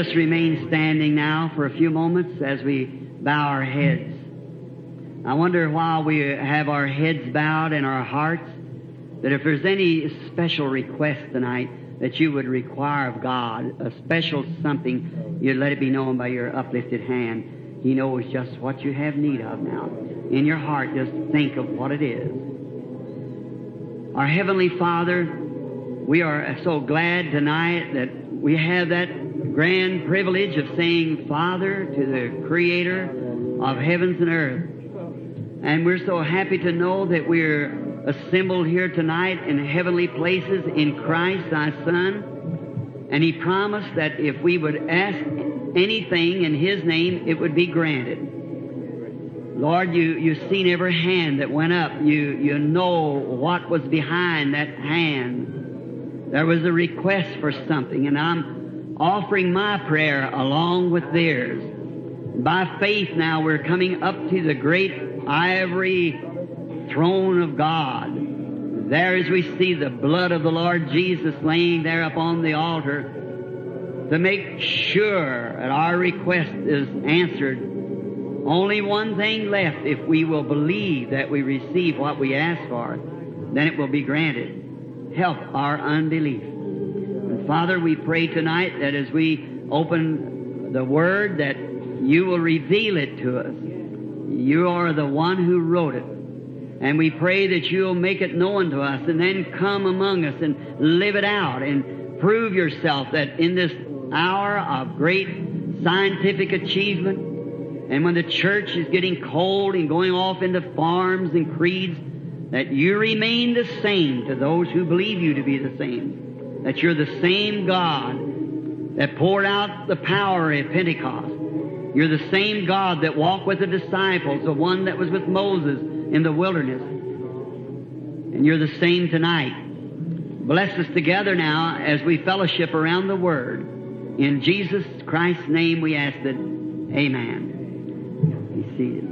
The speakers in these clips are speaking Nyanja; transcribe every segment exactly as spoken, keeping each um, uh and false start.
just remain standing now for a few moments as we bow our heads. I wonder, while we have our heads bowed and our hearts, that if there's any special request tonight that you would require of God, a special something, you'd let it be known by your uplifted hand. He knows just what you have need of now. In your heart, just think of what it is. Our Heavenly Father, we are so glad tonight that we have that grand privilege of saying Father to the Creator of heavens and earth. And we're so happy to know that we're assembled here tonight in heavenly places in Christ, thy Son. And He promised that if we would ask anything in His name, it would be granted. Lord, you, you've seen every hand that went up. You, you know what was behind that hand. There was a request for something, and I'm offering my prayer along with theirs. By faith now we're coming up to the great ivory throne of God. There, as we see the blood of the Lord Jesus laying there upon the altar, to make sure that our request is answered. Only one thing left: if we will believe that we receive what we ask for, then it will be granted. Help our unbelief. And Father, we pray tonight that as we open the Word, that you will reveal it to us. You are the one who wrote it. And we pray that you'll make it known to us, and then come among us and live it out and prove yourself that in this hour of great scientific achievement, and when the church is getting cold and going off into forms and creeds, that you remain the same to those who believe you to be the same. That you're the same God that poured out the power at Pentecost. You're the same God that walked with the disciples, the one that was with Moses in the wilderness. And you're the same tonight. Bless us together now as we fellowship around the Word. In Jesus Christ's name we ask it. Amen. Be seated.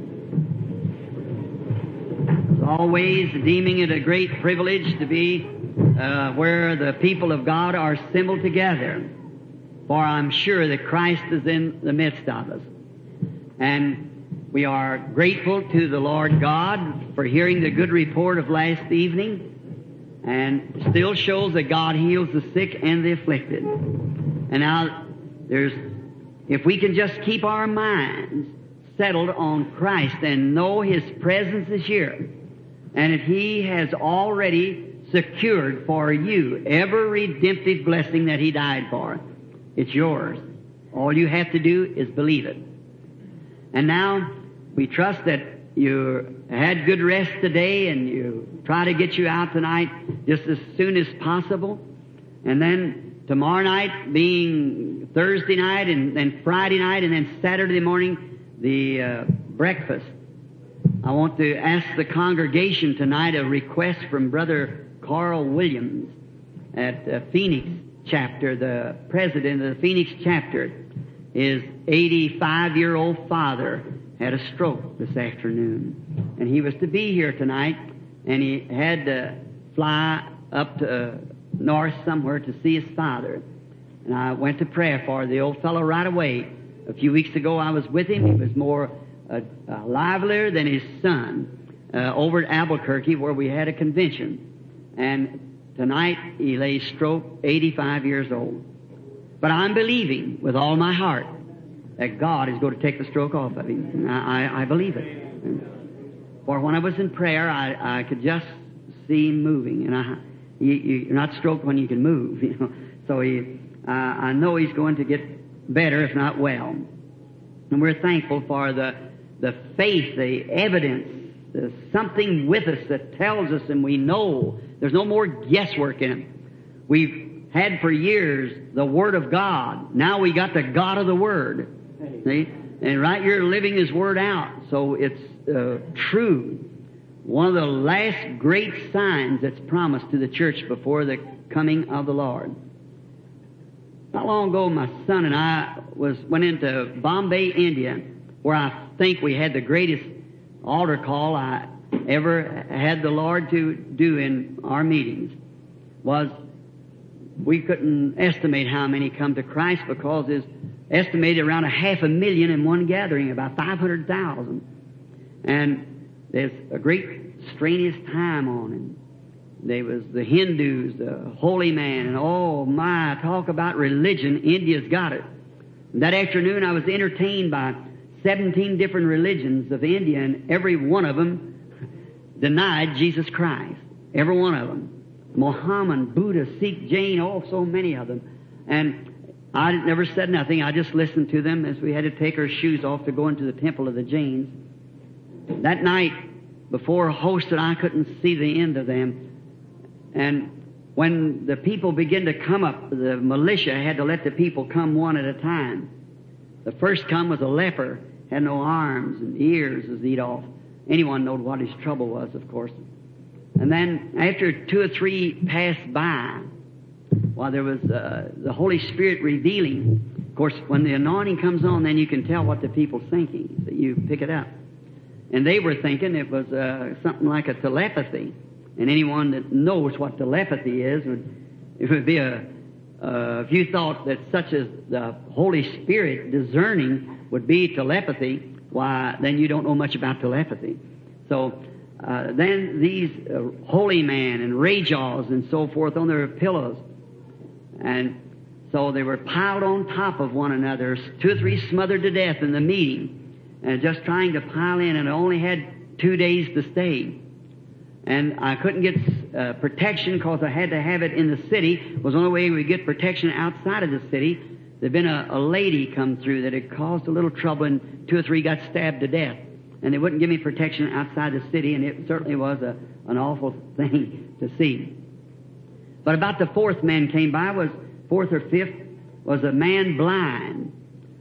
As always, deeming it a great privilege to be uh, where the people of God are assembled together. For I'm sure that Christ is in the midst of us. And we are grateful to the Lord God for hearing the good report of last evening, and still shows that God heals the sick and the afflicted. And now, there's, if we can just keep our minds settled on Christ and know His presence is here, and if He has already secured for you every redemptive blessing that He died for, it's yours. All you have to do is believe it. And now, we trust that you had good rest today, and you try to get you out tonight just as soon as possible. And then tomorrow night being Thursday night, and then Friday night, and then Saturday morning, the uh, breakfast. I want to ask the congregation tonight a request from Brother Carl Williams at uh, Phoenix chapter, the president of the Phoenix chapter. His eighty-five-year-old father had a stroke this afternoon, and he was to be here tonight, and he had to fly up to uh, north somewhere to see his father. And I went to prayer for the old fellow right away. A few weeks ago I was with him. He was more uh, uh, livelier than his son uh, over at Albuquerque, where we had a convention. And tonight he lay stroke, eighty-five years old. But I'm believing with all my heart that God is going to take the stroke off of him. And I, I, I believe it. For when I was in prayer, I, I could just see him moving. And I, you, you're not stroked when you can move, you know. So he, uh, I know he's going to get better, if not well. And we're thankful for the the faith, the evidence, the something with us that tells us, and we know there's no more guesswork in it. We've had for years the Word of God. Now we got the God of the Word. See? And right here living His Word out. So it's uh, true. One of the last great signs that's promised to the church before the coming of the Lord. Not long ago, my son and I was went into Bombay, India, where I think we had the greatest altar call I ever had the Lord to do in our meetings. Was we couldn't estimate how many come to Christ because it's estimated around a half a million in one gathering, about five hundred thousand. And there's a great strenuous time on it. There was the Hindus, the holy man, and oh my, talk about religion, India's got it. That afternoon I was entertained by seventeen different religions of India, and every one of them denied Jesus Christ. Every one of them. Mohammed, Buddha, Sikh, Jain, oh, so many of them. And I never said nothing. I just listened to them as we had to take our shoes off to go into the temple of the Jains. That night, before hosted, I couldn't see the end of them. And when the people began to come up, the militia had to let the people come one at a time. The first come was a leper, had no arms and ears was eat off. Anyone knowed what his trouble was, of course. And then after two or three passed by, while there was uh, the Holy Spirit revealing, of course, when the anointing comes on, then you can tell what the people's thinking. So you pick it up. And they were thinking it was uh, something like a telepathy. And anyone that knows what telepathy is, would, it would be a, uh, if you thought that such as the Holy Spirit discerning would be telepathy, why, then you don't know much about telepathy. So uh, then these uh, holy man and rajas and so forth on their pillows. And so they were piled on top of one another, two or three smothered to death in the meeting, and just trying to pile in, and I only had two days to stay. And I couldn't get uh, protection because I had to have it in the city. It was the only way we could get protection outside of the city. There'd been a, a lady come through that had caused a little trouble, and two or three got stabbed to death. And they wouldn't give me protection outside the city, and it certainly was a, an awful thing to see. But about the fourth man came by, was fourth or fifth, was a man blind.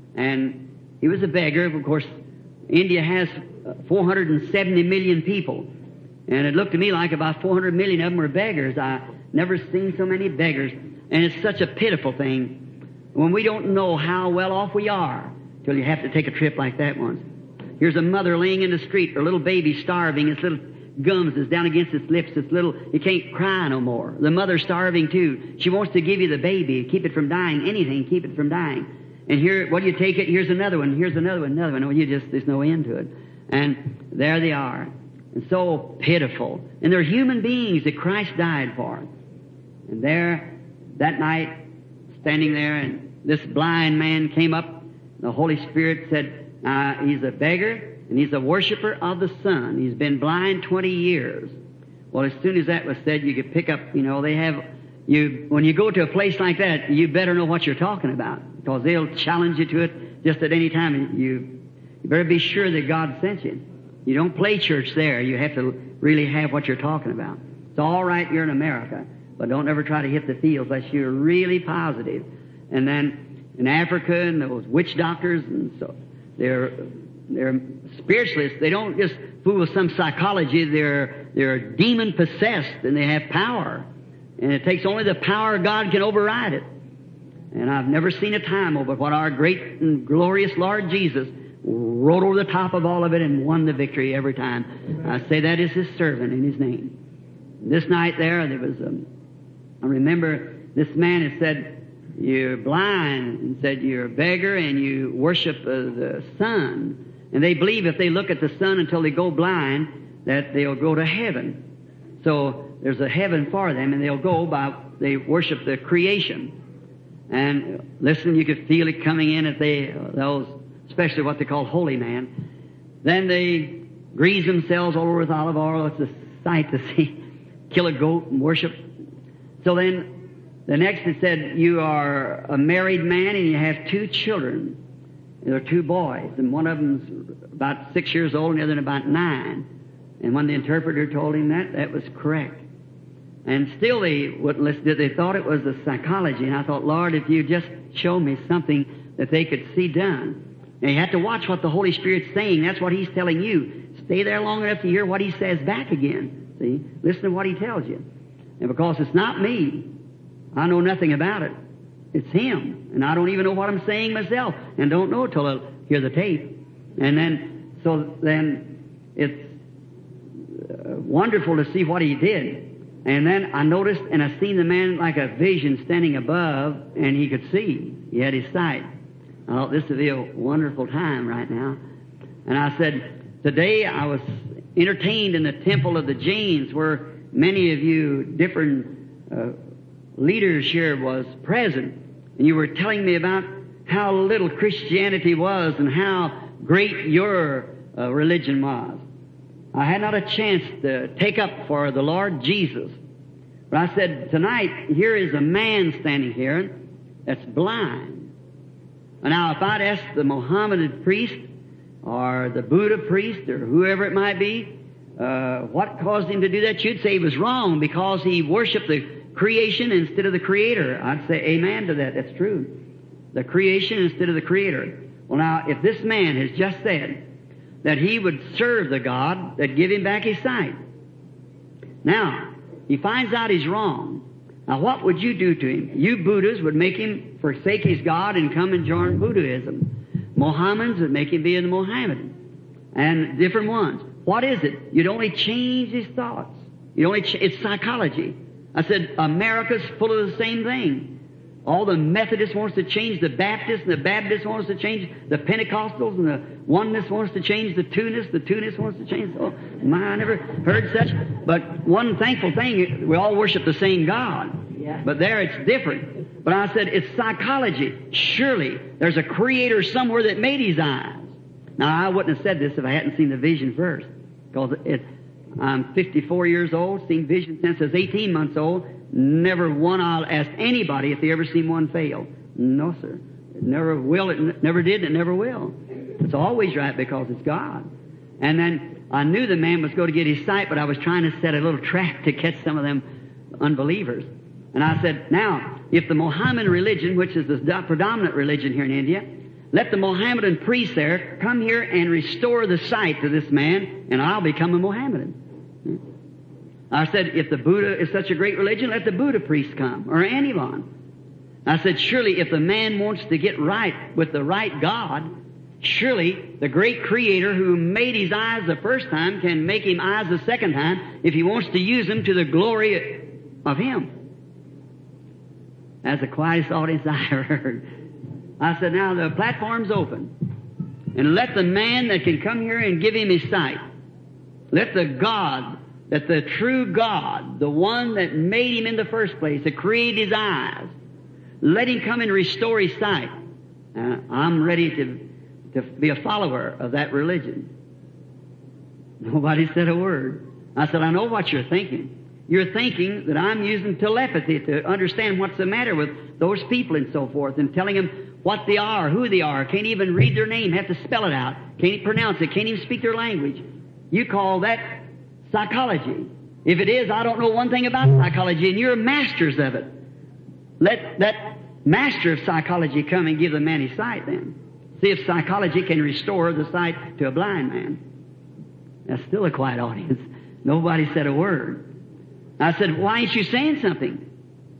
And he was a beggar. Of course, India has four hundred seventy million people. And it looked to me like about four hundred million of them were beggars. I never seen so many beggars. And it's such a pitiful thing when we don't know how well off we are till you have to take a trip like that once. Here's a mother laying in the street, her little baby starving, its little gums is down against its lips, its little, it can't cry no more. The mother's starving too. She wants to give you the baby, keep it from dying, anything, keep it from dying. And here, what do you take it? Here's another one, here's another one, another one. Oh, you just, there's no end to it. And there they are. And so pitiful. And they're human beings that Christ died for. And there, that night, standing there, and this blind man came up. The Holy Spirit said, uh, he's a beggar, and he's a worshiper of the sun. He's been blind twenty years. Well, as soon as that was said, you could pick up, you know, they have, you when you go to a place like that, you better know what you're talking about, because they'll challenge you to it just at any time. You, you better be sure that God sent you. You don't play church there. You have to really have what you're talking about. It's all right, you're in America, but don't ever try to hit the field unless you're really positive. And then in Africa, and those witch doctors, and so they're they're spiritualists. They don't just fool with some psychology. They're they're demon possessed, and they have power. And it takes only the power of God can override it. And I've never seen a time over what our great and glorious Lord Jesus rode over the top of all of it and won the victory every time. I say that is His servant in His name. This night there, there was, um, I remember this man had said, you're blind, and said you're a beggar and you worship uh, the sun. And they believe if they look at the sun until they go blind, that they'll go to heaven. So there's a heaven for them, and they'll go by, they worship the creation. And listen, you could feel it coming in if they, uh, those, especially what they call holy man. Then they grease themselves all over with olive oil. It's a sight to see. Kill a goat and worship. So then the next it said, you are a married man and you have two children. There are two boys, and one of them's about six years old and the other about nine. And when the interpreter told him that, that was correct. And still they wouldn't listen to it. They thought it was the psychology. And I thought, Lord, if you just show me something that they could see done. And you have to watch what the Holy Spirit's saying. That's what He's telling you. Stay there long enough to hear what He says back again. See? Listen to what He tells you. And because it's not me, I know nothing about it. It's Him. And I don't even know what I'm saying myself. And don't know till I hear the tape. And then, so then it's uh, wonderful to see what He did. And then I noticed and I seen the man like a vision standing above, and he could see. He had his sight. I thought this would be a wonderful time right now. And I said, today I was entertained in the temple of the Jains, where many of you different uh, leaders here was present. And you were telling me about how little Christianity was and how great your uh, religion was. I had not a chance to take up for the Lord Jesus. But I said, tonight, here is a man standing here that's blind. And now, if I'd asked the Mohammedan priest or the Buddha priest or whoever it might be, uh, what caused him to do that, you'd say he was wrong because he worshiped the creation instead of the Creator. I'd say amen to that. That's true. The creation instead of the Creator. Well, now, if this man has just said that he would serve the God that give him back his sight. Now, he finds out he's wrong. Now, what would you do to him? You Buddhists would make him forsake his God and come and join Buddhism. Mohammedans would make him be a Mohammedan. And different ones. What is it? You'd only change his thoughts. You'd only ch- it's psychology. I said, America's full of the same thing. All the Methodists wants to change the Baptists, and the Baptists wants to change the Pentecostals, and the Oneness wants to change the Two-ness, the Two-ness wants to change... Oh, my, I never heard such. But one thankful thing, we all worship the same God. Yeah. But there it's different. But I said, it's psychology. Surely there's a Creator somewhere that made his eyes. Now, I wouldn't have said this if I hadn't seen the vision first. Because it, I'm fifty-four years old, seen vision since I was eighteen months old. Never one I'll ask anybody if they ever seen one fail. No, sir. It never will. It n- never did. It never will. It's always right because it's God. And then I knew the man was going to get his sight, but I was trying to set a little trap to catch some of them unbelievers. And I said, now, if the Mohammedan religion, which is the predominant religion here in India, let the Mohammedan priest there come here and restore the sight to this man, and I'll become a Mohammedan. I said, if the Buddha is such a great religion, let the Buddha priest come, or anyone. I said, surely if the man wants to get right with the right God, surely the great Creator who made his eyes the first time can make him eyes the second time if he wants to use them to the glory of him. That's the quietest audience I ever heard. I said, now the platform's open. And let the man that can come here and give him his sight, let the God, that the true God, the one that made him in the first place, that created his eyes, let him come and restore his sight. Uh, I'm ready to, to be a follower of that religion. Nobody said a word. I said, I know what you're thinking. You're thinking that I'm using telepathy to understand what's the matter with those people and so forth, and telling them what they are, who they are, can't even read their name, have to spell it out, can't pronounce it, can't even speak their language. You call that psychology. If it is, I don't know one thing about psychology, and you're masters of it. Let that master of psychology come and give the man his sight then. See if psychology can restore the sight to a blind man. That's still a quiet audience. Nobody said a word. I said, why ain't you saying something?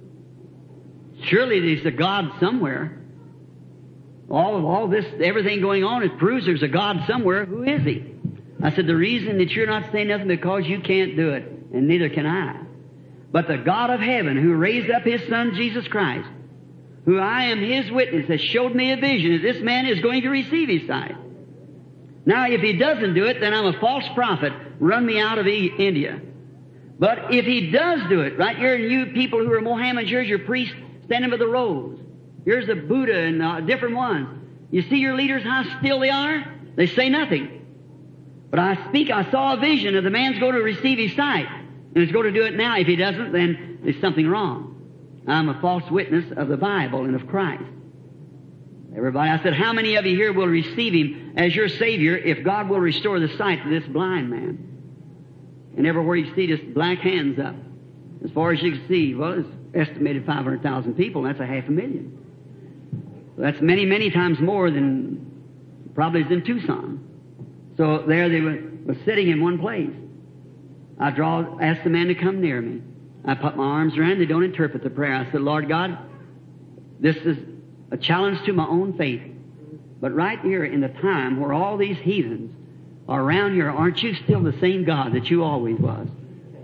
Surely there's a God somewhere. All, all this, everything going on, it proves there's a God somewhere. Who is He? I said, the reason that you're not saying nothing is because you can't do it, and neither can I. But the God of heaven, who raised up His Son, Jesus Christ, who I am His witness, has showed me a vision that this man is going to receive his sight. Now, if he doesn't do it, then I'm a false prophet. Run me out of e- India. But if he does do it, right here, you people who are Mohammedans, here's your priest standing by the rows. Here's the Buddha and uh, different ones. You see your leaders, how still they are? They say nothing. But I speak, I saw a vision of the man's going to receive his sight. And he's going to do it now. If he doesn't, then there's something wrong. I'm a false witness of the Bible and of Christ. Everybody, I said, how many of you here will receive Him as your Savior if God will restore the sight to this blind man? And everywhere you see just black hands up. As far as you can see, well, it's estimated five hundred thousand people, and that's a half a million. So that's many, many times more than probably is in Tucson. So there they were, were sitting in one place. I draw, asked the man to come near me. I put my arms around. They don't interpret the prayer. I said, Lord God, this is a challenge to my own faith. But right here in the time where all these heathens are around here, aren't you still the same God that you always was?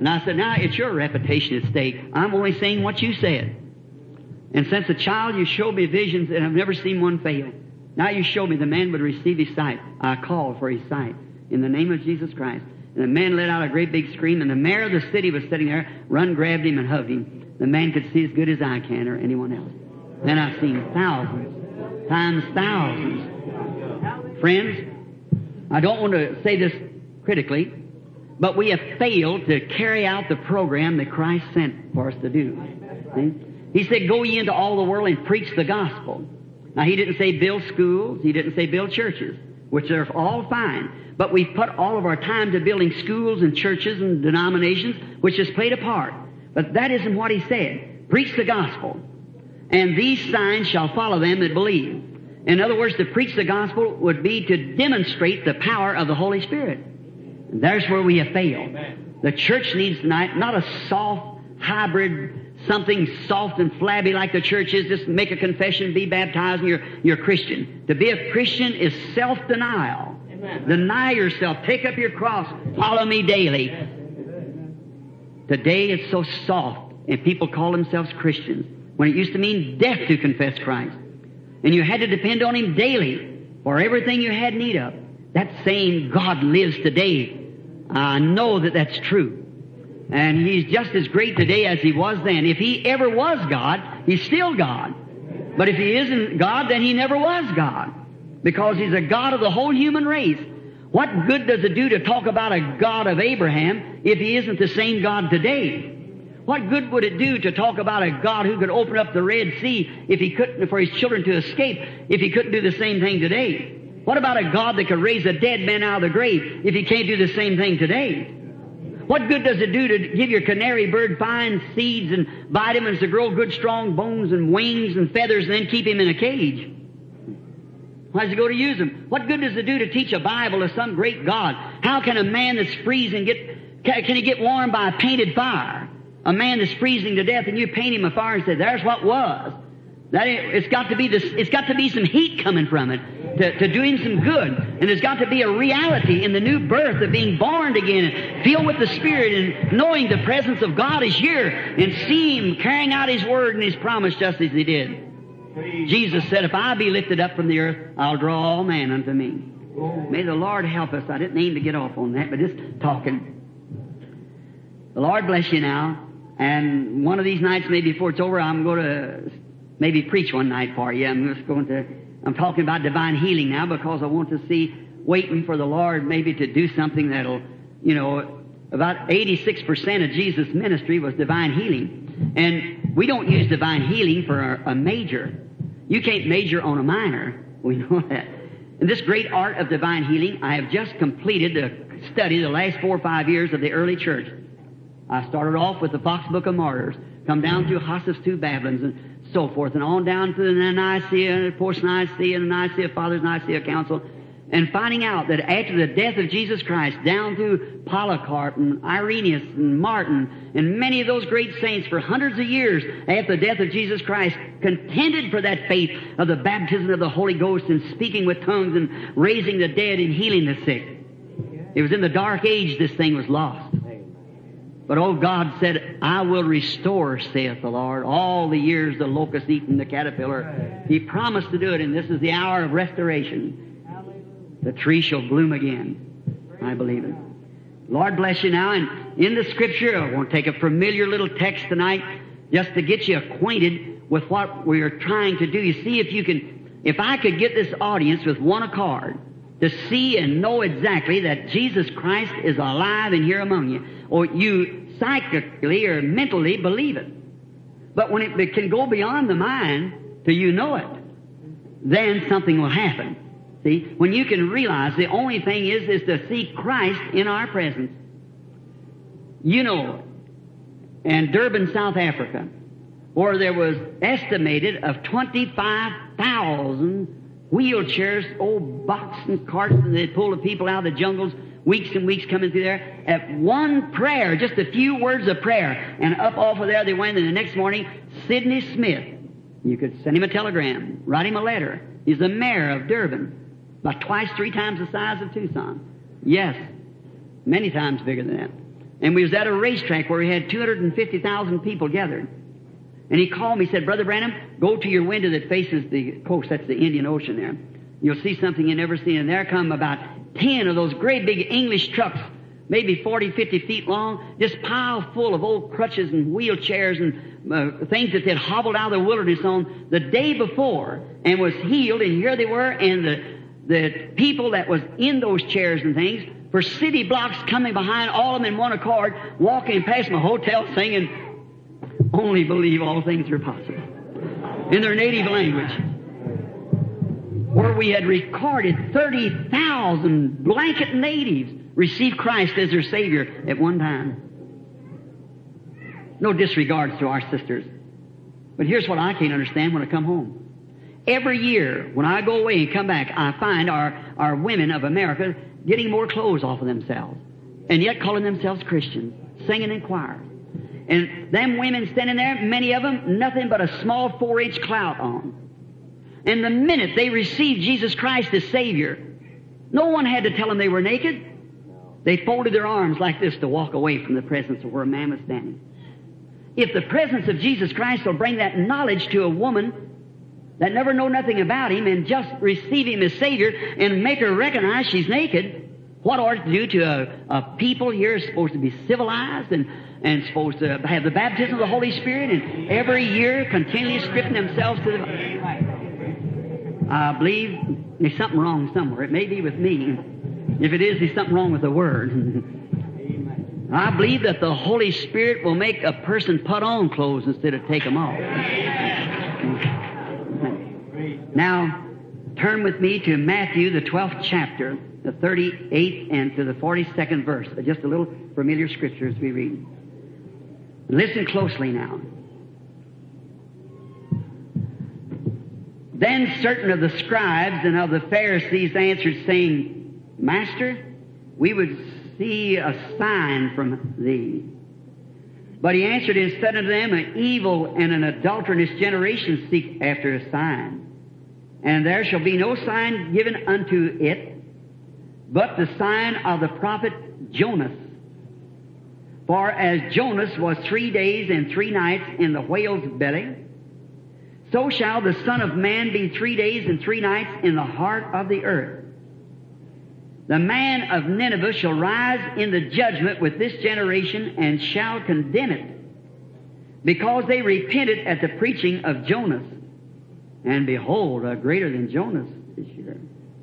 And I said, now it's your reputation at stake. I'm only saying what you said. And since a child you showed me visions and I've never seen one fail. Now you show me the man would receive his sight. I called for his sight in the name of Jesus Christ. And the man let out a great big scream, and the mayor of the city was sitting there, run, grabbed him, and hugged him. The man could see as good as I can or anyone else. Then I've seen thousands, times thousands. Friends, I don't want to say this critically, but we have failed to carry out the program that Christ sent for us to do. See? He said, go ye into all the world and preach the gospel. Now, He didn't say build schools. He didn't say build churches, which are all fine. But we've put all of our time to building schools and churches and denominations, which has played a part. But that isn't what He said. Preach the gospel. And these signs shall follow them that believe. In other words, to preach the gospel would be to demonstrate the power of the Holy Spirit. And there's where we have failed. Amen. The church needs tonight not a soft, hybrid, something soft and flabby like the church is. Just make a confession, be baptized, and you're, you're a Christian. To be a Christian is self-denial. Amen. Deny yourself. Take up your cross. Follow me daily. Amen. Today it's so soft, and people call themselves Christians, when it used to mean death to confess Christ. And you had to depend on Him daily for everything you had need of. That saying, God lives today, I know that that's true. And He's just as great today as He was then. If He ever was God, He's still God. But if He isn't God, then He never was God. Because He's a God of the whole human race. What good does it do to talk about a God of Abraham if He isn't the same God today? What good would it do to talk about a God who could open up the Red Sea if He couldn't, for His children to escape, if He couldn't do the same thing today? What about a God that could raise a dead man out of the grave if He can't do the same thing today? What good does it do to give your canary bird fine seeds and vitamins to grow good strong bones and wings and feathers and then keep him in a cage? Why does it go to use them? What good does it do to teach a Bible to some great God? How can a man that's freezing get, can, can he get warm by a painted fire? A man that's freezing to death and you paint him a fire and say, there's what was. That it's got to be this, it's got to be some heat coming from it to, to do him some good. And there's got to be a reality in the new birth of being born again and filled with the Spirit and knowing the presence of God is here and see Him carrying out His word and His promise just as He did. Jesus said, if I be lifted up from the earth, I'll draw all men unto me. May the Lord help us. I didn't mean to get off on that, but just talking. The Lord bless you now. And one of these nights, maybe before it's over, I'm going to maybe preach one night for you. I'm just going to, I'm talking about divine healing now because I want to see, waiting for the Lord maybe to do something that'll, you know, about eighty-six percent of Jesus' ministry was divine healing. And we don't use divine healing for a, a major. You can't major on a minor. We know that. In this great art of divine healing, I have just completed the study the last four or five years of the early church. I started off with the Fox Book of Martyrs, come down through Hossus two Babylons and so forth, and on down to the Nicaea, Post-Nicaea, and the Nicaea Fathers, Nicaea Council, and finding out that after the death of Jesus Christ, down through Polycarp and Irenaeus and Martin and many of those great saints for hundreds of years after the death of Jesus Christ, contended for that faith of the baptism of the Holy Ghost and speaking with tongues and raising the dead and healing the sick. It was in the dark age this thing was lost. But, oh, God said, I will restore, saith the Lord, all the years the locust eaten the caterpillar. He promised to do it, and this is the hour of restoration. The tree shall bloom again. I believe it. Lord bless you now. And in the Scripture, I want to take a familiar little text tonight just to get you acquainted with what we are trying to do. You see, if you can, if I could get this audience with one accord to see and know exactly that Jesus Christ is alive and here among you, or you psychically or mentally believe it. But when it can go beyond the mind till you know it, then something will happen. See, when you can realize the only thing is, is to see Christ in our presence. You know, in Durban, South Africa, where there was estimated of twenty-five thousand wheelchairs, old box and carts, and they pull the people out of the jungles, weeks and weeks coming through there. At one prayer, just a few words of prayer, and up off of there they went, and the next morning, Sidney Smith, you could send him a telegram, write him a letter. He's the mayor of Durban, about twice, three times the size of Tucson. Yes, many times bigger than that. And we was at a racetrack where we had two hundred fifty thousand people gathered. And he called me, he said, Brother Branham, go to your window that faces the coast. That's the Indian Ocean there. You'll see something you never seen. And there come about ten of those great big English trucks, maybe forty, fifty feet long, just piled full of old crutches and wheelchairs and uh, things that they'd hobbled out of the wilderness on the day before and was healed. And here they were, and the, the people that was in those chairs and things for city blocks coming behind, all of them in one accord, walking past my hotel singing, only believe all things are possible, in their native language. Where we had recorded thirty thousand blanket natives receive Christ as their Savior at one time. No disregards to our sisters. But here's what I can't understand when I come home. Every year, when I go away and come back, I find our, our women of America getting more clothes off of themselves, and yet calling themselves Christians, singing in choir. And them women standing there, many of them, nothing but a small four-inch clout on. And the minute they received Jesus Christ as Savior, no one had to tell them they were naked. They folded their arms like this to walk away from the presence of where a man was standing. If the presence of Jesus Christ will bring that knowledge to a woman that never know nothing about Him and just receive Him as Savior and make her recognize she's naked, what ought it to do to a, a people here is supposed to be civilized and, and supposed to have the baptism of the Holy Spirit and every year continually stripping themselves to the... I believe there's something wrong somewhere. It may be with me. If it is, there's something wrong with the Word. I believe that the Holy Spirit will make a person put on clothes instead of take them off. Now, turn with me to Matthew, the twelfth chapter, the thirty-eighth and to the forty-second verse. Just a little familiar scripture as we read. Listen closely now. Then certain of the scribes and of the Pharisees answered, saying, Master, we would see a sign from thee. But he answered and said unto them, an evil and an adulterous generation seek after a sign. And there shall be no sign given unto it, but the sign of the prophet Jonas. For as Jonas was three days and three nights in the whale's belly, so shall the Son of Man be three days and three nights in the heart of the earth. The man of Nineveh shall rise in the judgment with this generation and shall condemn it, because they repented at the preaching of Jonas. And behold, a greater than Jonas is here.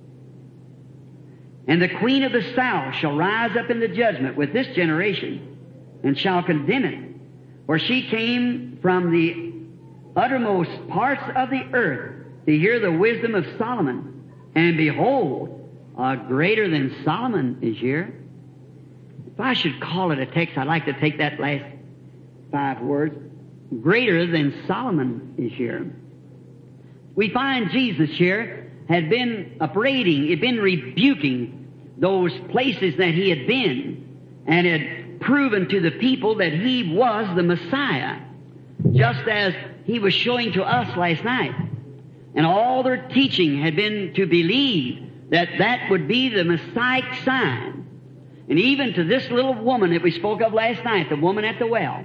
And the queen of the south shall rise up in the judgment with this generation and shall condemn it. For she came from the uttermost parts of the earth to hear the wisdom of Solomon. And behold, a greater than Solomon is here. If I should call it a text, I'd like to take that last five words. Greater than Solomon is here. We find Jesus here had been upbraiding, had been rebuking those places that he had been and had proven to the people that he was the Messiah, just as he was showing to us last night. And all their teaching had been to believe that that would be the Messiah sign. And even to this little woman that we spoke of last night, the woman at the well,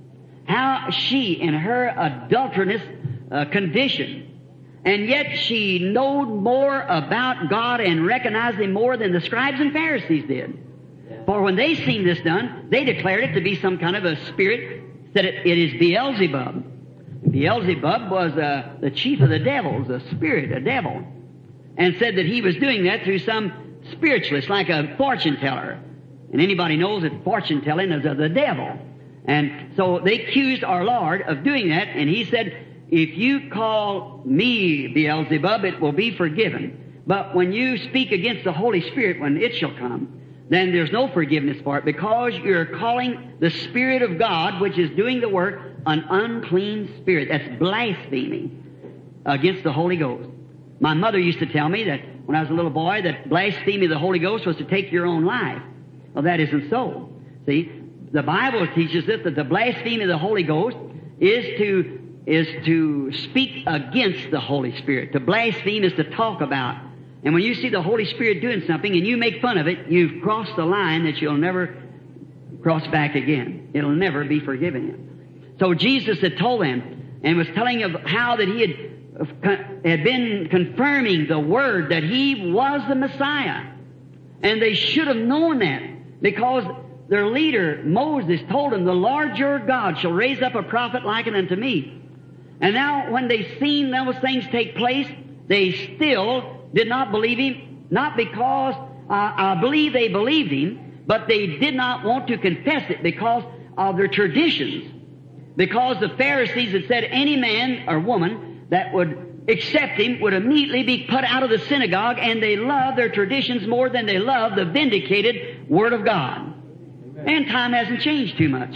how she in her adulterous uh, condition, and yet she knowed more about God and recognized Him more than the scribes and Pharisees did. For when they seen this done, they declared it to be some kind of a spirit, said it, it is Beelzebub. Beelzebub was uh, the chief of the devils, a spirit, a devil, and said that he was doing that through some spiritualist, like a fortune teller. And anybody knows that fortune telling is of the devil. And so they accused our Lord of doing that, and He said, if you call me Beelzebub, it will be forgiven. But when you speak against the Holy Spirit, when it shall come, then there's no forgiveness for it, because you're calling the Spirit of God, which is doing the work, an unclean spirit. That's blaspheming against the Holy Ghost. My mother used to tell me that when I was a little boy, that blasphemy of the Holy Ghost was to take your own life. Well, that isn't so. See, the Bible teaches us that the blasphemy of the Holy Ghost is to is to speak against the Holy Spirit. To blaspheme is to talk about. And when you see the Holy Spirit doing something and you make fun of it, you've crossed the line that you'll never cross back again. It'll never be forgiven him. So Jesus had told them and was telling of how that he had, had been confirming the word that he was the Messiah. And they should have known that, because their leader, Moses, told them, the Lord your God shall raise up a prophet like unto me. And now when they seen those things take place, they still did not believe him, not because uh, I believe they believed him, but they did not want to confess it because of their traditions. Because the Pharisees had said any man or woman that would accept him would immediately be put out of the synagogue, and they love their traditions more than they love the vindicated Word of God. Amen. And time hasn't changed too much.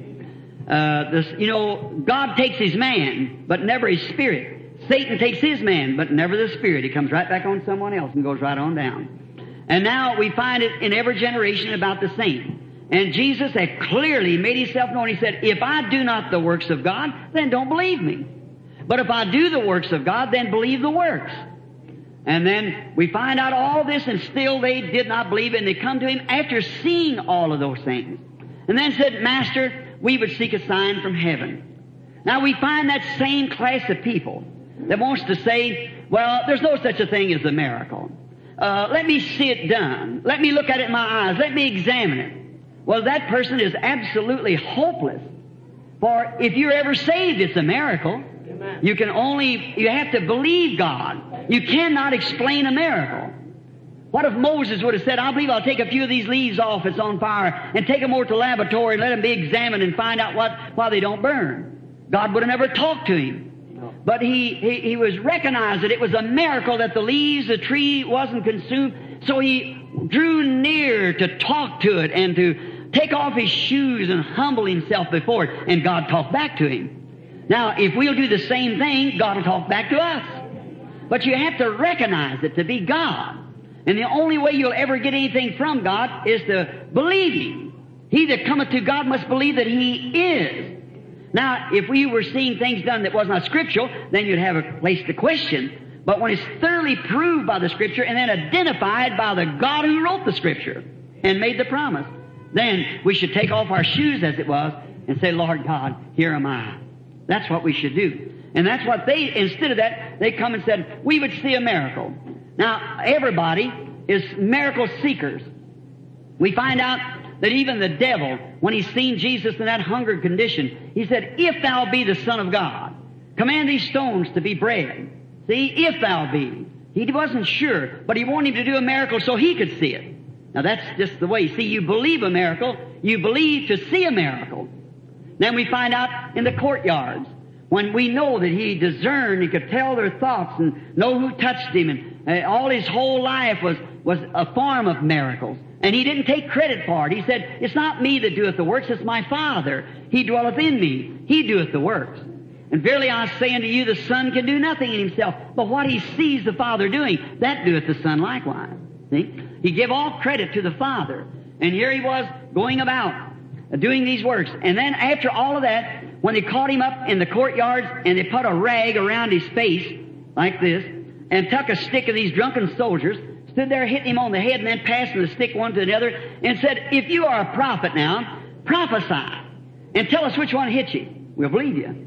uh, this, you know, God takes his man, but never his spirit. Satan takes his man, but never the spirit. He comes right back on someone else and goes right on down. And now we find it in every generation about the same. And Jesus had clearly made himself known. He said, if I do not the works of God, then don't believe me. But if I do the works of God, then believe the works. And then we find out all this, and still they did not believe it. And they come to him after seeing all of those things. And then said, Master, we would seek a sign from heaven. Now we find that same class of people that wants to say, well, there's no such a thing as a miracle. Uh, let me see it done. Let me look at it in my eyes. Let me examine it. Well, that person is absolutely hopeless. For if you're ever saved, it's a miracle. Amen. You can only, you have to believe God. You cannot explain a miracle. What if Moses would have said, I believe I'll take a few of these leaves off that's on fire and take them over to the laboratory and let them be examined and find out what, why they don't burn? God would have never talked to him. But he, he, he was recognized that it was a miracle that the leaves, the tree wasn't consumed. So he drew near to talk to it and to take off his shoes and humble himself before it. And God talked back to him. Now, if we'll do the same thing, God will talk back to us. But you have to recognize it to be God. And the only way you'll ever get anything from God is to believe him. He that cometh to God must believe that he is. Now, if we were seeing things done that was not scriptural, then you'd have a place to question. But when it's thoroughly proved by the Scripture and then identified by the God who wrote the Scripture and made the promise, then we should take off our shoes, as it was, and say, Lord God, here am I. That's what we should do. And that's what they, instead of that, they come and said, we would see a miracle. Now, everybody is miracle seekers. We find out that even the devil, when he's seen Jesus in that hungered condition, he said, if thou be the Son of God, command these stones to be bread. See, if thou be. He wasn't sure, but he wanted him to do a miracle so he could see it. Now that's just the way. See, you believe a miracle, you believe to see a miracle. Then we find out in the courtyards, when we know that he discerned, he could tell their thoughts and know who touched him, and uh, all his whole life was, was a form of miracles. And he didn't take credit for it. He said, it's not me that doeth the works, it's my Father. He dwelleth in me. He doeth the works. And verily I say unto you, the Son can do nothing in himself, but what he sees the Father doing, that doeth the Son likewise. See? He gave all credit to the Father. And here he was going about doing these works. And then after all of that, when they caught him up in the courtyards and they put a rag around his face like this and took a stick of these drunken soldiers, stood there hitting him on the head and then passing the stick one to another and said, if you are a prophet now, prophesy and tell us which one hit you. We'll believe you.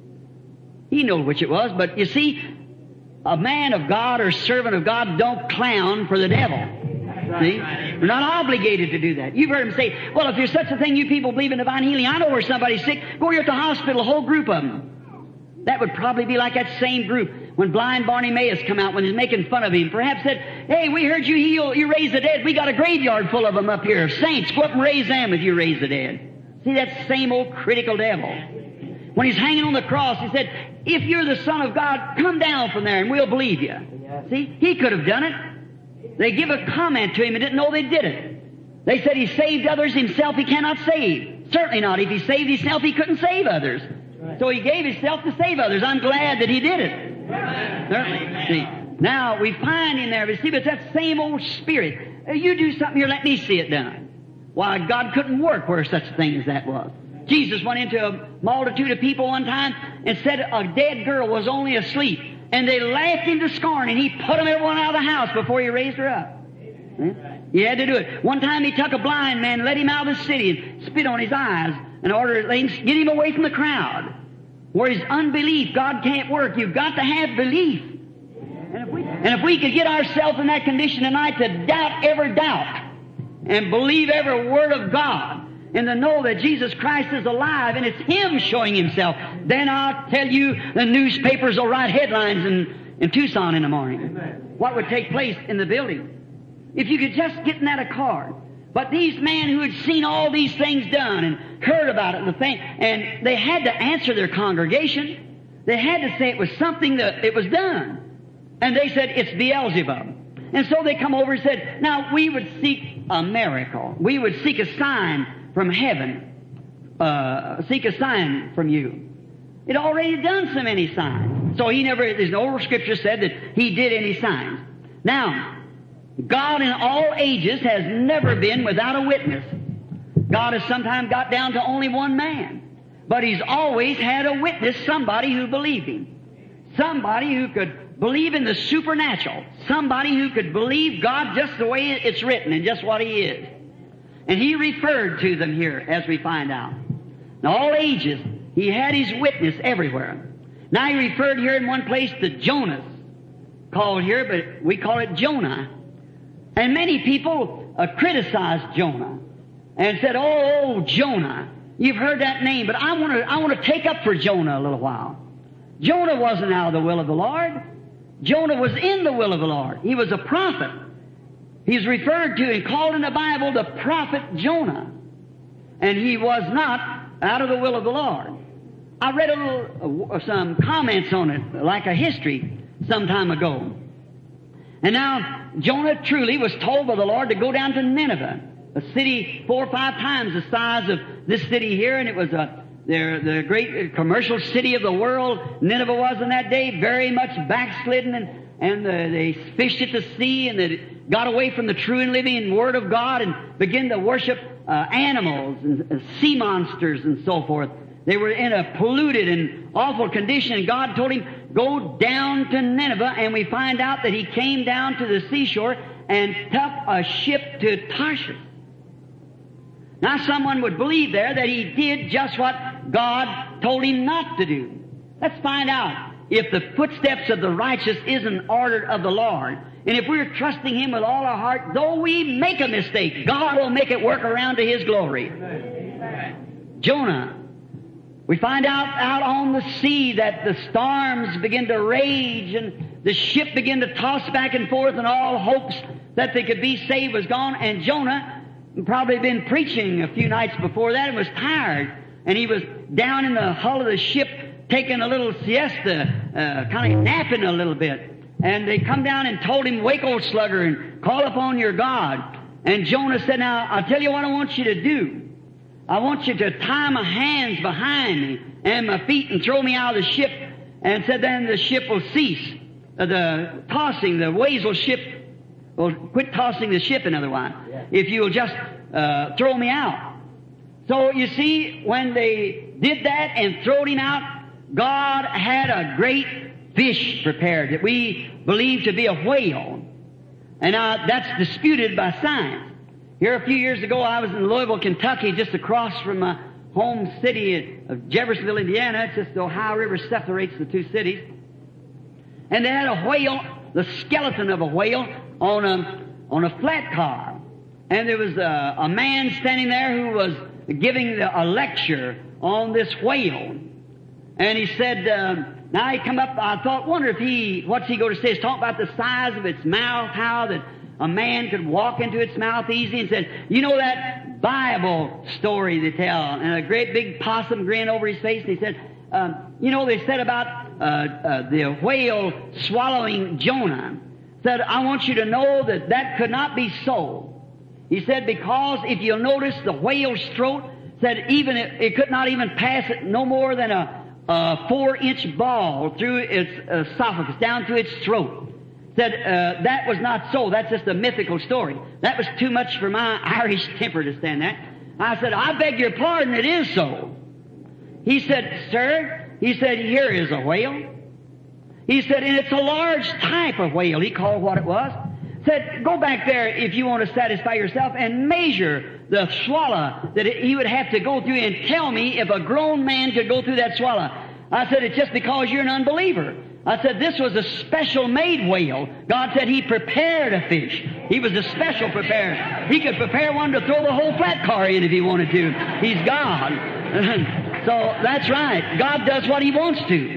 He knew which it was, but you see, a man of God or servant of God don't clown for the devil. See? We're not obligated to do that. You've heard him say, well, if there's such a thing, you people believe in divine healing. I know where somebody's sick. Go here at the hospital, a whole group of them. That would probably be like that same group when blind Bartimaeus come out when he's making fun of him. Perhaps said, hey, we heard you heal, you raise the dead. We got a graveyard full of them up here. Saints, go up and raise them if you raise the dead. See, that same old critical devil. When he's hanging on the cross, he said, if you're the Son of God, come down from there and we'll believe you. See, he could have done it. They give a comment to him and didn't know they did it. They said he saved others, himself he cannot save. Certainly not. If he saved himself, he couldn't save others. So he gave himself to save others. I'm glad that he did it. Certainly. See, now we find in there, but see, but it's that same old spirit. You do something here, let me see it done. Why, God couldn't work where such a thing as that was. Jesus went into a multitude of people one time and said a dead girl was only asleep. And they laughed him to scorn, and he put them everyone out of the house before he raised her up. He had to do it. One time he took a blind man and let him out of the city and spit on his eyes in order to get him away from the crowd. Where his unbelief, God can't work. You've got to have belief. And if we, and if we could get ourselves in that condition tonight to doubt every doubt and believe every word of God and to know that Jesus Christ is alive and it's Him showing Himself, then I'll tell you the newspapers will write headlines in, in Tucson in the morning. Amen. What would take place in the building. If you could just get in that accord. But these men who had seen all these things done and heard about it and the thing, and they had to answer their congregation. They had to say it was something that it was done. And they said, it's Beelzebub. And so they come over and said, now we would seek a miracle. We would seek a sign from heaven. Uh, seek a sign from you. It already done so many signs. So he never, there's no scripture said that he did any signs. Now, God in all ages has never been without a witness. God has sometimes got down to only one man. But He's always had a witness, somebody who believed Him. Somebody who could believe in the supernatural. Somebody who could believe God just the way it's written and just what He is. And He referred to them here, as we find out. In all ages, He had His witness everywhere. Now He referred here in one place to Jonas, called here, but we call it Jonah. And many people uh, criticized Jonah and said, oh, oh, Jonah, you've heard that name, but I want to I want to take up for Jonah a little while. Jonah wasn't out of the will of the Lord. Jonah was in the will of the Lord. He was a prophet. He's referred to and called in the Bible the prophet Jonah. And he was not out of the will of the Lord. I read a little, uh, some comments on it, like a history, some time ago. And now, Jonah truly was told by the Lord to go down to Nineveh, a city four or five times the size of this city here, and it was a, the great commercial city of the world. Nineveh was in that day very much backslidden, and, and the, they fished at the sea, and they got away from the true and living Word of God and began to worship uh, animals and uh, sea monsters and so forth. They were in a polluted and awful condition, and God told him, go down to Nineveh, and we find out that he came down to the seashore and took a ship to Tarshish. Now someone would believe there that he did just what God told him not to do. Let's find out if the footsteps of the righteous isn't ordered of the Lord. And if we're trusting Him with all our heart, though we make a mistake, God will make it work around to His glory. Amen. Jonah. We find out out on the sea that the storms begin to rage and the ship began to toss back and forth, and all hopes that they could be saved was gone. And Jonah had probably been preaching a few nights before that and was tired. And he was down in the hull of the ship taking a little siesta, uh, kind of napping a little bit. And they come down and told him, wake, old slugger, and call upon your God. And Jonah said, now, I'll tell you what I want you to do. I want you to tie my hands behind me and my feet and throw me out of the ship. And said, then the ship will cease. Uh, the tossing, the waves will ship, will quit tossing the ship, in other words, yeah. If you'll just uh, throw me out. So you see, when they did that and throwed him out, God had a great fish prepared that we believe to be a whale. And uh, that's disputed by science. Here a few years ago, I was in Louisville, Kentucky, just across from my home city of Jeffersonville, Indiana. It's just the Ohio River separates the two cities. And they had a whale, the skeleton of a whale, on a, on a flat car. And there was a, a man standing there who was giving a lecture on this whale. And he said, uh, now he come up, I thought, wonder if he, what's he going to say? He's talking about the size of its mouth, how that a man could walk into its mouth easy, and said, you know that Bible story they tell? And a great big possum grin over his face, and he said, um, you know, they said about uh, uh, the whale swallowing Jonah. Said, I want you to know that that could not be so. He said, because if you'll notice the whale's throat, said even it, it could not even pass it no more than a, a four-inch ball through its esophagus, down to its throat. Said, uh, that was not so. That's just a mythical story. That was too much for my Irish temper to stand that. I said, I beg your pardon, it is so. He said, sir, he said, here is a whale. He said, and it's a large type of whale, he called what it was. Said, go back there if you want to satisfy yourself and measure the swallow that he would have to go through and tell me if a grown man could go through that swallow. I said, it's just because you're an unbeliever. I said, this was a special made whale. God said He prepared a fish. He was a special preparer. He could prepare one to throw the whole flat car in if He wanted to. He's God. So that's right. God does what He wants to.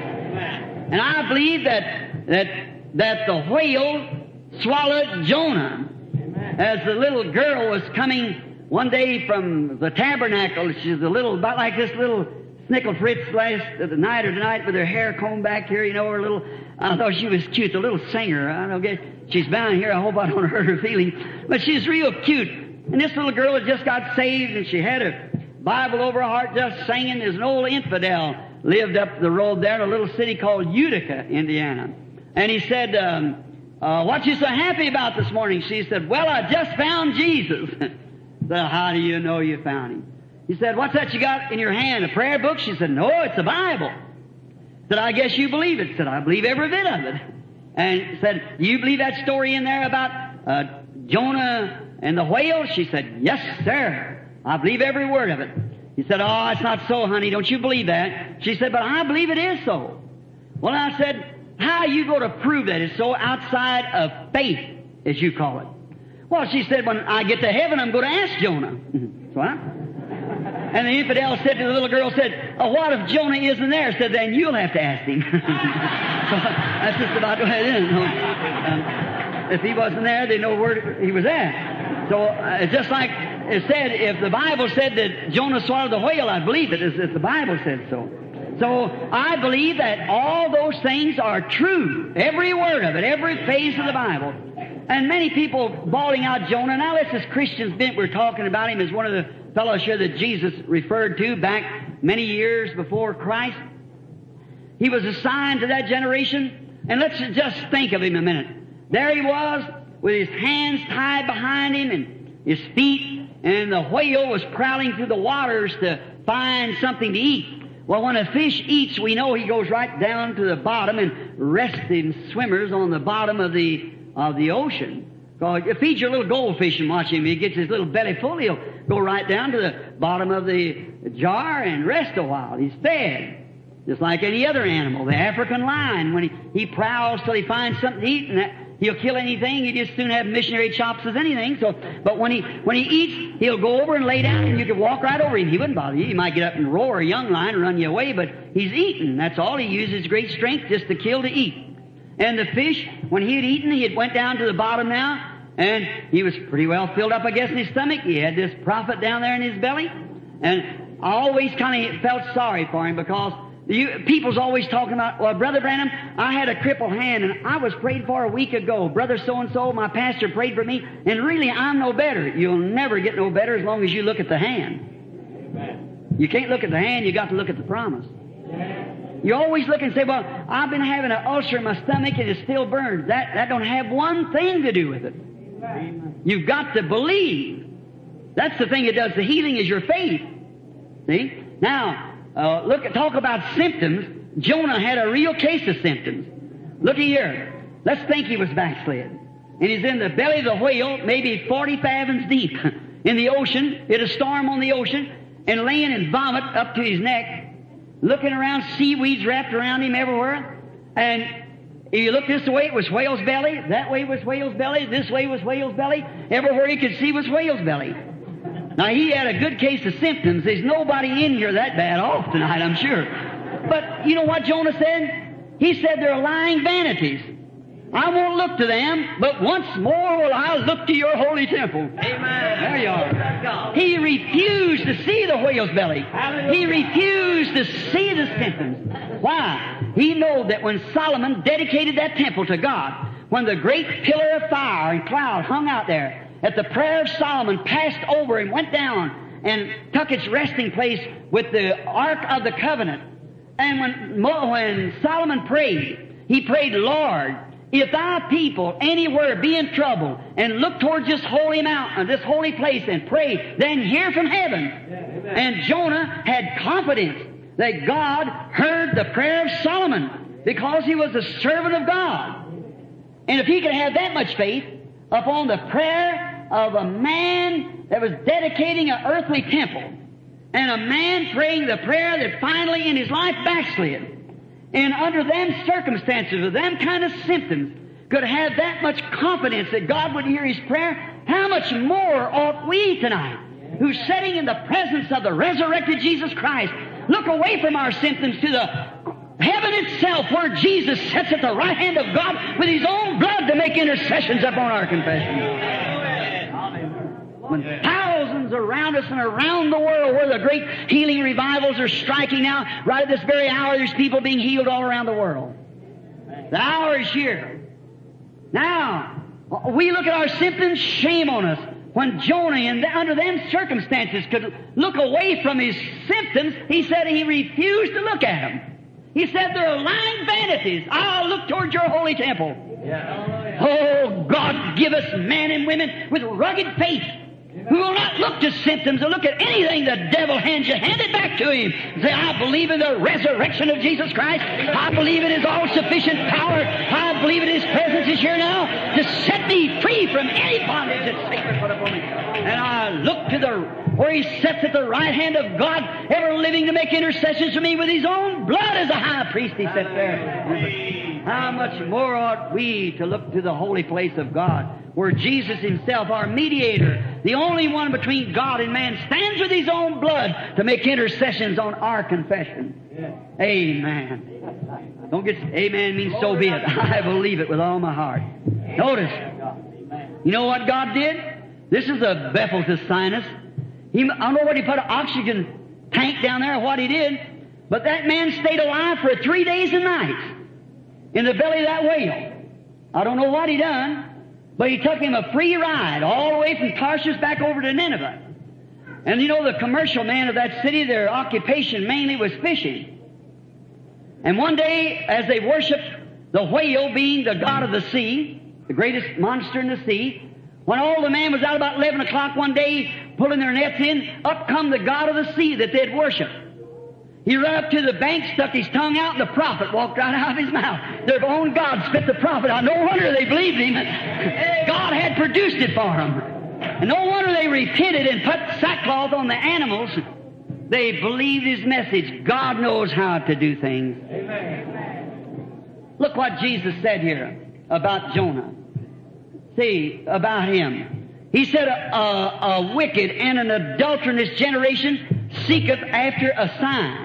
And I believe that, that, that the whale swallowed Jonah. As the little girl was coming one day from the tabernacle, she's a little, about like this little Snickle Fritz last uh, the night or tonight with her hair combed back here, you know, her little, I thought she was cute, the little singer. I don't get, she's bound here, I hope I don't hurt her feelings. But she's real cute. And this little girl had just got saved and she had a Bible over her heart just singing. There's an old infidel lived up the road there in a little city called Utica, Indiana. And he said, um, uh, what you so happy about this morning? She said, well, I just found Jesus. So how do you know you found Him? He said, what's that you got in your hand, a prayer book? She said, no, it's a Bible. Said, I guess you believe it. Said, I believe every bit of it. And said, do you believe that story in there about uh, Jonah and the whale? She said, yes, sir. I believe every word of it. He said, oh, it's not so, honey. Don't you believe that? She said, but I believe it is so. Well, I said, how are you going to prove that it's so outside of faith, as you call it? Well, she said, when I get to heaven, I'm going to ask Jonah. So I... And the infidel said to the little girl, said, oh, what if Jonah isn't there? Said, then you'll have to ask him. So that's just about the way it is. Um, if he wasn't there, they know where he was at. So uh, it's just like it said, if the Bible said that Jonah swallowed the whale, I'd believe it, as if the Bible said so. So I believe that all those things are true. Every word of it, every phase of the Bible. And many people bawling out Jonah. Now let's as Christians, we're talking about him as one of the fellows here that Jesus referred to back many years before Christ. He was assigned to that generation. And let's just think of him a minute. There he was with his hands tied behind him and his feet, and the whale was prowling through the waters to find something to eat. Well, when a fish eats, we know he goes right down to the bottom and resting swimmers on the bottom of the of the ocean. So if you feed your little goldfish and watch him, he gets his little belly full, he'll go right down to the bottom of the jar and rest a while. He's fed. Just like any other animal. The African lion, when he, he prowls till he finds something to eat, and that, he'll kill anything. He just soon have missionary chops as anything. So, but when he when he eats, he'll go over and lay down, and you can walk right over him. He wouldn't bother you. He might get up and roar a young lion and run you away, but he's eating. That's all. He uses great strength just to kill to eat. And the fish, when he had eaten, he had went down to the bottom now, and he was pretty well filled up, I guess, in his stomach. He had this prophet down there in his belly, and I always kind of felt sorry for him because you, people's always talking about, well, Brother Branham, I had a crippled hand, and I was prayed for a week ago. Brother so-and-so, my pastor, prayed for me, and really, I'm no better. You'll never get no better as long as you look at the hand. Amen. You can't look at the hand, you got to look at the promise. Amen. You always look and say, well, I've been having an ulcer in my stomach and it still burns. That, that don't have one thing to do with it. Amen. You've got to believe. That's the thing that does the healing is your faith. See? Now, Uh, look, talk about symptoms. Jonah had a real case of symptoms. Looky here. Let's think he was backslid. And he's in the belly of the whale, maybe forty fathoms deep in the ocean. It a storm on the ocean, and laying in vomit up to his neck, looking around, seaweeds wrapped around him everywhere. And if you look this way, it was whale's belly. That way was whale's belly. This way was whale's belly. Everywhere he could see was whale's belly. Now, he had a good case of symptoms. There's nobody in here that bad off tonight, I'm sure. But you know what Jonah said? He said they're lying vanities. I won't look to them, but once more will I look to your holy temple. Amen. There you are. He refused to see the whale's belly. He refused to see the symptoms. Why? He knew that when Solomon dedicated that temple to God, when the great pillar of fire and cloud hung out there, at the prayer of Solomon passed over and went down and took its resting place with the Ark of the Covenant. And when, when Solomon prayed, he prayed, Lord, if thy people anywhere be in trouble and look towards this holy mountain, this holy place and pray, then hear from heaven. Yeah, and Jonah had confidence that God heard the prayer of Solomon because he was a servant of God. And if he could have that much faith, upon the prayer of a man that was dedicating an earthly temple, and a man praying the prayer that finally in his life backslid. And under them circumstances, with them kind of symptoms, could have that much confidence that God would hear his prayer, how much more ought we tonight, who's sitting in the presence of the resurrected Jesus Christ, look away from our symptoms to the heaven itself, where Jesus sits at the right hand of God with his own blood to make intercessions upon our confession. When thousands around us and around the world, where the great healing revivals are striking now, right at this very hour, there's people being healed all around the world. The hour is here. Now, we look at our symptoms, shame on us. When Jonah, in the, under them circumstances, could look away from his symptoms, he said he refused to look at them. He said, they're lying vanities. I'll look toward your holy temple. Yeah. Oh, God, give us men and women with rugged faith, who will not look to symptoms or look at anything the devil hands you. Hand it back to him. Say, I believe in the resurrection of Jesus Christ. I believe in his all-sufficient power. I believe in his presence is here now to set me free from any bondage that Satan put upon me. And I look to the where he sits at the right hand of God, ever living to make intercessions for me with his own blood as a high priest. He sits there. How much more ought we to look to the holy place of God, where Jesus himself, our mediator, the only one between God and man, stands with his own blood to make intercessions on our confession. Yeah. Amen. Don't get, amen means so be it. I believe it with all my heart. Notice, you know what God did? This is a Bethel sinus. He, I don't know what he put an oxygen tank down there or what he did, but that man stayed alive for three days and nights in the belly of that whale. I don't know what he done, but he took him a free ride all the way from Tarshish back over to Nineveh. And you know, the commercial man of that city, their occupation mainly was fishing. And one day, as they worshiped the whale being the god of the sea, the greatest monster in the sea, when all the man was out about eleven o'clock one day pulling their nets in, up come the god of the sea that they'd worship. He ran up to the bank, stuck his tongue out, and the prophet walked right out of his mouth. Their own God spit the prophet out. No wonder they believed him. God had produced it for them. And no wonder they repented and put sackcloth on the animals. They believed his message. God knows how to do things. Amen. Look what Jesus said here about Jonah. See, about him. He said, a, a, a wicked and an adulterous generation seeketh after a sign.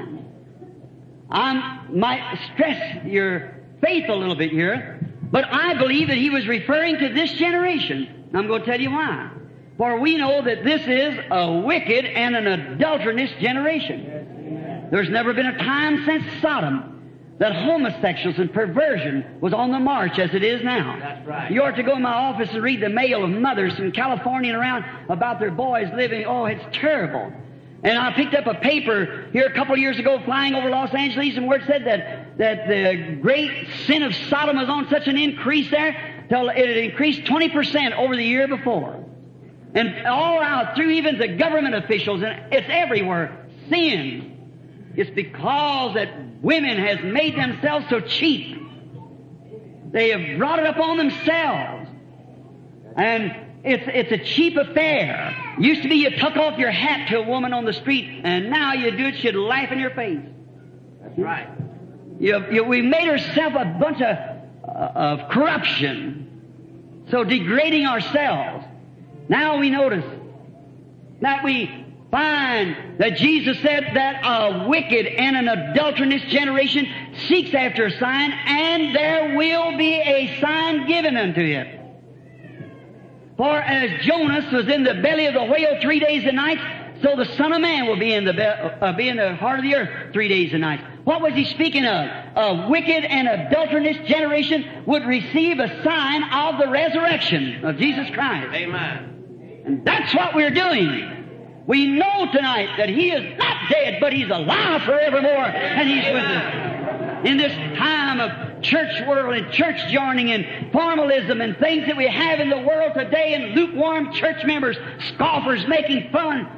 I might stress your faith a little bit here, but I believe that he was referring to this generation. I'm going to tell you why. For we know that this is a wicked and an adulterous generation. There's never been a time since Sodom that homosexuals and perversion was on the march as it is now. That's right. You ought to go in my office and read the mail of mothers in California and around about their boys living. Oh, it's terrible. And I picked up a paper here a couple of years ago flying over Los Angeles, and where it said that, that the great sin of Sodom was on such an increase there till it had increased twenty percent over the year before. And all out through even the government officials, and it's everywhere, sin. It's because that women has made themselves so cheap. They have brought it upon themselves. And it's it's a cheap affair. Used to be you took off your hat to a woman on the street, and now you do it, she'd laugh in your face. That's right. You, you, we made ourselves a bunch of, uh, of corruption, so degrading ourselves. Now we notice that we find that Jesus said that a wicked and an adulterous generation seeks after a sign, and there will be a sign given unto it. For as Jonas was in the belly of the whale three days and nights, so the Son of Man will be in the be- uh, be in the heart of the earth three days and nights. What was he speaking of? A wicked and adulterous generation would receive a sign of the resurrection of Jesus Christ. Amen. And that's what we're doing. We know tonight that he is not dead, but he's alive forevermore, and he's with us. In this time of church world and church joining and formalism and things that we have in the world today, and lukewarm church members, scoffers making fun,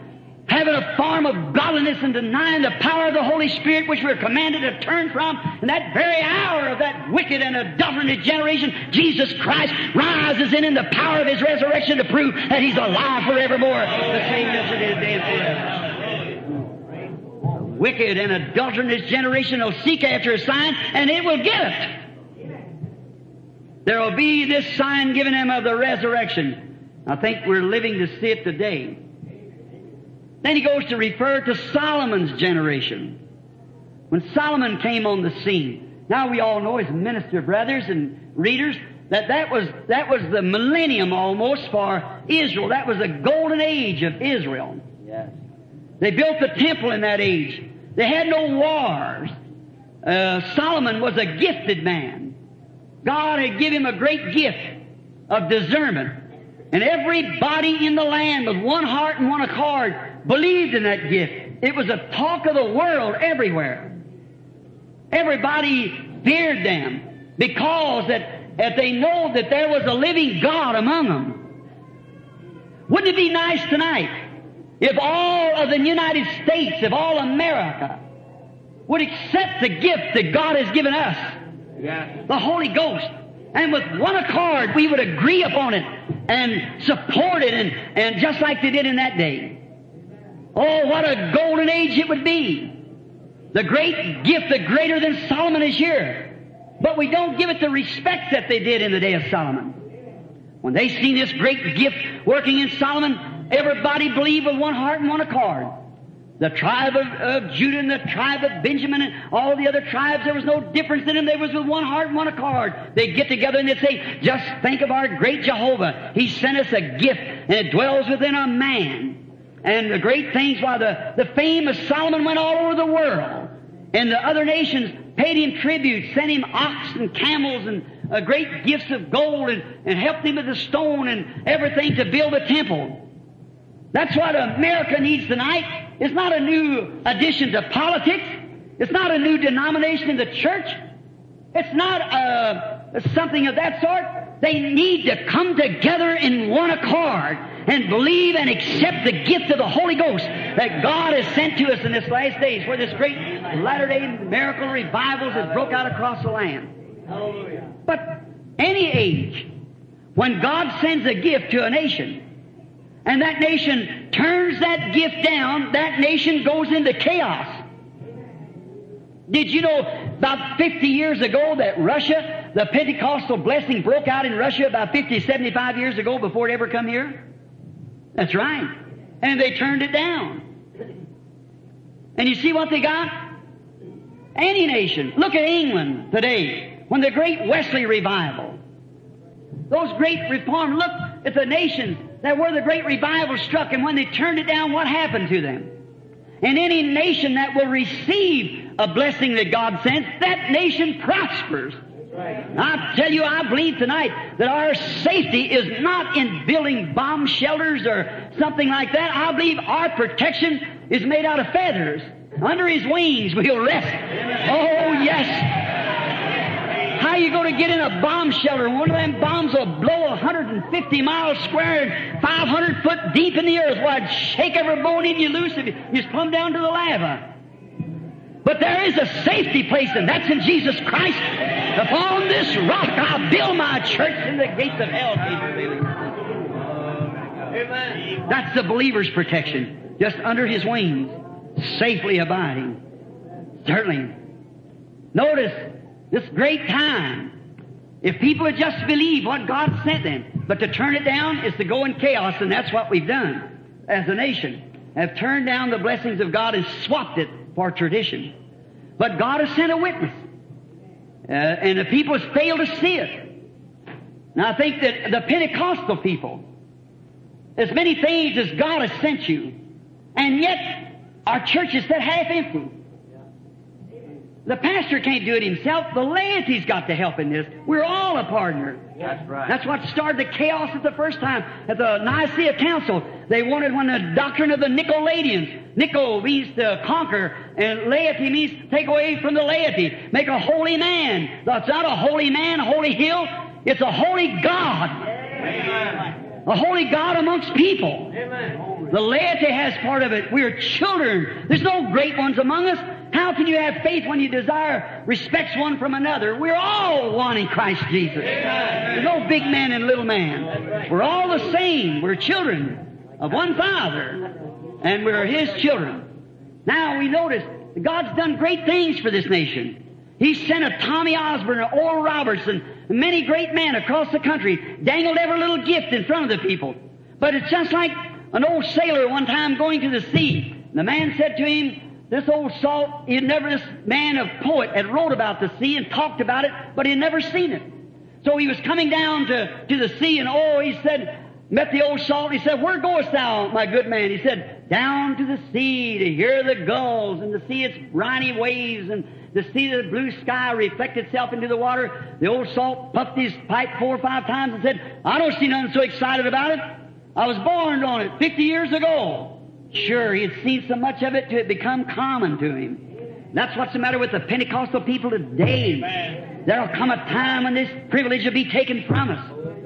having a form of godliness and denying the power of the Holy Spirit which we're commanded to turn from. In that very hour of that wicked and adulterate generation, Jesus Christ rises in in the power of His resurrection to prove that He's alive forevermore. The same yesterday, today, and forever. The wicked and adulterate generation will seek after a sign, and it will get it. There will be this sign given them of the resurrection. I think we're living to see it today. Then he goes to refer to Solomon's generation. When Solomon came on the scene. Now we all know as minister brothers and readers that that was, that was the millennium almost for Israel. That was the golden age of Israel. Yes. They built the temple in that age. They had no wars. Uh, Solomon was a gifted man. God had given him a great gift of discernment. And everybody in the land with one heart and one accord believed in that gift. It was a talk of the world everywhere. Everybody feared them because that, that they know that there was a living God among them. Wouldn't it be nice tonight if all of the United States, if all America would accept the gift that God has given us, yeah, the Holy Ghost, and with one accord we would agree upon it and support it, and, and just like they did in that day. Oh, what a golden age it would be. The great gift, the greater than Solomon is here. But we don't give it the respect that they did in the day of Solomon. When they seen this great gift working in Solomon, everybody believed with one heart and one accord. The tribe of, of Judah and the tribe of Benjamin and all the other tribes, there was no difference in them. They was with one heart and one accord. They'd get together and they'd say, just think of our great Jehovah. He sent us a gift, and it dwells within a man. And the great things, while the, the fame of Solomon went all over the world, and the other nations paid him tribute, sent him ox and camels and uh, great gifts of gold, and, and helped him with the stone and everything to build a temple. That's what America needs tonight. It's not a new addition to politics. It's not a new denomination in the church. It's not uh, something of that sort. They need to come together in one accord and believe and accept the gift of the Holy Ghost that God has sent to us in this last days, where this great latter-day miracle revivals has broke out across the land. Hallelujah. But any age, when God sends a gift to a nation, and that nation turns that gift down, that nation goes into chaos. Did you know about fifty years ago that Russia, the Pentecostal blessing broke out in Russia about fifty, seventy-five years ago before it ever come here? That's right. And they turned it down. And you see what they got? Any nation. Look at England today, when the great Wesley revival. Those great reforms, look at the nations that where the great revival struck, and when they turned it down, what happened to them? And any nation that will receive a blessing that God sends, that nation prospers. Right. I tell you, I believe tonight that our safety is not in building bomb shelters or something like that. I believe our protection is made out of feathers. Under His wings we'll rest. Oh, yes. How are you going to get in a bomb shelter? One of them bombs will blow one hundred fifty miles square and five hundred foot deep in the earth. Well, it'd shake every bone in you loose if you just plumb down to the lava. But there is a safety place, and that's in Jesus Christ. Upon this rock I'll build my church, and the gates of hell can't prevail against it. That's the believer's protection, just under His wings, safely abiding. Certainly. Notice this great time. If people would just believe what God sent them, but to turn it down is to go in chaos, and that's what we've done as a nation. Have turned down the blessings of God and swapped it for tradition. But God has sent a witness. Uh, and the people has failed to see it. Now I think that the Pentecostal people, as many things as God has sent you, and yet our church is set half empty. The pastor can't do it himself. The laity's got to help in this. We're all a partner. That's right. That's what started the chaos at the first time at the Nicaea Council. They wanted when the doctrine of the Nicolaitans. Nico means to conquer, and laity means to take away from the laity. Make a holy man. That's not a holy man, a holy hill. It's a holy God. Amen. A holy God amongst people. Amen. The laity has part of it. We're children. There's no great ones among us. How can you have faith when you desire respects one from another? We're all one in Christ Jesus. There's no big man and little man. We're all the same. We're children of one Father, and we're His children. Now we notice that God's done great things for this nation. He sent a Tommy Osborne, an Oral Roberts, and many great men across the country, dangled every little gift in front of the people. But it's just like an old sailor one time going to the sea. The man said to him, this old salt, he had never, this man, a poet, had wrote about the sea and talked about it, but he had never seen it. So he was coming down to, to the sea, and oh, he said, met the old salt, and he said, where goest thou, my good man? He said, down to the sea to hear the gulls and to see its briny waves and to see the blue sky reflect itself into the water. The old salt puffed his pipe four or five times and said, I don't see nothing so excited about it. I was born on it fifty years ago. Sure, he had seen so much of it to it become common to him. That's what's the matter with the Pentecostal people today. There'll come a time when this privilege will be taken from us.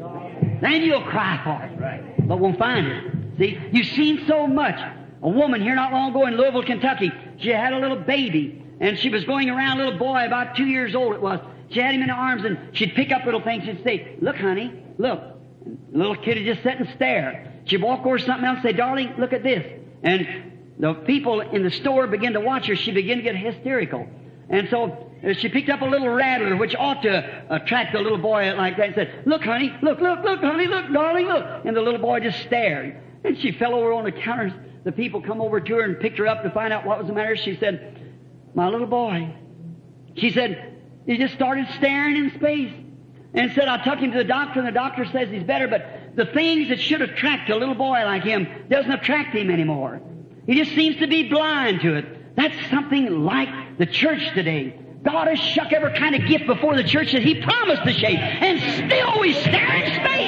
Then you'll cry for it, but won't find it. See, you've seen so much. A woman here not long ago in Louisville, Kentucky, she had a little baby, and she was going around, a little boy, about two years old it was. She had him in her arms, and she'd pick up little things and say, look, honey, look. And the little kid would just sit and stare. She'd walk over something else and say, darling, look at this. And the people in the store began to watch her. She began to get hysterical. And so uh, she picked up a little rattler, which ought to attract a little boy like that, and said, look, honey, look, look, look, honey, look, darling, look. And the little boy just stared. And she fell over on the counter. The people come over to her and picked her up to find out what was the matter. She said, my little boy. She said, he just started staring in space. And said, I took him to the doctor, and the doctor says he's better, but the things that should attract a little boy like him doesn't attract him anymore. He just seems to be blind to it. That's something like the church today. God has shuck every kind of gift before the church that He promised to shape, and still we stare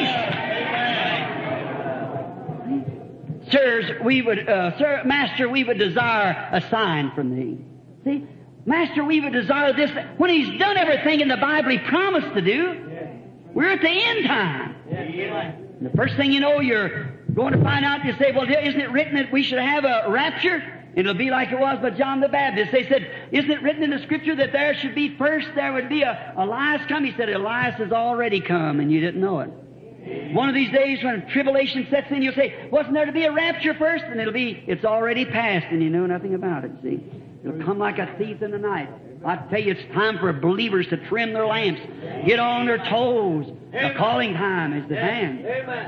in space. Sirs, we would, uh, sir, Master, we would desire a sign from Thee. See? Master, we would desire this. When He's done everything in the Bible He promised to do, we're at the end time. And the first thing you know, you're going to find out, you say, well, isn't it written that we should have a rapture? And it'll be like it was by John the Baptist. They said, isn't it written in the Scripture that there should be first, there would be a Elias come? He said, Elias has already come, and you didn't know it. One of these days when tribulation sets in, you'll say, wasn't there to be a rapture first? And it'll be, it's already passed, and you know nothing about it, see. It'll come like a thief in the night. I tell you, it's time for believers to trim their lamps, get on their toes. The calling time is at hand.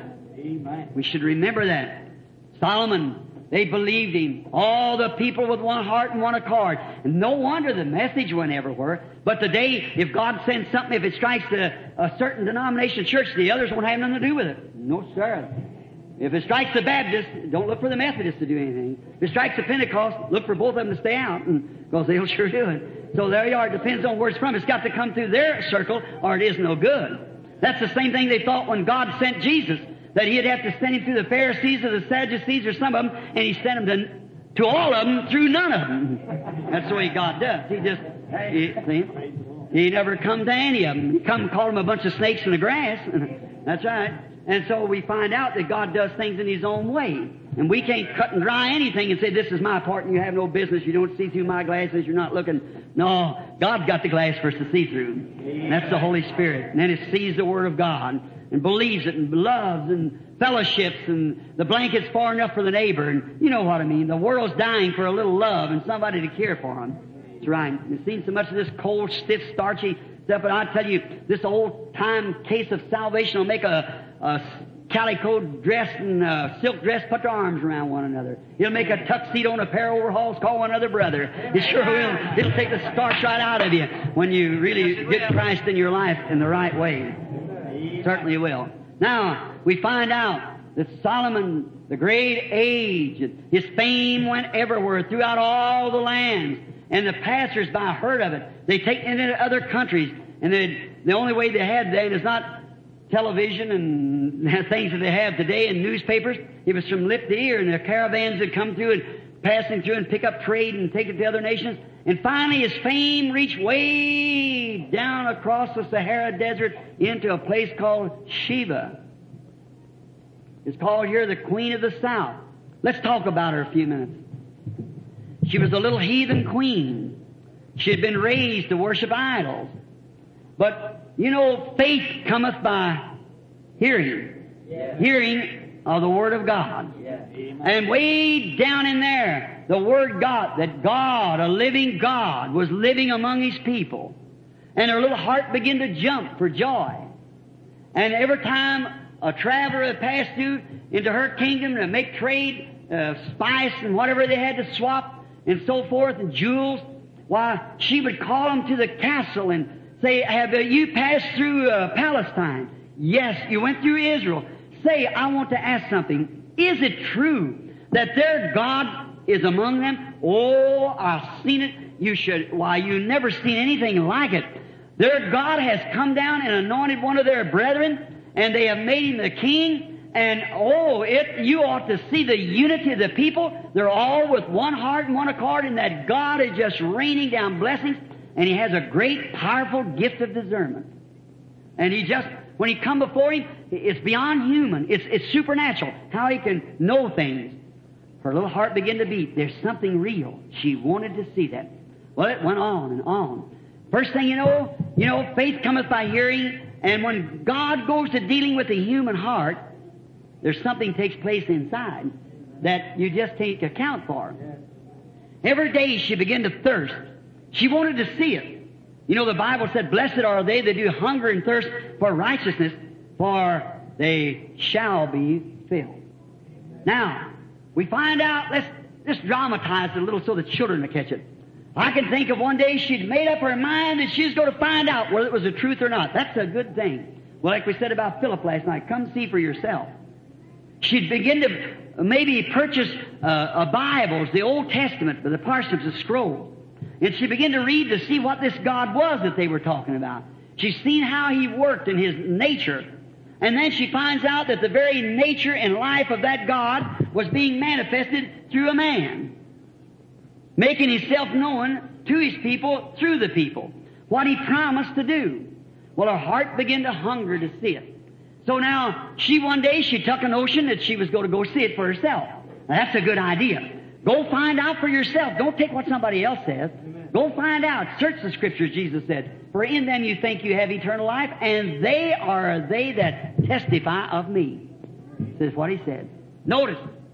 Amen. We should remember that. Solomon, they believed him. All the people with one heart and one accord. And no wonder the message went everywhere. But today, if God sends something, if it strikes a, a certain denomination church, the others won't have nothing to do with it. No, sir. If it strikes the Baptist, don't look for the Methodists to do anything. If it strikes the Pentecost, look for both of them to stay out, because they'll sure do it. So there you are. It depends on where it's from. It's got to come through their circle, or it is no good. That's the same thing they thought when God sent Jesus, that He'd have to send Him through the Pharisees or the Sadducees or some of them, and He sent Him to, to all of them through none of them. That's the way God does. He just, he, see, He never come to any of them. He come and call them a bunch of snakes in the grass. That's right. And so we find out that God does things in His own way. And we can't cut and dry anything and say, this is my part and you have no business. You don't see through my glasses. You're not looking. No, God's got the glass for us to see through. And that's the Holy Spirit. And then it sees the Word of God and believes it and loves and fellowships, and the blanket's far enough for the neighbor. And you know what I mean. The world's dying for a little love and somebody to care for them. That's right. We've seen so much of this cold, stiff, starchy stuff. But I tell you, this old-time case of salvation will make a, a calico dress and a silk dress put their arms around one another. It'll make a tuxedo and a pair of overalls call one another brother. It sure will. It'll take the starch right out of you when you really get Christ in your life in the right way. Certainly will. Now, we find out that Solomon, the great age, his fame went everywhere throughout all the lands. And the passers-by heard of it. They take it into other countries. And they, the only way they had then is not television and things that they have today and newspapers. It was from lip to ear, and their caravans would come through and passing through and pick up trade and take it to other nations. And finally his fame reached way down across the Sahara Desert into a place called Sheba. It's called here the Queen of the South. Let's talk about her a few minutes. She was a little heathen queen. She had been raised to worship idols. But, you know, faith cometh by hearing. Yeah. Hearing of the Word of God. Yeah. And way down in there, the Word God, that God, a living God, was living among His people. And her little heart began to jump for joy. And every time a traveler had passed through into her kingdom to make trade, uh, spice and whatever they had to swap and so forth, and jewels, why, she would call them to the castle and say, have you passed through uh, Palestine? Yes, you went through Israel. Say, I want to ask something. Is it true that their God is among them? Oh, I've seen it. You should, why, you never seen anything like it. Their God has come down and anointed one of their brethren, and they have made him the king. And, oh, it, you ought to see the unity of the people. They're all with one heart and one accord, and that God is just raining down blessings, and He has a great, powerful gift of discernment. And He just, when He come before Him, it's beyond human. It's, it's supernatural, how He can know things. Her little heart began to beat. There's something real. She wanted to see that. Well, it went on and on. First thing you know, you know, faith cometh by hearing, and when God goes to dealing with the human heart, there's something takes place inside that you just can't account for. Every day she began to thirst. She wanted to see it. You know, the Bible said, blessed are they that do hunger and thirst for righteousness, for they shall be filled. Now, we find out, let's, let's dramatize it a little so the children will catch it. I can think of one day she'd made up her mind that she was going to find out whether it was the truth or not. That's a good thing. Well, like we said about Philip last night, come see for yourself. She'd begin to maybe purchase uh, a Bibles, the Old Testament, the parsnips, the scroll. And she began to read to see what this God was that they were talking about. She's seen how He worked in His nature. And then she finds out that the very nature and life of that God was being manifested through a man, making Himself known to His people through the people, what He promised to do. Well, her heart began to hunger to see it. So now, she one day, she took a notion that she was going to go see it for herself. Now, that's a good idea. Go find out for yourself. Don't take what somebody else says. Amen. Go find out. Search the Scriptures, Jesus said. For in them you think you have eternal life, and they are they that testify of me. This is what He said. Notice.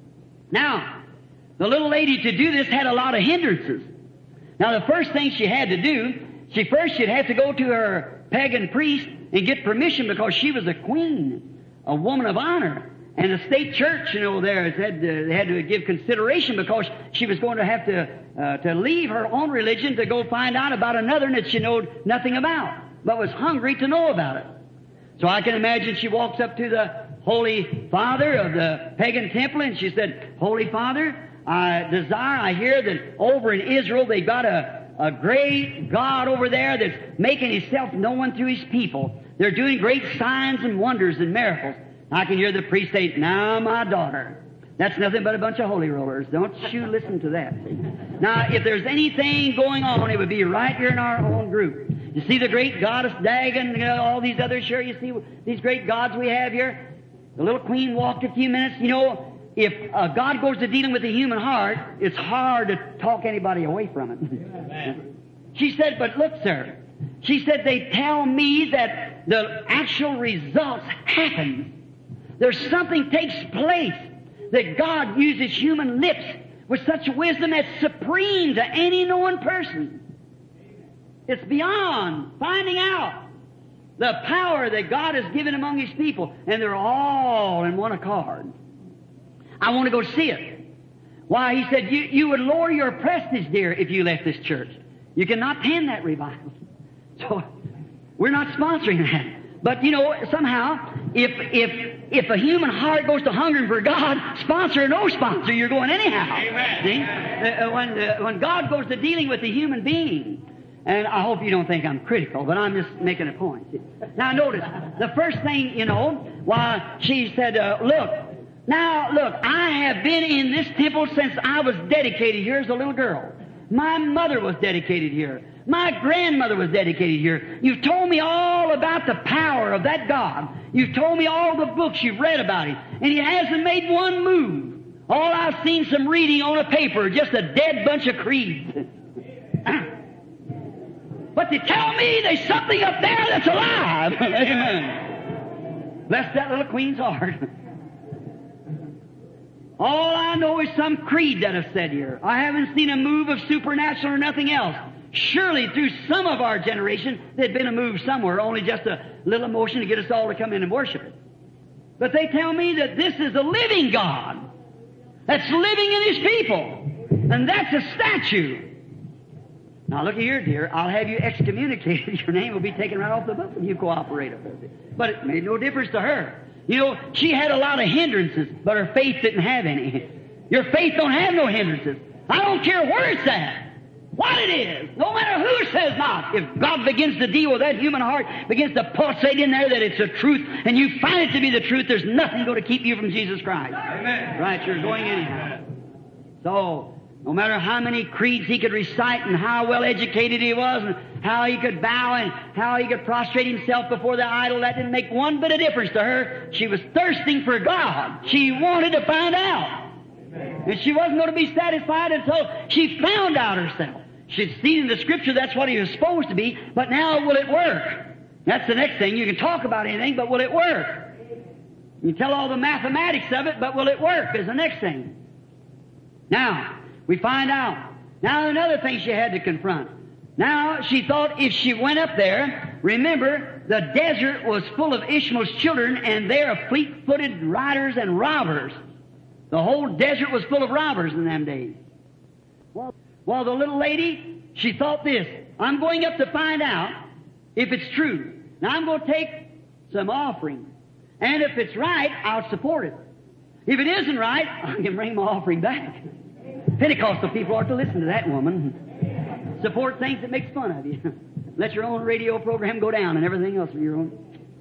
Now, the little lady to do this had a lot of hindrances. Now, the first thing she had to do, she first she'd have to go to her pagan priest and get permission, because she was a queen, a woman of honor. And the state church, you know, there had to, they had to give consideration, because she was going to have to uh, to leave her own religion to go find out about another that she knew nothing about, but was hungry to know about it. So I can imagine she walks up to the Holy Father of the pagan temple, and she said, Holy Father, I desire, I hear that over in Israel they've got a A great God over there that's making Himself known through His people. They're doing great signs and wonders and miracles. I can hear the priest say, now, my daughter, that's nothing but a bunch of holy rollers. Don't you listen to that. Now, if there's anything going on, it would be right here in our own group. You see the great goddess Dagon, you know, all these others here. You see these great gods we have here. The little queen walked a few minutes. You know, if uh, God goes to dealing with the human heart, it's hard to talk anybody away from it. Amen. She said, but look, sir, she said, they tell me that the actual results happen. There's something takes place that God uses human lips with such wisdom that's supreme to any known person. It's beyond finding out the power that God has given among His people, and they're all in one accord. I want to go see it. Why, he said, you, you would lower your prestige, dear, if you left this church. You cannot attend that revival. So, we're not sponsoring that. But, you know, somehow, if if if a human heart goes to hungering for God, sponsor or no sponsor, you're going anyhow. Amen. See? Uh, when, uh, when God goes to dealing with the human being, and I hope you don't think I'm critical, but I'm just making a point. Now, notice, the first thing, you know, why she said, uh, look, Now, look, I have been in this temple since I was dedicated here as a little girl. My mother was dedicated here. My grandmother was dedicated here. You've told me all about the power of that God. You've told me all the books you've read about Him. And He hasn't made one move. All I've seen some reading on a paper, just a dead bunch of creeds. But they tell me there's something up there that's alive. Amen. Bless that little queen's heart. All I know is some creed that have said here. I haven't seen a move of supernatural or nothing else. Surely through some of our generation there'd been a move somewhere, only just a little emotion to get us all to come in and worship it. But they tell me that this is a living God that's living in His people. And that's a statue. Now look here, dear, I'll have you excommunicated. Your name will be taken right off the book when you cooperate with it. But it made no difference to her. You know, she had a lot of hindrances, but her faith didn't have any. Your faith don't have no hindrances. I don't care where it's at, what it is, no matter who says not. If God begins to deal with that human heart, begins to pulsate in there that it's a truth, and you find it to be the truth, there's nothing going to keep you from Jesus Christ. Amen. Right, you're going anyhow. So, no matter how many creeds he could recite and how well educated he was and how he could bow and how he could prostrate himself before the idol, that didn't make one bit of difference to her. She was thirsting for God. She wanted to find out. And she wasn't going to be satisfied until she found out herself. She'd seen in the Scripture that's what he was supposed to be, but now will it work? That's the next thing. You can talk about anything, but will it work? You can tell all the mathematics of it, but will it work is the next thing. Now, we find out. Now another thing she had to confront. Now she thought if she went up there, remember, the desert was full of Ishmael's children, and they're fleet-footed riders and robbers. The whole desert was full of robbers in them days. Well, well, the little lady, she thought this, I'm going up to find out if it's true. Now I'm going to take some offering. And if it's right, I'll support it. If it isn't right, I can bring my offering back. Pentecostal people ought to listen to that woman. Support things that makes fun of you. Let your own radio program go down and everything else of your own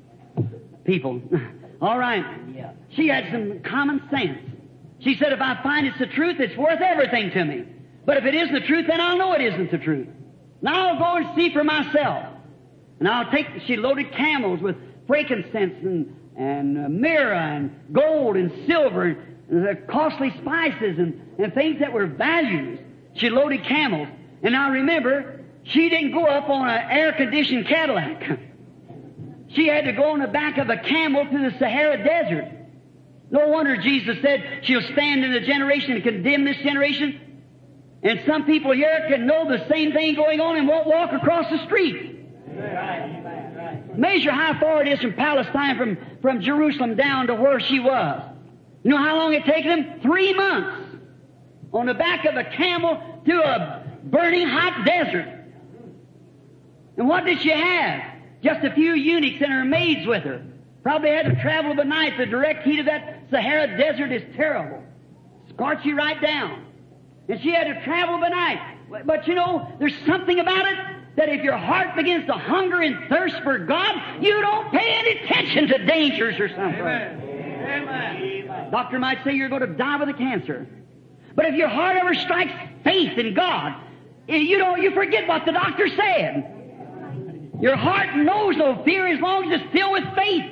people. All right. She had some common sense. She said, if I find it's the truth, it's worth everything to me. But if it isn't the truth, then I'll know it isn't the truth. Now I'll go and see for myself. And I'll take, she loaded camels with frankincense and, and uh, myrrh and gold and silver and uh, costly spices and, and things that were values. She loaded camels. And now remember, she didn't go up on an air-conditioned Cadillac. She had to go on the back of a camel to the Sahara Desert. No wonder Jesus said she'll stand in the generation and condemn this generation. And some people here can know the same thing going on and won't walk across the street. Right, right. Measure how far it is from Palestine, from, from Jerusalem down to where she was. You know how long it taken them? Three months on the back of a camel to a burning hot desert. And what did she have? Just a few eunuchs and her maids with her. Probably had to travel by night. The direct heat of that Sahara Desert is terrible. Scorch you right down. And she had to travel by night. But you know, there's something about it that if your heart begins to hunger and thirst for God, you don't pay any attention to dangers or something. Amen. Amen. Doctor might say you're going to die with a cancer. But if your heart ever strikes faith in God, you don't, you forget what the doctor said. Your heart knows no fear as long as it's filled with faith.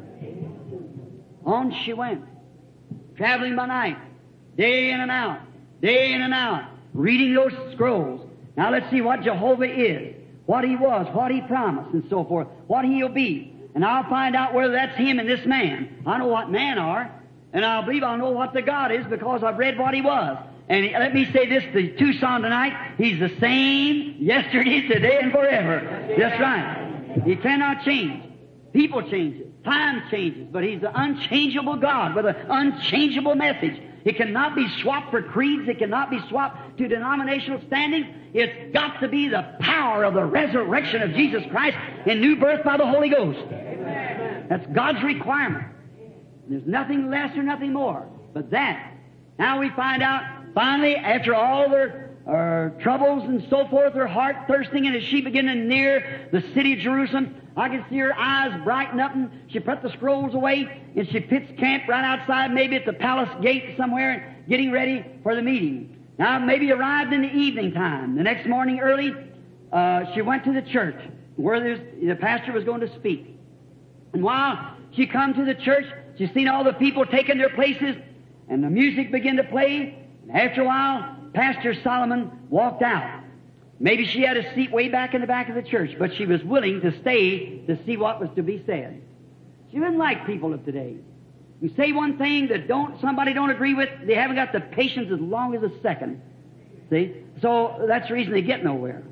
On she went, traveling by night, day in and out, day in and out, reading those scrolls. Now let's see what Jehovah is, what He was, what He promised, and so forth, what He'll be. And I'll find out whether that's Him and this man. I know what man are, and I believe I'll know what the God is because I've read what He was. And let me say this to Tucson tonight, He's the same yesterday, today, and forever. That's right. He cannot change. People change it. Time changes, but He's the unchangeable God with an unchangeable message. It cannot be swapped for creeds. It cannot be swapped to denominational standings. It's got to be the power of the resurrection of Jesus Christ and new birth by the Holy Ghost. Amen. That's God's requirement. There's nothing less or nothing more but that. Now we find out, finally, after all their uh, troubles and so forth, her heart thirsting, and as she began to near the city of Jerusalem, I can see her eyes brighten up, and she put the scrolls away, and she pitched camp right outside, maybe at the palace gate somewhere, getting ready for the meeting. Now, maybe arrived in the evening time. The next morning early, uh, she went to the church where the pastor was going to speak. And while she come to the church, she seen all the people taking their places, And the music began to play, and after a while, Pastor Solomon walked out. Maybe she had a seat way back in the back of the church, but she was willing to stay to see what was to be said. She didn't like people of today. You say one thing that don't somebody don't agree with, they haven't got the patience as long as a second. See? So that's the reason they get nowhere.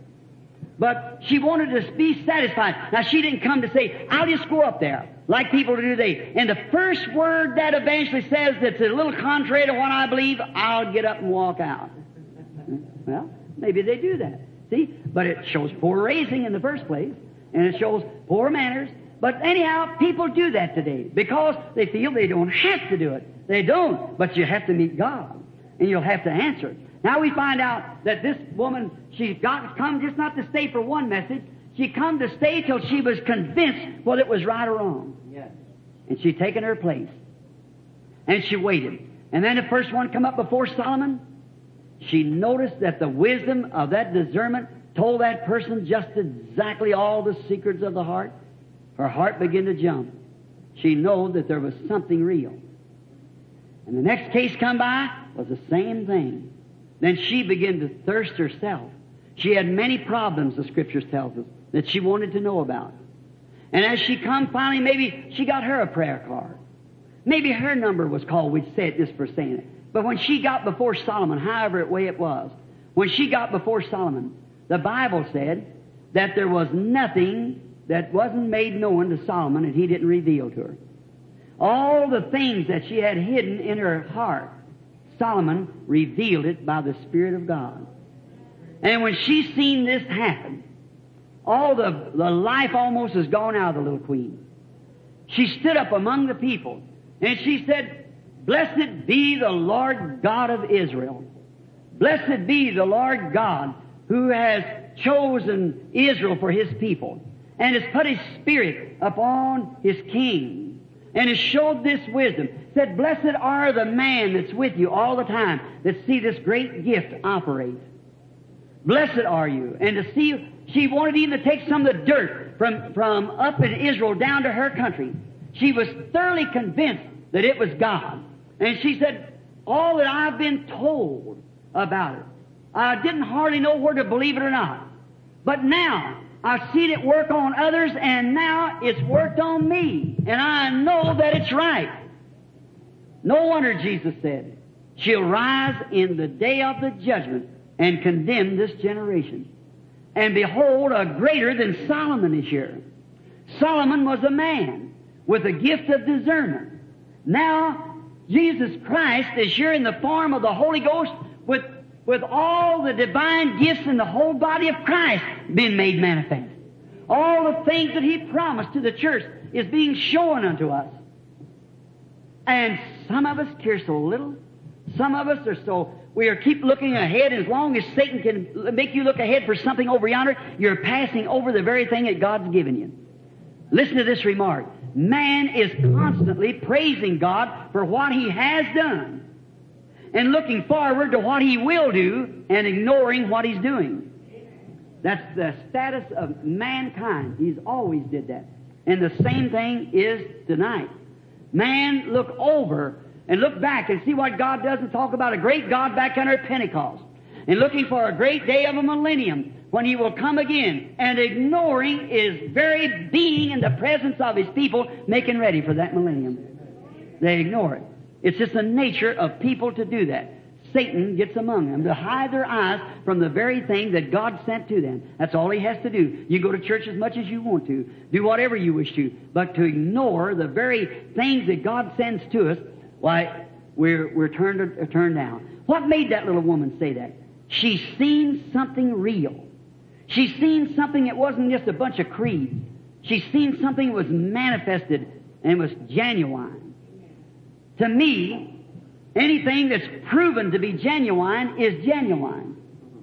But she wanted to be satisfied. Now, she didn't come to say, I'll just go up there, like people do today. And the first word that evangelist says that's a little contrary to what I believe, I'll get up and walk out. Well, maybe they do that. See? But it shows poor raising in the first place, and it shows poor manners. But anyhow, people do that today because they feel they don't have to do it. They don't. But you have to meet God, and you'll have to answer. Now we find out that this woman, she got come just not to stay for one message. She come to stay till she was convinced whether it was right or wrong. Yes. And she taken her place. And she waited. And then the first one come up before Solomon. She noticed that the wisdom of that discernment told that person just exactly all the secrets of the heart. Her heart began to jump. She knew that there was something real. And the next case come by was the same thing. Then she began to thirst herself. She had many problems, the Scriptures tells us, that she wanted to know about. And as she come, finally, maybe she got her a prayer card. Maybe her number was called. We'd say it just for saying it. But when she got before Solomon, however way it was, when she got before Solomon, the Bible said that there was nothing that wasn't made known to Solomon and he didn't reveal to her. All the things that she had hidden in her heart, Solomon revealed it by the Spirit of God. And when she seen this happen, all the, the life almost has gone out of the little queen. She stood up among the people and she said, Blessed be the Lord God of Israel. Blessed be the Lord God who has chosen Israel for His people and has put His Spirit upon His king. And has showed this wisdom. Said, Blessed are the man that's with you all the time that see this great gift operate. Blessed are you. And to see, she wanted even to take some of the dirt from, from up in Israel down to her country. She was thoroughly convinced that it was God. And she said, all that I've been told about it, I didn't hardly know whether to believe it or not. But now, I've seen it work on others, and now it's worked on me. And I know that it's right. No wonder Jesus said, she'll rise in the day of the judgment and condemn this generation. And behold, a greater than Solomon is here. Solomon was a man with a gift of discernment. Now, Jesus Christ is here in the form of the Holy Ghost with with all the divine gifts in the whole body of Christ being made manifest. All the things that He promised to the church is being shown unto us. And some of us care so little. Some of us are so, we are keep looking ahead. As long as Satan can make you look ahead for something over yonder, you're passing over the very thing that God's given you. Listen to this remark. Man is constantly praising God for what He has done and looking forward to what He will do and ignoring what He's doing. That's the status of mankind. He's always did that. And the same thing is tonight. Man look over and look back and see what God does and talk about a great God back under Pentecost and looking for a great day of a millennium when He will come again and ignoring His very being in the presence of His people making ready for that millennium. They ignore it. It's just the nature of people to do that. Satan gets among them to hide their eyes from the very thing that God sent to them. That's all he has to do. You go to church as much as you want to. Do whatever you wish to. But to ignore the very things that God sends to us, why, we're, we're turned, uh, turned down. What made that little woman say that? She's seen something real. She's seen something that wasn't just a bunch of creeds. She's seen something that was manifested and was genuine. To me, anything that's proven to be genuine is genuine.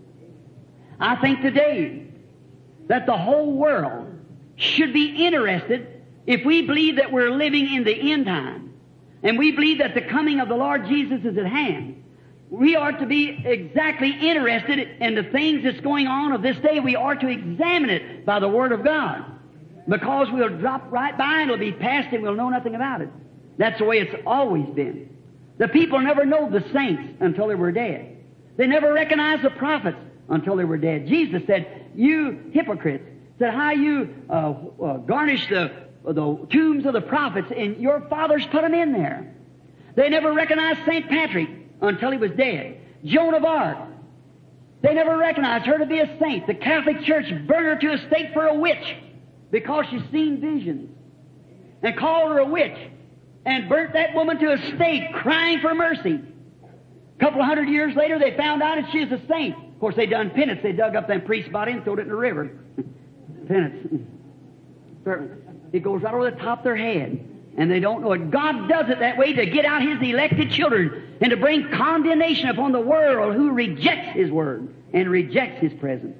I think today that the whole world should be interested if we believe that we're living in the end time and we believe that the coming of the Lord Jesus is at hand. We are to be exactly interested in the things that's going on of this day. We are to examine it by the Word of God, because we'll drop right by and it'll be past and we'll know nothing about it. That's the way it's always been. The people never know the saints until they were dead. They never recognized the prophets until they were dead. Jesus said, you hypocrites, said how you uh, uh, garnish the, the tombs of the prophets, and your fathers put them in there. They never recognized Saint Patrick until he was dead. Joan of Arc, they never recognized her to be a saint. The Catholic Church burned her to a stake for a witch because she's seen visions, and called her a witch, and burnt that woman to a stake, crying for mercy. A couple of hundred years later, they found out that she is a saint. Of course, they done penance. They dug up that priest's body and threw it in the river. Penance. It goes right over the top of their head, and they don't know it. God does it that way to get out His elected children and to bring condemnation upon the world who rejects His Word and rejects His presence.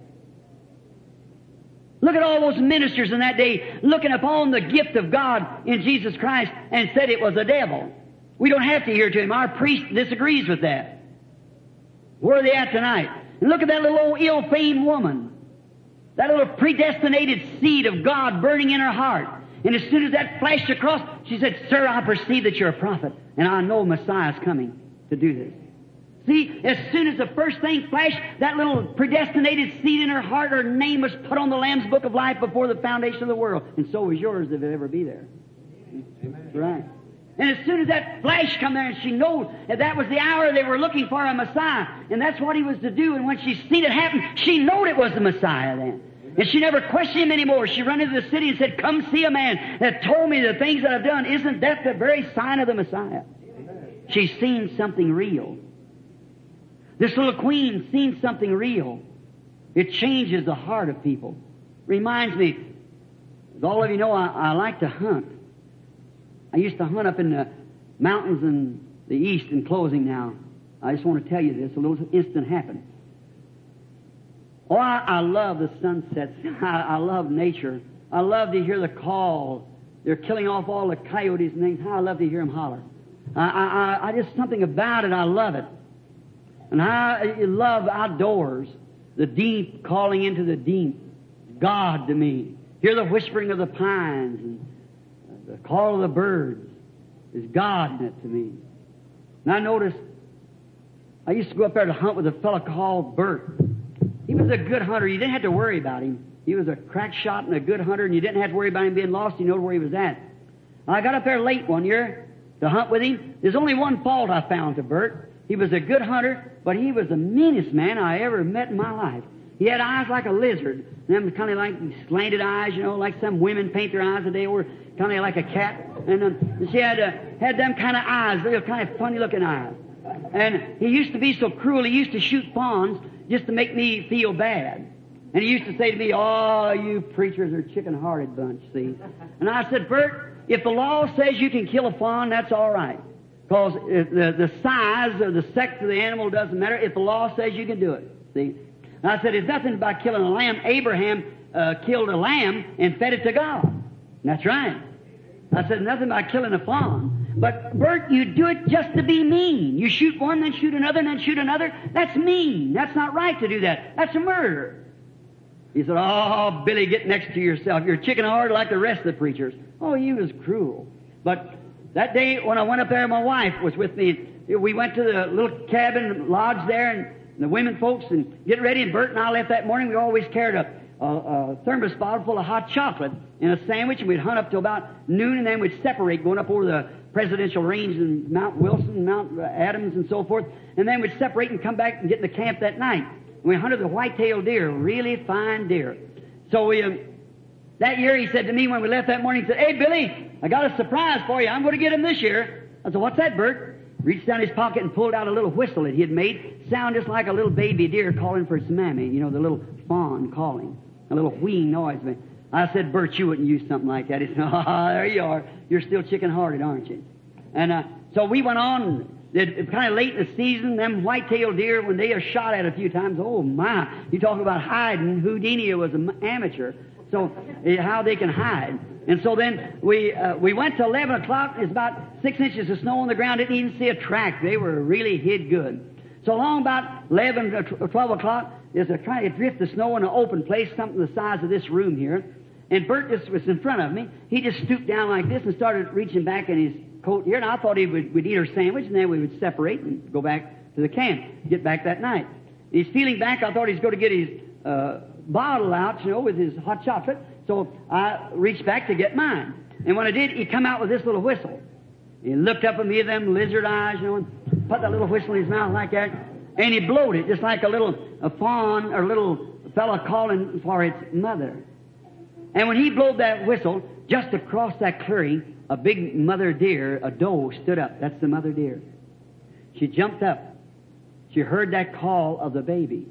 Look at all those ministers in that day looking upon the gift of God in Jesus Christ and said it was a devil. We don't have to hear to him. Our priest disagrees with that. Where are they at tonight? And look at that little old ill-famed woman. That little predestinated seed of God burning in her heart. And as soon as that flashed across, she said, Sir, I perceive that you're a prophet, and I know Messiah's coming to do this. See, as soon as the first thing flashed, that little predestinated seed in her heart, her name was put on the Lamb's Book of Life before the foundation of the world. And so was yours if it ever be there. Amen. Right. And as soon as that flash come there, and she knew that that was the hour they were looking for a Messiah, and that's what He was to do, and when she seen it happen, she knowed it was the Messiah then. And she never questioned Him anymore. She ran into the city and said, come see a man that told me the things that I've done. Isn't that the very sign of the Messiah? She's seen something real. This little queen seen something real. It changes the heart of people. Reminds me, as all of you know, I, I like to hunt. I used to hunt up in the mountains in the east in closing now. I just want to tell you this. A little instant happened. Oh, I, I love the sunsets. I, I love nature. I love to hear the call. They're killing off all the coyotes and things. How I love to hear them holler. I, I, I just, something about it, I love it. And I love outdoors, the deep calling into the deep. God to me. Hear the whispering of the pines and the call of the birds. Is God in it to me. And I noticed, I used to go up there to hunt with a fellow called Bert. He was a good hunter. You didn't have to worry about him. He was a crack shot and a good hunter, and you didn't have to worry about him being lost. You know where he was at. I got up there late one year to hunt with him. There's only one fault I found to Bert. He was a good hunter, but he was the meanest man I ever met in my life. He had eyes like a lizard. Them kind of like slanted eyes, you know, like some women paint their eyes today, or kind of like a cat. And um, she had uh, had them kind of eyes, they were kind of funny-looking eyes. And he used to be so cruel, he used to shoot fawns just to make me feel bad. And he used to say to me, oh, you preachers are a chicken-hearted bunch, see. And I said, Bert, if the law says you can kill a fawn, that's all right. Because the, the size or the sex of the animal doesn't matter. If the law says you can do it, see. And I said, it's nothing about killing a lamb. Abraham uh, killed a lamb and fed it to God. And that's right. I said, nothing about killing a fawn. But, Bert, you do it just to be mean. You shoot one, then shoot another, and then shoot another. That's mean. That's not right to do that. That's a murder. He said, oh, Billy, get next to yourself. You're chicken-hearted like the rest of the preachers. Oh, he was cruel. But that day when I went up there, my wife was with me. We went to the little cabin lodge there, and the women folks, and get ready. And Bert and I left that morning. We always carried a, a, a thermos bottle full of hot chocolate and a sandwich, and we'd hunt up till about noon, and then we'd separate, going up over the presidential range in Mount Wilson, Mount Adams, and so forth. And then we'd separate and come back and get in the camp that night. And we hunted the white-tailed deer, really fine deer. So we, um, that year he said to me when we left that morning, he said, hey, Billy, I got a surprise for you. I'm going to get him this year. I said, what's that, Bert? Reached down his pocket and pulled out a little whistle that he had made. Sound just like a little baby deer calling for its mammy. You know, the little fawn calling. A little wheeing noise. I said, Bert, you wouldn't use something like that. He said, ah, there you are. You're still chicken-hearted, aren't you? And uh, so we went on. It, kind of late in the season, them white-tailed deer, when they are shot at a few times, oh, my. You talk about hiding. Houdini was an amateur. So uh, how they can hide. And so then we uh, we went to eleven o'clock. There's about six inches of snow on the ground. Didn't even see a track. They were really hid good. So along about eleven or twelve o'clock, there's a trying to drift the snow in an open place, something the size of this room here. And Bert just was in front of me. He just stooped down like this and started reaching back in his coat here, and I thought he would we'd eat our sandwich, and then we would separate and go back to the camp, get back that night. He's feeling back. I thought he was going to get his uh, bottle out, you know, with his hot chocolate. So I reached back to get mine. And when I did, he come out with this little whistle. He looked up at me with them lizard eyes, you know, and put that little whistle in his mouth like that. And he blowed it just like a little a fawn or a little fella calling for its mother. And when he blowed that whistle, just across that clearing, a big mother deer, a doe, stood up. That's the mother deer. She jumped up. She heard that call of the baby.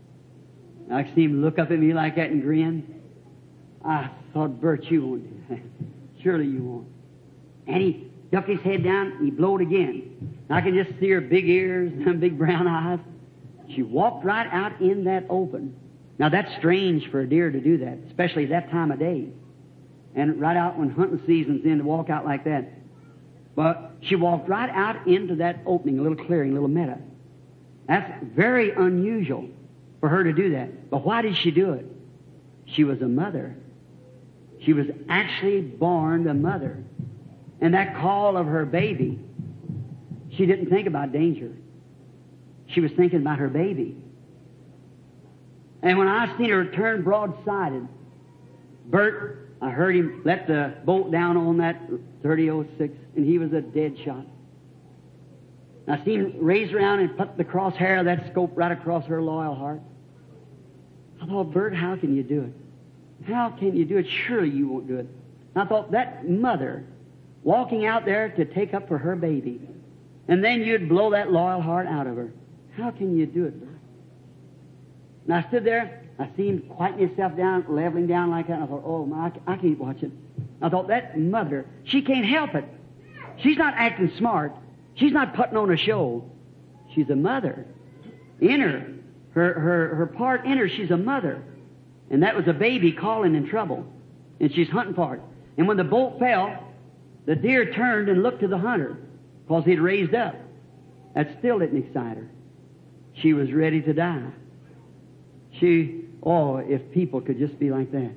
I see him look up at me like that and grin. I thought, Bert, you won't do that. Surely you won't. And he ducked his head down and he blowed again. I can just see her big ears and big brown eyes. She walked right out in that open. Now, that's strange for a deer to do that, especially that time of day. And right out when hunting season's in, to walk out like that. But she walked right out into that opening, a little clearing, a little meadow. That's very unusual for her to do that. But why did she do it? She was a mother. She was actually born a mother. And that call of her baby, she didn't think about danger. She was thinking about her baby. And when I seen her turn broadsided, Bert, I heard him let the bolt down on that thirty oh six, and he was a dead shot. I seen him raise around and put the crosshair of that scope right across her loyal heart. I thought, Bert, how can you do it? How can you do it? Surely you won't do it. And I thought, that mother walking out there to take up for her baby, and then you'd blow that loyal heart out of her. How can you do it, Bert? And I stood there. I seen him quieting himself down, leveling down like that. And I thought, oh, my, I can't watch it. I thought, that mother, she can't help it. She's not acting smart. She's not putting on a show. She's a mother. In her, her, her, her part in her, she's a mother. And that was a baby calling in trouble. And she's hunting for it. And when the bolt fell, the deer turned and looked to the hunter because he'd raised up. That still didn't excite her. She was ready to die. She, oh, if people could just be like that.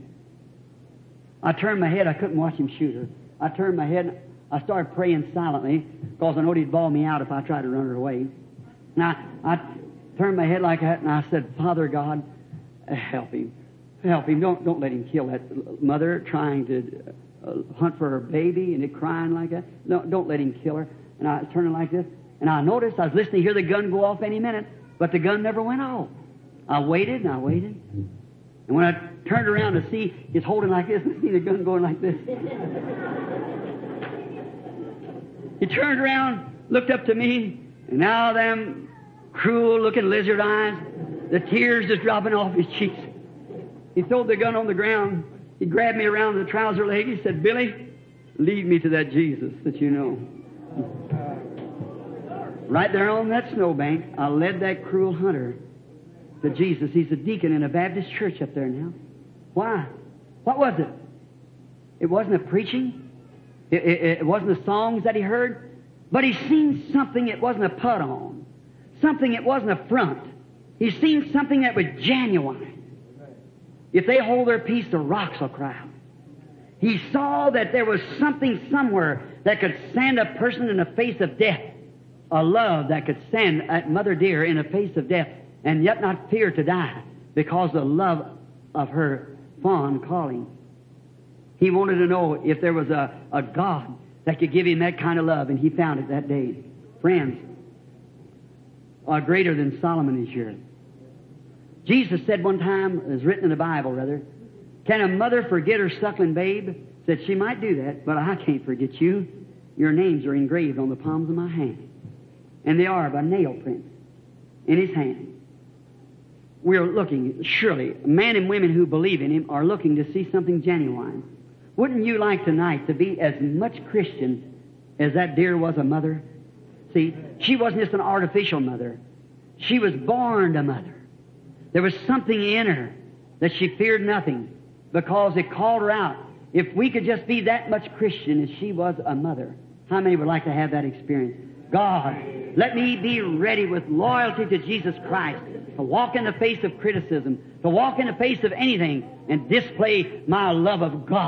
I turned my head. I couldn't watch him shoot her. I turned my head. I started praying silently because I knew he'd bawl me out if I tried to run her away. Now, I turned my head like that, and I said, Father God, help him. Help him. Don't, don't let him kill that mother trying to uh, hunt for her baby and it crying like that. No, don't let him kill her. And I turned it like this, and I noticed, I was listening to hear the gun go off any minute, but the gun never went off. I waited and I waited. And when I turned around to see, he's holding like this, and I see the gun going like this. He turned around, looked up to me, and now them cruel-looking lizard eyes, the tears just dropping off his cheeks. He threw the gun on the ground. He grabbed me around the trouser leg. He said, Billy, lead me to that Jesus that you know. Right there on that snowbank, I led that cruel hunter to Jesus. He's a deacon in a Baptist church up there now. Why? What was it? It wasn't a preaching. It, it, it wasn't the songs that he heard. But he seen something it wasn't a put on. Something it wasn't a front. He seen something that was genuine. If they hold their peace, the rocks will cry out. He saw that there was something somewhere that could stand a person in the face of death. A love that could stand at mother deer in the face of death and yet not fear to die because of the love of her fond calling. He wanted to know if there was a, a God that could give him that kind of love, and he found it that day. Friends, are greater than Solomon is yours. Jesus said one time, it's written in the Bible rather, can a mother forget her suckling babe? Said she might do that, but I can't forget you. Your names are engraved on the palms of my hand. And they are by nail prints in his hand. We're looking, surely, men and women who believe in him are looking to see something genuine. Wouldn't you like tonight to be as much Christian as that deer was a mother? See, she wasn't just an artificial mother. She was born a mother. There was something in her that she feared nothing because it called her out. If we could just be that much Christian as she was a mother, how many would like to have that experience? God, let me be ready with loyalty to Jesus Christ to walk in the face of criticism, to walk in the face of anything and display my love of God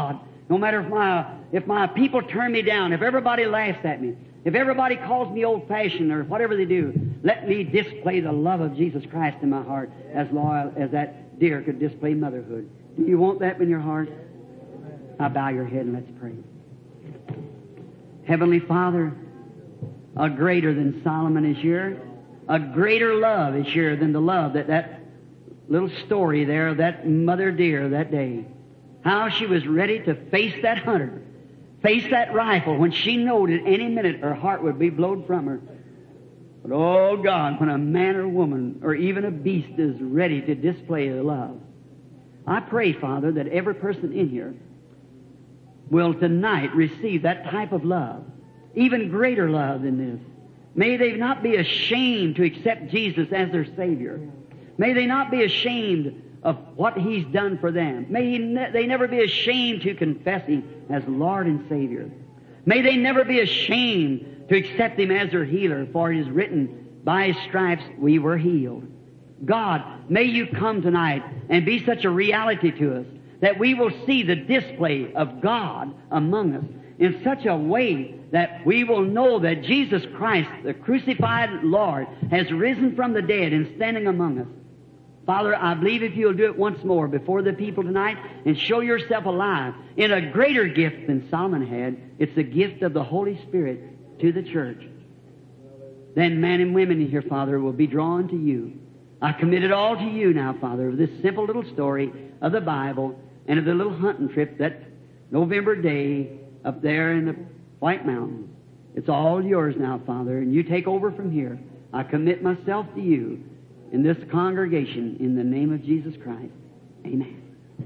No matter if my, if my people turn me down, if everybody laughs at me, if everybody calls me old-fashioned or whatever they do, let me display the love of Jesus Christ in my heart as loyal as that deer could display motherhood. Do you want that in your heart? Now bow your head and let's pray. Heavenly Father, a greater than Solomon is here. A greater love is here than the love that that little story there of that mother deer that day. How she was ready to face that hunter, face that rifle when she knew that any minute her heart would be blown from her. But oh God, when a man or woman or even a beast is ready to display the love, I pray, Father, that every person in here will tonight receive that type of love, even greater love than this. May they not be ashamed to accept Jesus as their Savior. May they not be ashamed of what He's done for them. May he ne- they never be ashamed to confess Him as Lord and Savior. May they never be ashamed to accept Him as their healer, for it is written, by His stripes we were healed. God, may You come tonight and be such a reality to us that we will see the display of God among us in such a way that we will know that Jesus Christ, the crucified Lord, has risen from the dead and standing among us. Father, I believe if You'll do it once more before the people tonight and show Yourself alive in a greater gift than Solomon had, it's the gift of the Holy Spirit to the church. Then men and women here, Father, will be drawn to You. I commit it all to You now, Father, of this simple little story of the Bible and of the little hunting trip that November day up there in the White Mountains. It's all Yours now, Father, and You take over from here. I commit myself to You in this congregation in the name of Jesus Christ. Amen.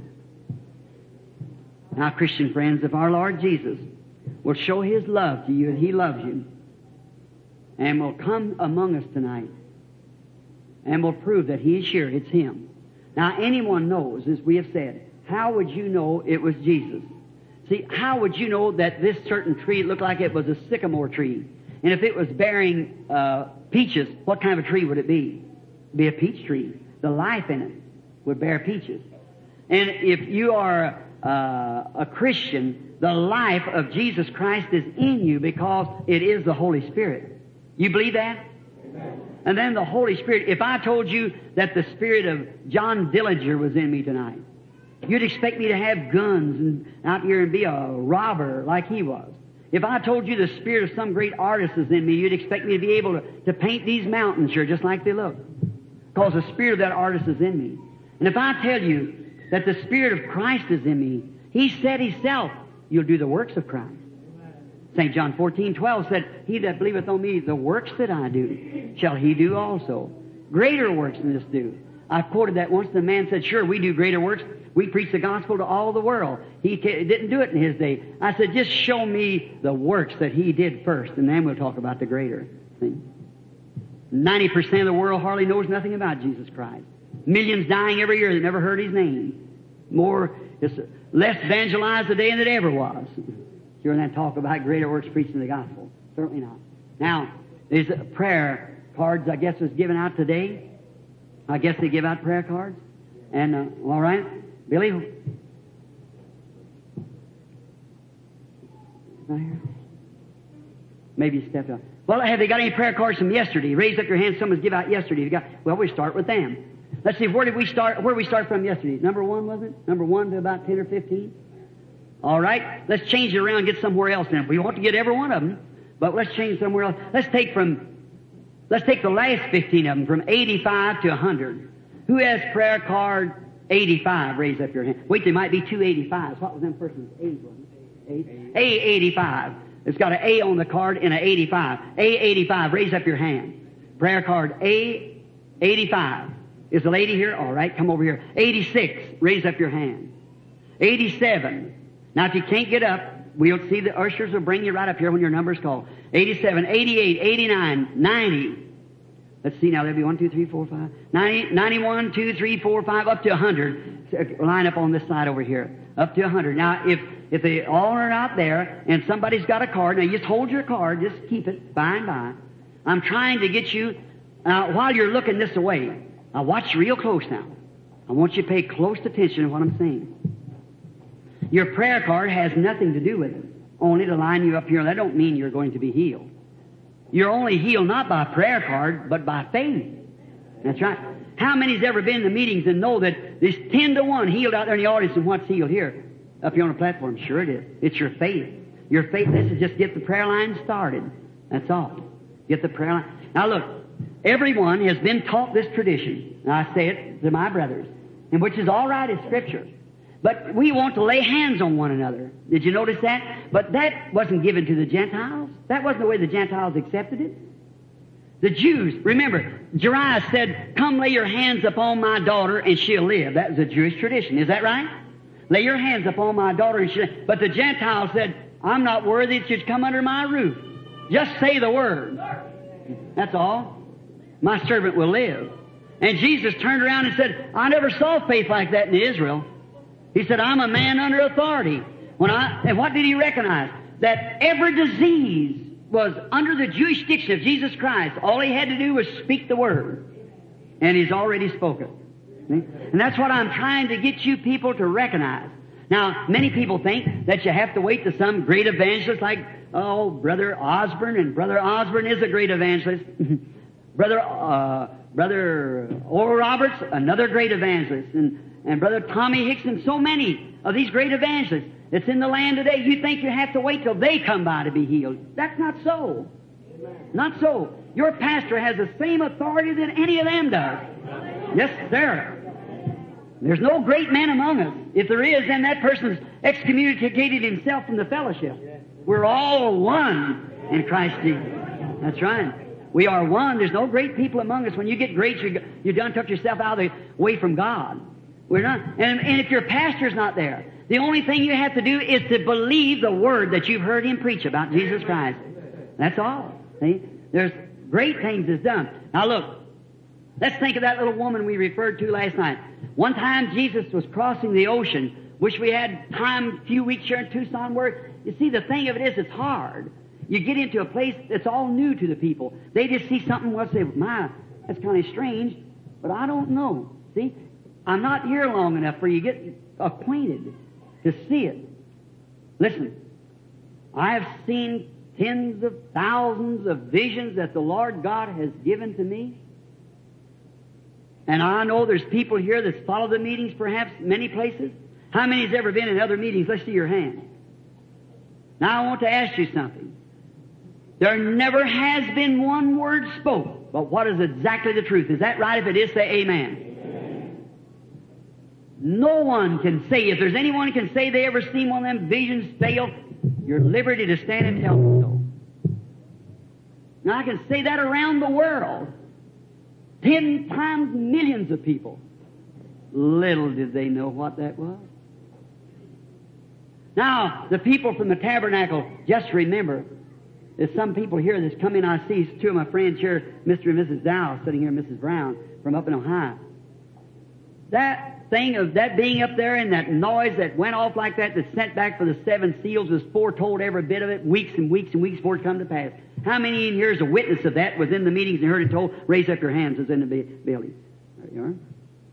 Now, Christian friends, if our Lord Jesus will show His love to you and He loves you and will come among us tonight and will prove that He is here, it's Him. Now, anyone knows, as we have said, how would you know it was Jesus? See, how would you know that this certain tree looked like it was a sycamore tree? And if it was bearing uh, peaches, what kind of a tree would it be? It'd be a peach tree. The life in it would bear peaches. And if you are uh, a Christian, the life of Jesus Christ is in you because it is the Holy Spirit. You believe that? Amen. And then the Holy Spirit, if I told you that the spirit of John Dillinger was in me tonight, you'd expect me to have guns and out here and be a robber like he was. If I told you the spirit of some great artist is in me, you'd expect me to be able to, to paint these mountains here just like they look. Because the spirit of that artist is in me. And if I tell you that the Spirit of Christ is in me, He said Himself, you'll do the works of Christ. Saint John fourteen twelve said, He that believeth on me, the works that I do, shall he do also. Greater works than this do. I quoted that once, and the man said, sure, we do greater works. We preach the gospel to all the world. He didn't do it in his day. I said, just show me the works that He did first, and then we'll talk about the greater. See? ninety percent of the world hardly knows nothing about Jesus Christ. Millions dying every year that never heard His name. More, it's less evangelized today than it ever was. Hearing that talk about greater works preaching the gospel. Certainly not. Now, there's prayer cards, I guess, was given out today. I guess they give out prayer cards. And, uh, all right, Billy? Right here? Maybe you stepped up. Well, have they got any prayer cards from yesterday? Raise up your hand. Someone's give out yesterday. You got, well, we start with them. Let's see, where did we start? Where did we start from yesterday? Number one, was it? Number one to about ten or fifteen? All right, let's change it around and get somewhere else then. We want to get every one of them, but let's change somewhere else. Let's take from, let's take the last fifteen of them, from eighty-five to one hundred. Who has prayer card eighty-five? Raise up your hand. Wait, there might be two eighty-fives. What was them first ones? A's, wasn't it? A, A eighty-five. It's got an A on the card and an eighty-five. A eighty-five, raise up your hand. Prayer card A eighty-five. Is the lady here? All right, come over here. eighty-six, raise up your hand. eighty-seven. Now, if you can't get up, we'll see the ushers will bring you right up here when your number's called. eighty-seven, eighty-eight, eighty-nine, ninety. Let's see now, there'll be one, two, three, four, five. ninety, ninety-one, two, three, four, five, up to one hundred. Line up on this side over here. Up to one hundred. Now, if if they all are out there and somebody's got a card, now you just hold your card, just keep it by and by. I'm trying to get you, uh, while you're looking this way, now watch real close now. I want you to pay close attention to what I'm saying. Your prayer card has nothing to do with it, only to line you up here. That don't mean you're going to be healed. You're only healed not by prayer card, but by faith. That's right. How many's ever been in the meetings and know that there's ten to one healed out there in the audience, and what's healed here? Up here on the platform. Sure it is. It's your faith. Your faith, this is just get the prayer line started. That's all. Get the prayer line. Now look, everyone has been taught this tradition. And I say it to my brothers, and which is all right, it's Scripture. But we want to lay hands on one another. Did you notice that? But that wasn't given to the Gentiles. That wasn't the way the Gentiles accepted it. The Jews, remember, Jairus said, come lay your hands upon my daughter and she'll live. That was a Jewish tradition. Is that right? Lay your hands upon my daughter and she'll live. But the Gentiles said, I'm not worthy that you'd come under my roof. Just say the word. That's all. My servant will live. And Jesus turned around and said, I never saw faith like that in Israel. He said, I'm a man under authority. When I, and what did he recognize? That every disease was under the jurisdiction of Jesus Christ. All he had to do was speak the word. And he's already spoken. And that's what I'm trying to get you people to recognize. Now, many people think that you have to wait to some great evangelist like, oh, Brother Osborne, and Brother Osborne is a great evangelist. Brother, uh, Brother Oral Roberts, another great evangelist. And And Brother Tommy Hicks and so many of these great evangelists that's in the land today, you think you have to wait till they come by to be healed. That's not so. Amen. Not so. Your pastor has the same authority that any of them does. Yes, sir. There's no great man among us. If there is, then that person's excommunicated himself from the fellowship. We're all one in Christ Jesus. That's right. We are one. There's no great people among us. When you get great, you you done took yourself out of the way from God. We're not. And, and if your pastor's not there, the only thing you have to do is to believe the word that you've heard him preach about Jesus Christ. That's all. See? There's great things that's done. Now look, let's think of that little woman we referred to last night. One time Jesus was crossing the ocean. Wish we had time, a few weeks here in Tucson where, you see, the thing of it is, it's hard. You get into a place that's all new to the people. They just see something, well, say, my, that's kind of strange, but I don't know. See? I'm not here long enough for you to get acquainted to see it. Listen, I have seen tens of thousands of visions that the Lord God has given to me. And I know there's people here that's followed the meetings, perhaps many places. How many has ever been in other meetings? Let's see your hand. Now I want to ask you something. There never has been one word spoke, but what is exactly the truth? Is that right? If it is, say amen. No one can say, if there's anyone who can say they ever seen one of them visions fail, you're at liberty to stand and tell them so. Now I can say that around the world. Ten times millions of people. Little did they know what that was. Now, the people from the tabernacle, just remember, there's some people here that's come in. I see two of my friends here, Mister and Missus Dow, sitting here, Missus Brown, from up in Ohio. That thing of that being up there and that noise that went off like that, that sent back for the seven seals, was foretold every bit of it, weeks and weeks and weeks before it come to pass. How many in here is a witness of that, was in the meetings and heard it told? Raise up your hands as in the building. There you are.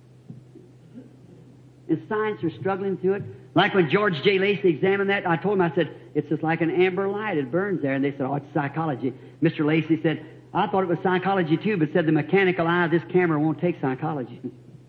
And science are struggling through it. Like when George J. Lacey examined that, I told him, I said, it's just like an amber light. It burns there. And they said, oh, it's psychology. Mister Lacey said, I thought it was psychology too, but said the mechanical eye of this camera won't take psychology.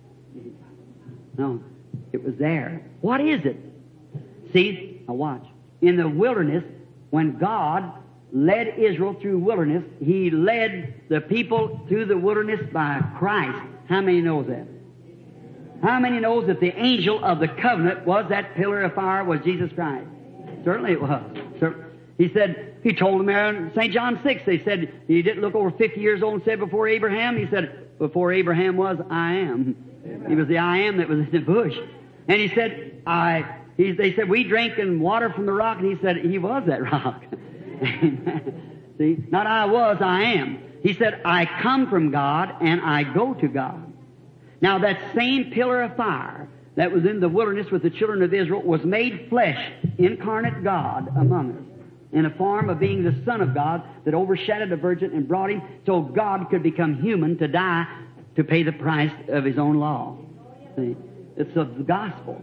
No, it was there. What is it? See, now watch. In the wilderness, when God led Israel through wilderness, He led the people through the wilderness by Christ. How many knows that? How many knows that the angel of the covenant was that pillar of fire, was Jesus Christ? Certainly it was. He said, He told them there in Saint John six, they said, He didn't look over fifty years old and said before Abraham. He said, before Abraham was, I am. Amen. He was the I am that was in the bush. And He said, I, he, they said, we drank and water from the rock. And He said, He was that rock. See, not I was, I am. He said, I come from God and I go to God. Now that same pillar of fire that was in the wilderness with the children of Israel was made flesh, incarnate God among us, in a form of being the Son of God that overshadowed the Virgin and brought Him so God could become human to die to pay the price of His own law. See? It's of the gospel.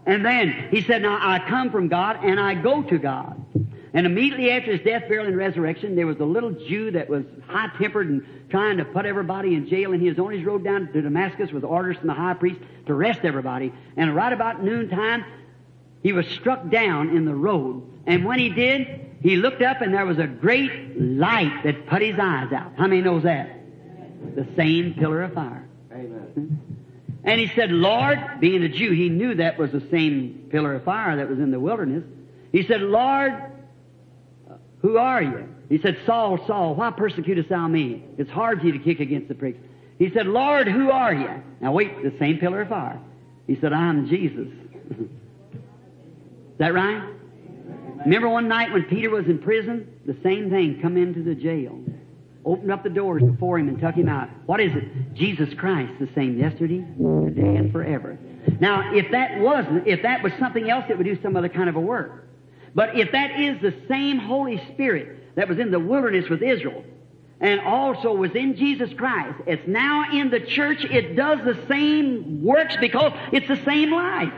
And then he said, now I come from God and I go to God. And immediately after his death, burial, and resurrection, there was a little Jew that was high-tempered and trying to put everybody in jail, and he was on his road down to Damascus with orders from the high priest to arrest everybody. And right about noontime, he was struck down in the road. And when he did, he looked up and there was a great light that put his eyes out. How many knows that? The same pillar of fire. Amen. And he said, Lord, being a Jew, he knew that was the same pillar of fire that was in the wilderness. He said, Lord, who are you? He said, Saul, Saul, why persecutest thou me? It's hard for you to kick against the pricks. He said, Lord, who are you? Now wait, the same pillar of fire. He said, I'm Jesus. Is that right? Remember one night when Peter was in prison? The same thing, come into the jail. Opened up the doors before him and took him out. What is it? Jesus Christ, the same yesterday, today, and forever. Now, if that wasn't, if that was something else, it would do some other kind of a work. But if that is the same Holy Spirit that was in the wilderness with Israel, and also was in Jesus Christ, it's now in the church, it does the same works because it's the same life.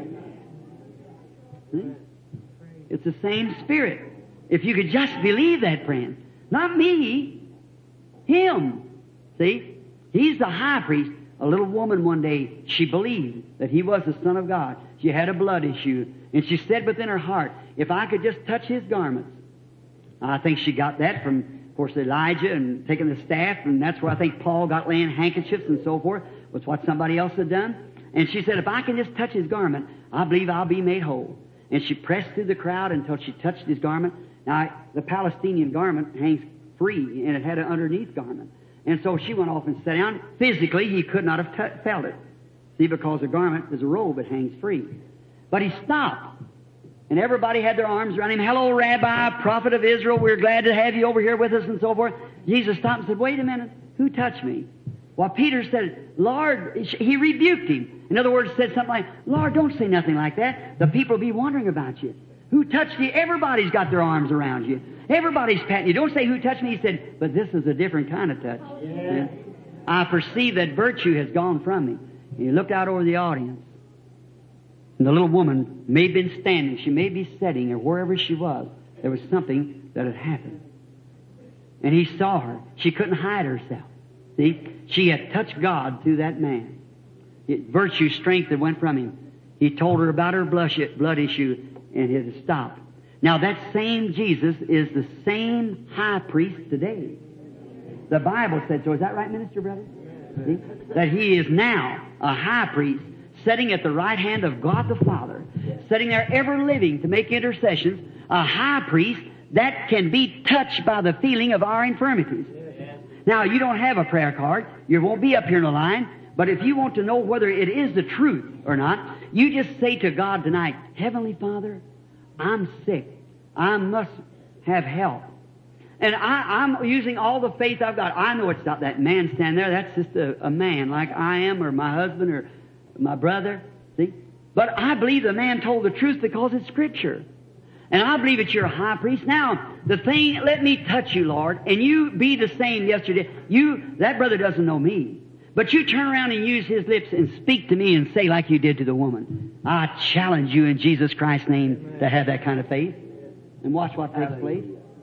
See? It's the same Spirit. If you could just believe that, friend. Not me. Him. See? He's the high priest. A little woman one day, she believed that he was the Son of God. She had a blood issue. And she said within her heart, if I could just touch his garments. I think she got that from, of course, Elijah and taking the staff. And that's where I think Paul got laying handkerchiefs and so forth. Was what somebody else had done. And she said, if I can just touch his garment, I believe I'll be made whole. And she pressed through the crowd until she touched his garment. Now, the Palestinian garment hangs free, and it had an underneath garment. And so she went off and sat down. Physically, he could not have t- felt it. See, because the garment is a robe, it hangs free. But he stopped. And everybody had their arms around him. Hello, Rabbi, prophet of Israel. We're glad to have you over here with us and so forth. Jesus stopped and said, wait a minute. Who touched me? Well, Peter said, Lord, he rebuked him. In other words, said something like, Lord, don't say nothing like that. The people will be wondering about you. Who touched you? Everybody's got their arms around you. Everybody's patting you. Don't say who touched me. He said, but this is a different kind of touch. Yeah. Yeah. I perceive that virtue has gone from me. And he looked out over the audience. And the little woman may have been standing. She may be sitting or wherever she was. There was something that had happened. And he saw her. She couldn't hide herself. See? She had touched God through that man. It, virtue, strength that went from him. He told her about her blush, blood issue, and it had stopped. Now that same Jesus is the same high priest today. The Bible said so. Is that right, minister, brother? See? That he is now a high priest sitting at the right hand of God the Father, sitting there ever living to make intercessions, a high priest that can be touched by the feeling of our infirmities. Now, you don't have a prayer card. You won't be up here in the line. But if you want to know whether it is the truth or not, you just say to God tonight, Heavenly Father, I'm sick. I must have help. And I, I'm using all the faith I've got. I know it's not that man standing there. That's just a, a man like I am or my husband or my brother. See? But I believe the man told the truth because it's Scripture. And I believe that you're a high priest. Now, the thing, let me touch you, Lord, and you be the same yesterday. You, that brother doesn't know me. But you turn around and use his lips and speak to me and say like you did to the woman. I challenge you in Jesus Christ's name to have that kind of faith. And watch what takes place.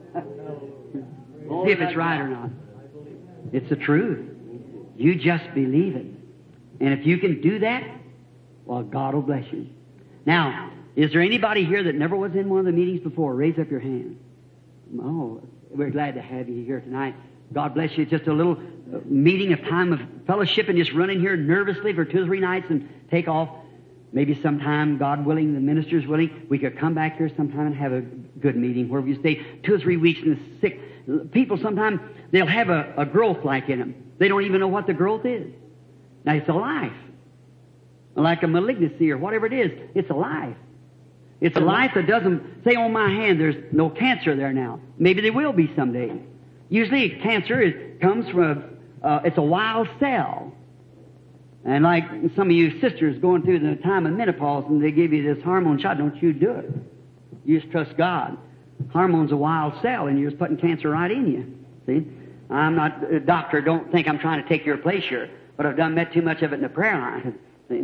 See if it's right or not. It's the truth. You just believe it. And if you can do that, well, God will bless you. Now, is there anybody here that never was in one of the meetings before? Raise up your hand. Oh, we're glad to have you here tonight. God bless you. It's just a little uh, meeting, a time of fellowship, and just run in here nervously for two or three nights and take off. Maybe sometime, God willing, the minister's willing, we could come back here sometime and have a good meeting where we stay two or three weeks and the sick. People sometimes, they'll have a, a growth like in them. They don't even know what the growth is. Now, it's a life. Like a malignancy or whatever it is. It's a life. It's a life that doesn't say on my hand there's no cancer there now. Maybe there will be someday. Usually cancer is, comes from, a, uh, it's a wild cell. And like some of you sisters going through the time of menopause and they give you this hormone shot, don't you do it. You just trust God. Hormone's a wild cell and you're just putting cancer right in you. See? I'm not a doctor. Don't think I'm trying to take your place here. But I've done met too much of it in the prayer line. See?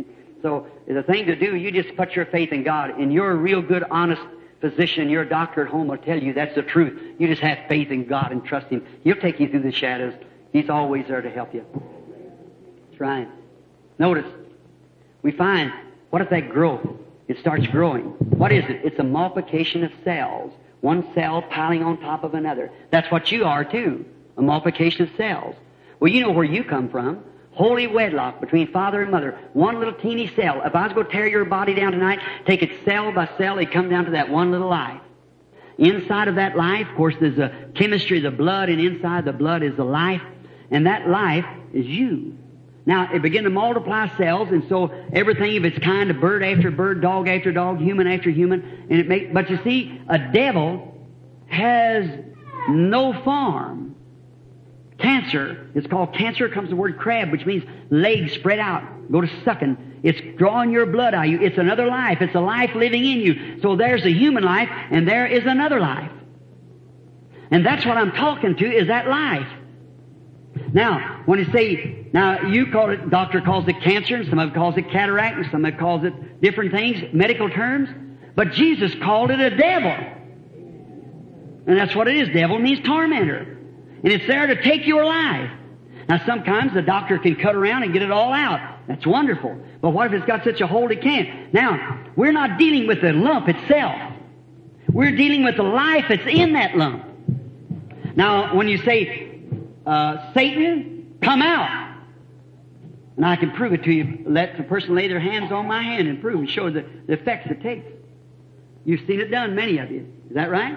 So the thing to do, you just put your faith in God. And your real good, honest physician, your doctor at home will tell you that's the truth. You just have faith in God and trust Him. He'll take you through the shadows. He's always there to help you. That's right. Notice, we find, what is that growth? It starts growing. What is it? It's a multiplication of cells. One cell piling on top of another. That's what you are too. A multiplication of cells. Well, you know where you come from. Holy wedlock between father and mother. One little teeny cell. If I was going to tear your body down tonight, take it cell by cell, it'd come down to that one little life. Inside of that life, of course, there's a chemistry of the blood, and inside the blood is the life. And that life is you. Now, it began to multiply cells, and so everything of its kind, of bird after bird, dog after dog, human after human, and it make, but you see, a devil has no form. Cancer, it's called cancer, comes the word crab, which means legs spread out, go to sucking. It's drawing your blood out of you. It's another life. It's a life living in you. So there's a human life, and there is another life. And that's what I'm talking to, is that life. Now, when you say, now you call it, doctor calls it cancer, and some of it calls it cataract, and some of it calls it different things, medical terms, but Jesus called it a devil. And that's what it is. Devil means tormentor. And it's there to take your life. Now, sometimes the doctor can cut around and get it all out. That's wonderful. But what if it's got such a hold it can't? Now, we're not dealing with the lump itself. We're dealing with the life that's in that lump. Now, when you say, uh, Satan, come out. And I can prove it to you. Let the person lay their hands on my hand and prove and show the, the effects it takes. You've seen it done, many of you. Is that right?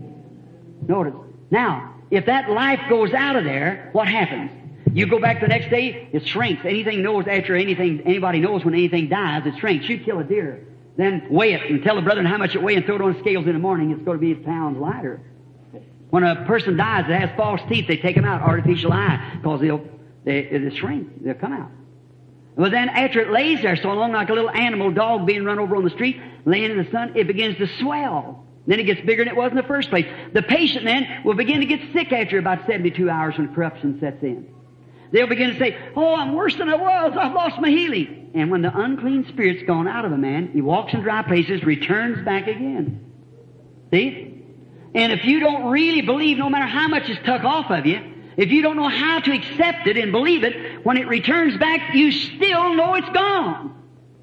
Notice. Now, if that life goes out of there, what happens? You go back the next day, it shrinks. Anything knows after anything, anybody knows when anything dies, it shrinks. You kill a deer, then weigh it and tell the brethren how much it weighs and throw it on the scales in the morning. It's going to be pounds lighter. When a person dies that has false teeth, they take them out, artificial eye, because they'll, they, it'll shrink. They'll come out. Well, then after it lays there so long, like a little animal, dog being run over on the street, laying in the sun, it begins to swell. Then it gets bigger than it was in the first place. The patient then will begin to get sick after about seventy-two hours when corruption sets in. They'll begin to say, oh, I'm worse than I was. I've lost my healing. And when the unclean spirit's gone out of a man, he walks in dry places, returns back again. See? And if you don't really believe, no matter how much is tuck off of you, if you don't know how to accept it and believe it, when it returns back, you still know it's gone.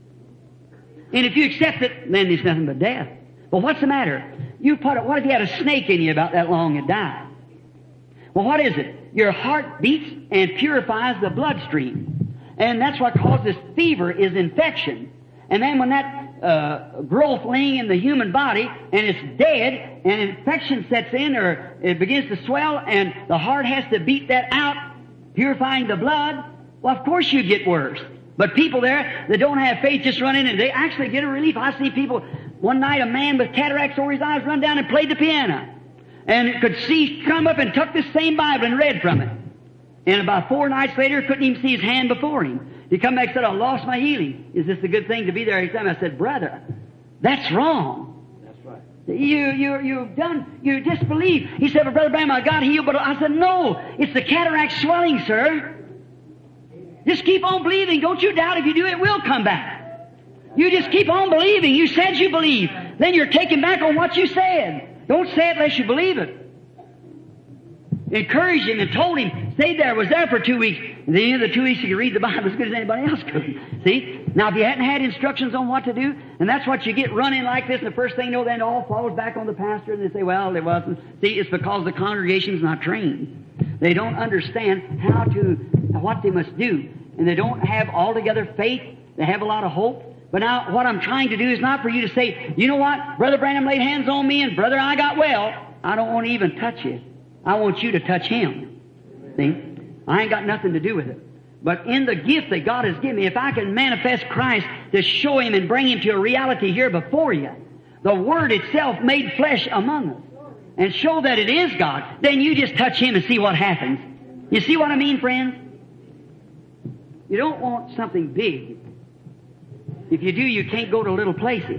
And if you accept it, then there's nothing but death. Well, what's the matter? You put it, what if you had a snake in you about that long and died? Well, what is it? Your heart beats and purifies the bloodstream. And that's what causes fever, is infection. And then when that uh, growth laying in the human body and it's dead and infection sets in, or it begins to swell and the heart has to beat that out, purifying the blood, well, of course you get worse. But people there that don't have faith just run in and they actually get a relief. I see people, one night a man with cataracts over his eyes run down and played the piano. And could see, come up and took this same Bible and read from it. And about four nights later, couldn't even see his hand before him. He come back and said, I lost my healing. Is this a good thing to be there? He said, I said, brother, that's wrong. That's right. You, you, you've done, you disbelieve. He said, well, Brother Branham, I got healed, but I said, no, it's the cataract swelling, sir. Just keep on believing. Don't you doubt. If you do, it will come back. You just keep on believing. You said you believe. Then you're taking back on what you said. Don't say it unless you believe it. Encouraged him and told him, stayed there, was there for two weeks. At the end of the two weeks, he could read the Bible as good as anybody else could. See? Now, if you hadn't had instructions on what to do, and that's what you get running like this, and the first thing you know, then it all falls back on the pastor, and they say, well, it wasn't. See, it's because the congregation's not trained. They don't understand how to, what they must do. And they don't have altogether faith. They have a lot of hope. But now, what I'm trying to do is not for you to say, you know what, Brother Branham laid hands on me, and brother, I got well. I don't want to even touch you. I want you to touch him. See? I ain't got nothing to do with it. But in the gift that God has given me, if I can manifest Christ to show Him and bring Him to a reality here before you, the Word itself made flesh among us, and show that it is God, then you just touch Him and see what happens. You see what I mean, friends? You don't want something big. If you do, you can't go to little places.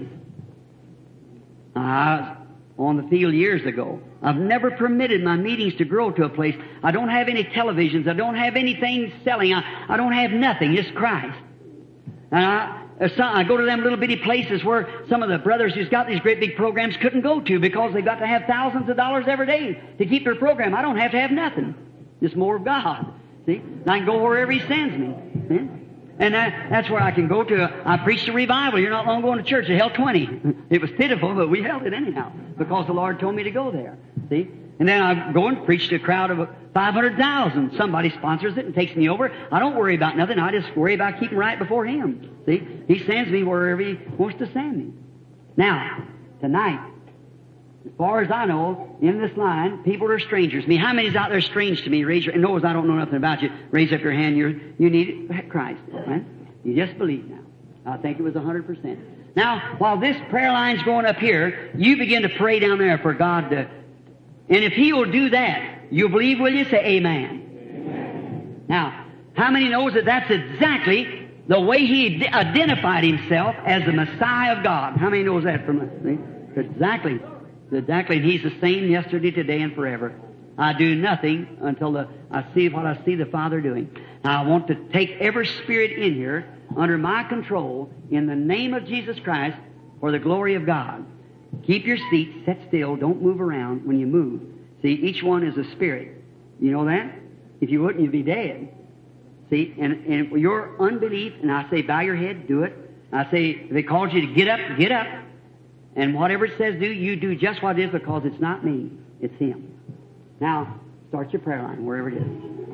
I was on the field years ago. I've never permitted my meetings to grow to a place. I don't have any televisions. I don't have anything selling. I, I don't have nothing. Just Christ. And I, uh, some, I go to them little bitty places where some of the brothers who's got these great big programs couldn't go to because they got to have thousands of dollars every day to keep their program. I don't have to have nothing. Just more of God. See? And I can go wherever He sends me. See? And that, that's where I can go to. I preached a revival. You're not long going to church. It held twenty. It was pitiful, but we held it anyhow because the Lord told me to go there. See? And then I go and preach to a crowd of five hundred thousand. Somebody sponsors it and takes me over. I don't worry about nothing. I just worry about keeping right before Him. See? He sends me wherever He wants to send me. Now, tonight, as far as I know, in this line, people are strangers to me. How many's out there strange to me? Raise your, and knows I don't know nothing about you. Raise up your hand. You're, you need Christ. Right? You just believe now. I think it was one hundred percent. Now, while this prayer line's going up here, you begin to pray down there for God to... And if He will do that, you'll believe, will you? Say amen. Amen. Now, how many knows that that's exactly the way He identified Himself as the Messiah of God? How many knows that from us? Exactly. Exactly. And He's the same yesterday, today, and forever. I do nothing until the, I see what I see the Father doing. Now, I want to take every spirit in here under my control in the name of Jesus Christ for the glory of God. Keep your seat, sit still, don't move around when you move. See, each one is a spirit. You know that? If you wouldn't, you'd be dead. See, and, and your unbelief, and I say bow your head, do it. I say, if it calls you to get up, get up. And whatever it says do, you do just what it is because it's not me, it's Him. Now, start your prayer line, wherever it is.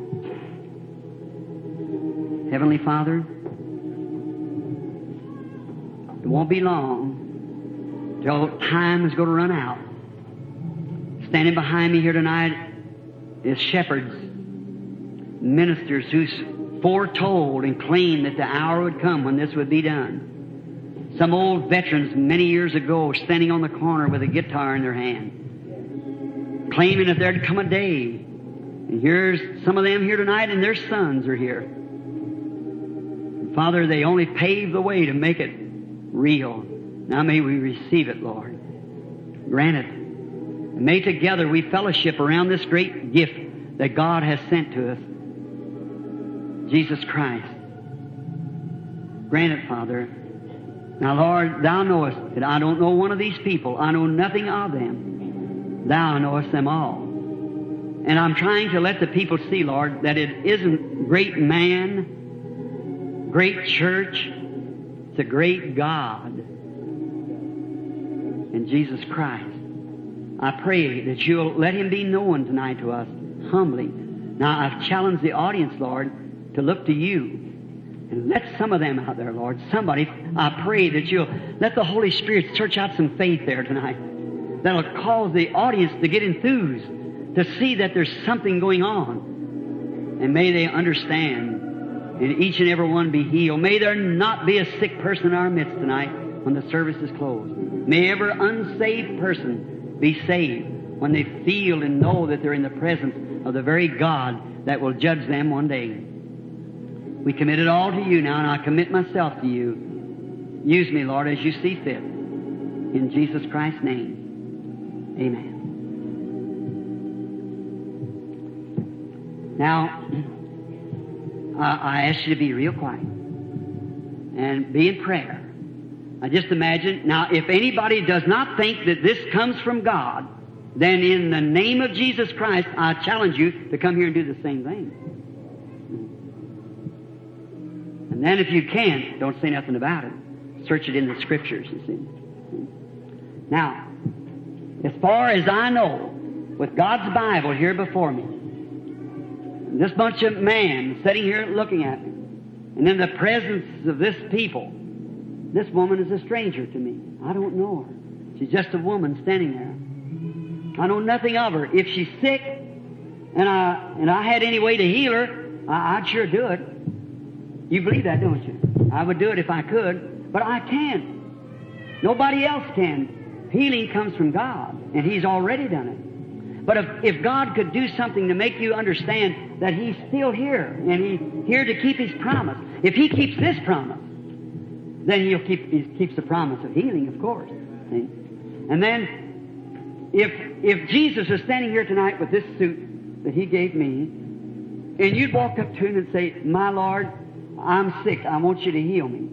Heavenly Father, it won't be long till time is going to run out. Standing behind me here tonight is shepherds, ministers who's foretold and claimed that the hour would come when this would be done. Some old veterans many years ago standing on the corner with a guitar in their hand, claiming that there'd come a day. And here's some of them here tonight, and their sons are here. And Father, they only paved the way to make it real. Now may we receive it, Lord. Grant it. And may together we fellowship around this great gift that God has sent to us, Jesus Christ. Grant it, Father. Now, Lord, Thou knowest that I don't know one of these people. I know nothing of them. Thou knowest them all. And I'm trying to let the people see, Lord, that it isn't great man, great church. It's a great God in Jesus Christ. I pray that You'll let Him be known tonight to us humbly. Now, I've challenged the audience, Lord, to look to You. And let some of them out there, Lord, somebody, I pray that You'll let the Holy Spirit search out some faith there tonight that'll cause the audience to get enthused, to see that there's something going on. And may they understand, and each and every one be healed. May there not be a sick person in our midst tonight when the service is closed. May every unsaved person be saved when they feel and know that they're in the presence of the very God that will judge them one day. We commit it all to You now, and I commit myself to You. Use me, Lord, as You see fit. In Jesus Christ's name, amen. Now, I, I ask you to be real quiet and be in prayer. I just imagine, now, if anybody does not think that this comes from God, then in the name of Jesus Christ, I challenge you to come here and do the same thing. And then if you can't, don't say nothing about it. Search it in the Scriptures, you see. Now, as far as I know, with God's Bible here before me, this bunch of men sitting here looking at me, and in the presence of this people, this woman is a stranger to me. I don't know her. She's just a woman standing there. I know nothing of her. If she's sick, and I and I had any way to heal her, I, I'd sure do it. You believe that, don't you? I would do it if I could, but I can't. Nobody else can. Healing comes from God, and He's already done it. But if, if God could do something to make you understand that He's still here, and He's here to keep His promise. If He keeps this promise, then He'll keep He keeps the promise of healing, of course. See? And then, if if Jesus was standing here tonight with this suit that He gave me, and you'd walk up to Him and say, "My Lord, I'm sick. I want You to heal me."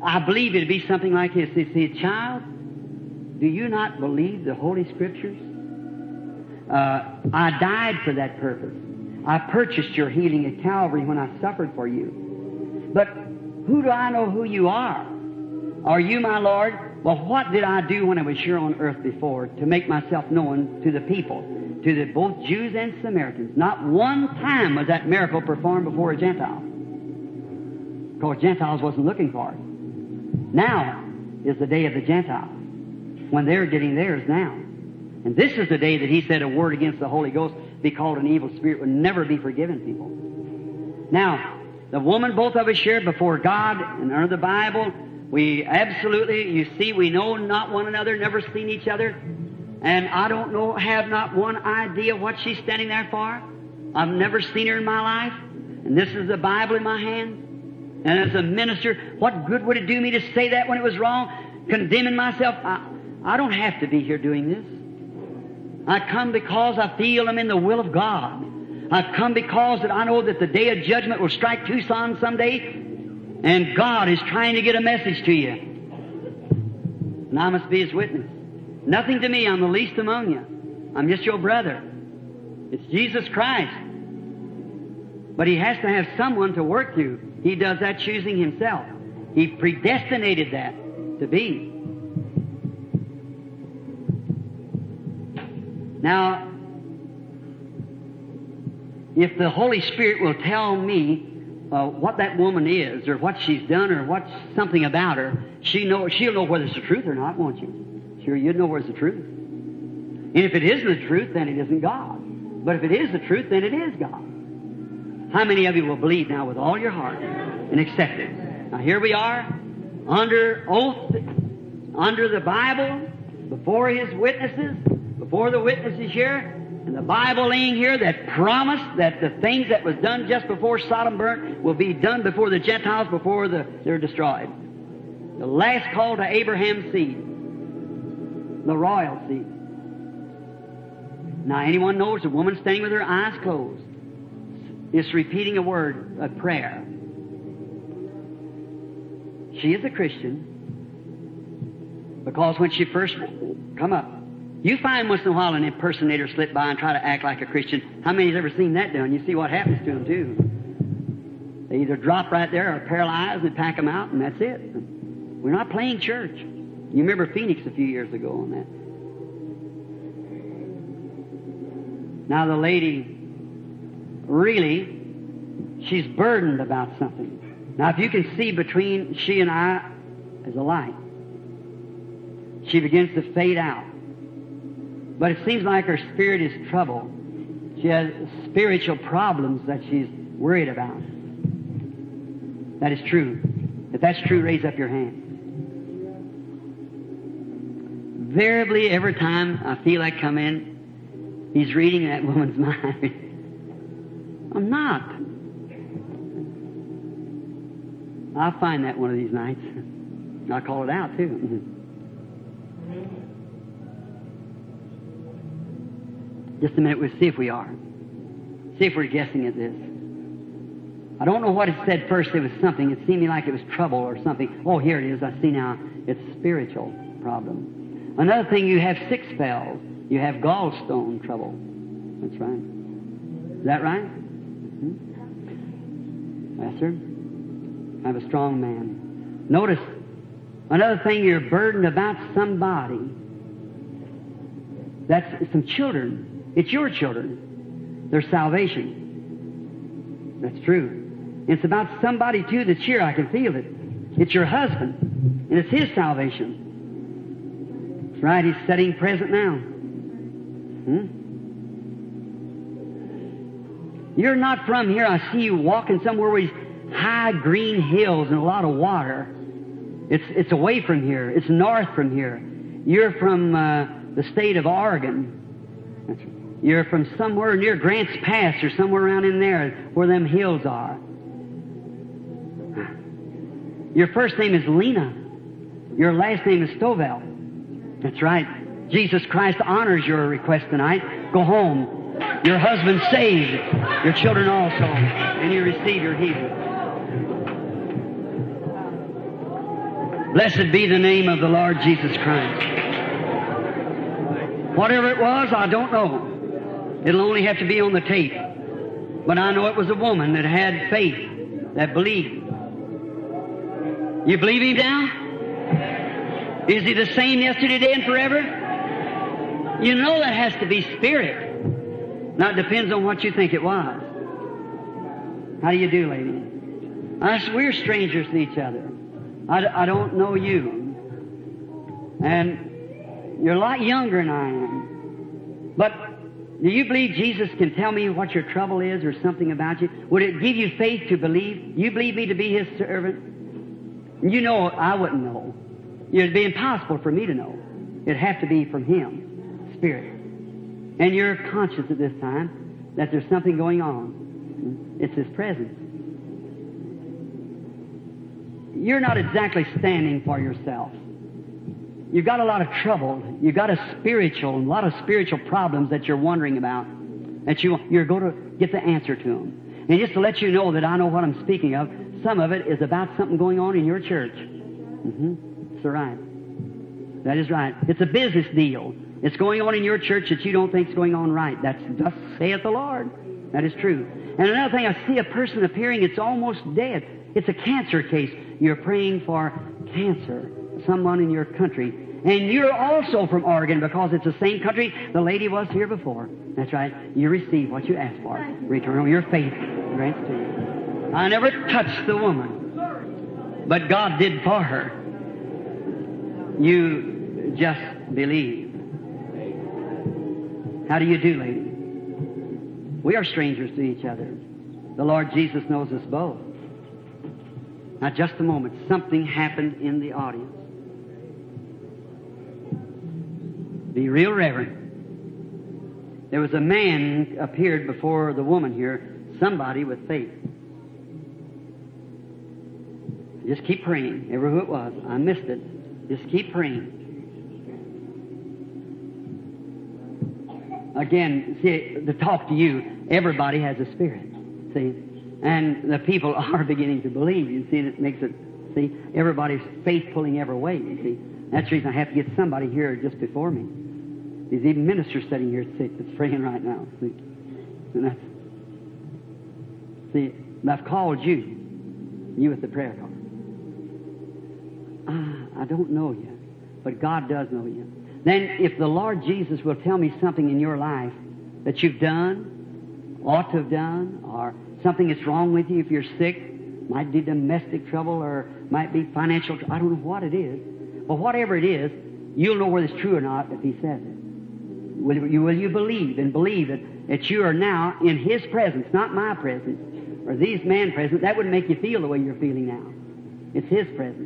I believe it'd be something like this. They say, child, do you not believe the Holy Scriptures? Uh, I died for that purpose. I purchased your healing at Calvary when I suffered for you. But who do I know who you are? Are you my Lord? Well, what did I do when I was here on earth before to make myself known to the people, to the both Jews and Samaritans? Not one time was that miracle performed before a Gentile. Because Gentiles wasn't looking for it. Now is the day of the Gentiles, when they're getting theirs now. And this is the day that he said a word against the Holy Ghost be called an evil spirit would never be forgiven people. Now, the woman both of us shared before God and under the Bible, we absolutely, you see, we know not one another, never seen each other. And I don't know, have not one idea what she's standing there for. I've never seen her in my life. And this is the Bible in my hand. And as a minister, what good would it do me to say that when it was wrong? Condemning myself? I, I don't have to be here doing this. I come because I feel I'm in the will of God. I come because that I know that the day of judgment will strike Tucson someday, and God is trying to get a message to you. And I must be His witness. Nothing to me, I'm the least among you. I'm just your brother. It's Jesus Christ. But He has to have someone to work through. He does that choosing Himself. He predestinated that to be. Now, if the Holy Spirit will tell me uh, what that woman is, or what she's done, or what's something about her, she know, she'll know whether it's the truth or not, won't you? Sure, you'd know whether it's the truth. And if it isn't the truth, then it isn't God. But if it is the truth, then it is God. How many of you will believe now with all your heart and accept it? Now here we are, under oath, under the Bible, before His witnesses, before the witnesses here, and the Bible laying here that promised that the things that was done just before Sodom burnt will be done before the Gentiles, before the, they're destroyed. The last call to Abraham's seed, the royal seed. Now anyone knows a woman standing with her eyes closed is repeating a word, a prayer. She is a Christian because when she first come up, you find once in a while an impersonator slip by and try to act like a Christian. How many has ever seen that done? You see what happens to them too. They either drop right there or paralyzed and pack them out, and that's it. We're not playing church. You remember Phoenix a few years ago on that. Now the lady, really, she's burdened about something. Now if you can see between she and I as a light, she begins to fade out. But it seems like her spirit is troubled. She has spiritual problems that she's worried about. That is true. If that's true, raise up your hand. Invariably, every time I feel I come in, He's reading that woman's mind. I'm not. I'll find that one of these nights. I'll call it out, too. Just a minute, we'll see if we are. See if we're guessing at this. I don't know what it said first. It was something. It seemed like it was trouble or something. Oh, here it is. I see now. It's a spiritual problem. Another thing, you have six spells. You have gallstone trouble. That's right. Is that right? Mm-hmm. Yes, sir. I'm a strong man. Notice, another thing, you're burdened about somebody. That's some children. It's your children. Their salvation. That's true. It's about somebody, too, that's here. I can feel it. It's your husband. And it's his salvation. That's right. He's sitting present now. Hmm? You're not from here. I see you walking somewhere where there's high green hills and a lot of water. It's, it's away from here. It's north from here. You're from uh, the state of Oregon. That's right. You're from somewhere near Grants Pass or somewhere around in there where them hills are. Your first name is Lena. Your last name is Stovall. That's right. Jesus Christ honors your request tonight. Go home. Your husband's saved. Your children also. And you receive your healing. Blessed be the name of the Lord Jesus Christ. Whatever it was, I don't know. It'll only have to be on the tape. But I know it was a woman that had faith, that believed. You believe Him now? Is He the same yesterday, today, and forever? You know that has to be spirit. Now it depends on what you think it was. How do you do, lady? Us, we're strangers to each other. I, I don't know you. And you're a lot younger than I am. But do you believe Jesus can tell me what your trouble is or something about you? Would it give you faith to believe? You believe me to be His servant? You know I wouldn't know. It'd be impossible for me to know. It'd have to be from Him, Spirit. And you're conscious at this time that there's something going on. It's His presence. You're not exactly standing for yourself. You've got a lot of trouble. You've got a spiritual, a lot of spiritual problems that you're wondering about, that you, you're going to get the answer to them. And just to let you know that I know what I'm speaking of, some of it is about something going on in your church. Mm-hmm. That's right. That is right. It's a business deal. It's going on in your church that you don't think is going on right. That's thus saith the Lord. That is true. And another thing, I see a person appearing, it's almost dead. It's a cancer case. You're praying for cancer, someone in your country. And you're also from Oregon because it's the same country the lady was here before. That's right. You receive what you ask for. Return on your faith grants to you. I never touched the woman, but God did for her. You just believe. How do you do, lady? We are strangers to each other. The Lord Jesus knows us both. Now, just a moment. Something happened in the audience. Be real reverent. There was a man appeared before the woman here, somebody with faith. Just keep praying. Ever who it was, I missed it. Just keep praying. Again, see, to talk to you, everybody has a spirit. See? And the people are beginning to believe. You see, it makes it, see, everybody's faith pulling every way, you see. That's the reason I have to get somebody here just before me. There's even ministers sitting here sick that's praying right now. See? And that's, see, I've called you, you with the prayer card. Ah, I don't know you, but God does know you. Then if the Lord Jesus will tell me something in your life that you've done, ought to have done, or something that's wrong with you, if you're sick, might be domestic trouble or might be financial trouble. I don't know what it is. But whatever it is, you'll know whether it's true or not if He says it. Will you, will you believe and believe that, that you are now in His presence, not my presence, or these men's presence? That wouldn't make you feel the way you're feeling now. It's His presence.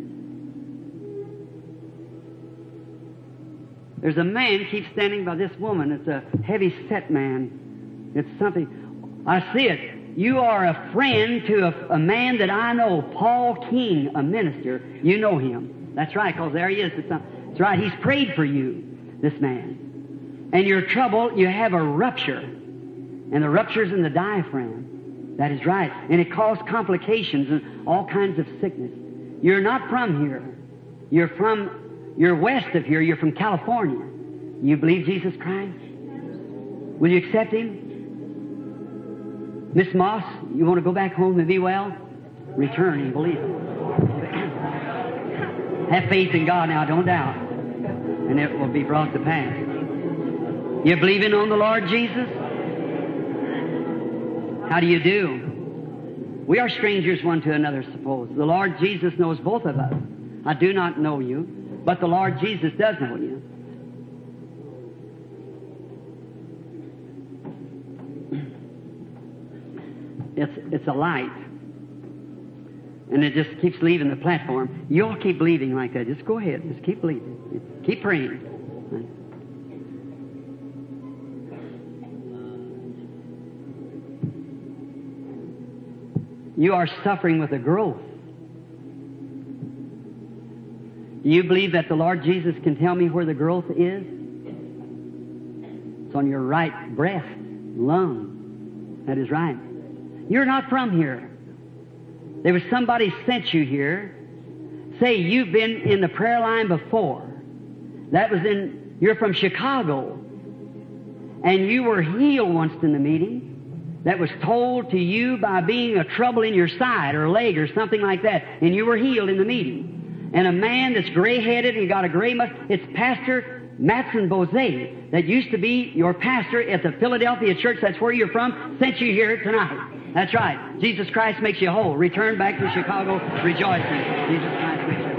There's a man keeps standing by this woman. It's a heavy-set man. It's something. I see it. You are a friend to a, a man that I know, Paul King, a minister. You know him. That's right, because there he is. That's right. He's prayed for you, this man. And your trouble, you have a rupture. And the rupture's in the diaphragm. That is right. And it caused complications and all kinds of sickness. You're not from here. You're from, you're west of here. You're from California. You believe Jesus Christ? Will you accept Him? Miss Moss, you want to go back home and be well? Return and believe Him. Have faith in God now, don't doubt. And it will be brought to pass. You believing on the Lord Jesus? How do you do? We are strangers one to another, suppose. The Lord Jesus knows both of us. I do not know you, but the Lord Jesus does know you. It's, it's a light. And it just keeps leaving the platform. You all keep believing like that. Just go ahead. Just keep believing. Keep praying. You are suffering with a growth. Do you believe that the Lord Jesus can tell me where the growth is? It's on your right breast, lung. That is right. You're not from here. There was somebody sent you here. say you've been in the prayer line before. That was in, you're from Chicago. And you were healed once in the meeting. That was told to you by being a trouble in your side or leg or something like that. And you were healed in the meeting. And a man that's gray-headed and got a gray mustache, it's Pastor Matson Bose that used to be your pastor at the Philadelphia church. That's where you're from. Sent you here tonight. That's right. Jesus Christ makes you whole. Return back to Chicago rejoicing. Jesus Christ makes you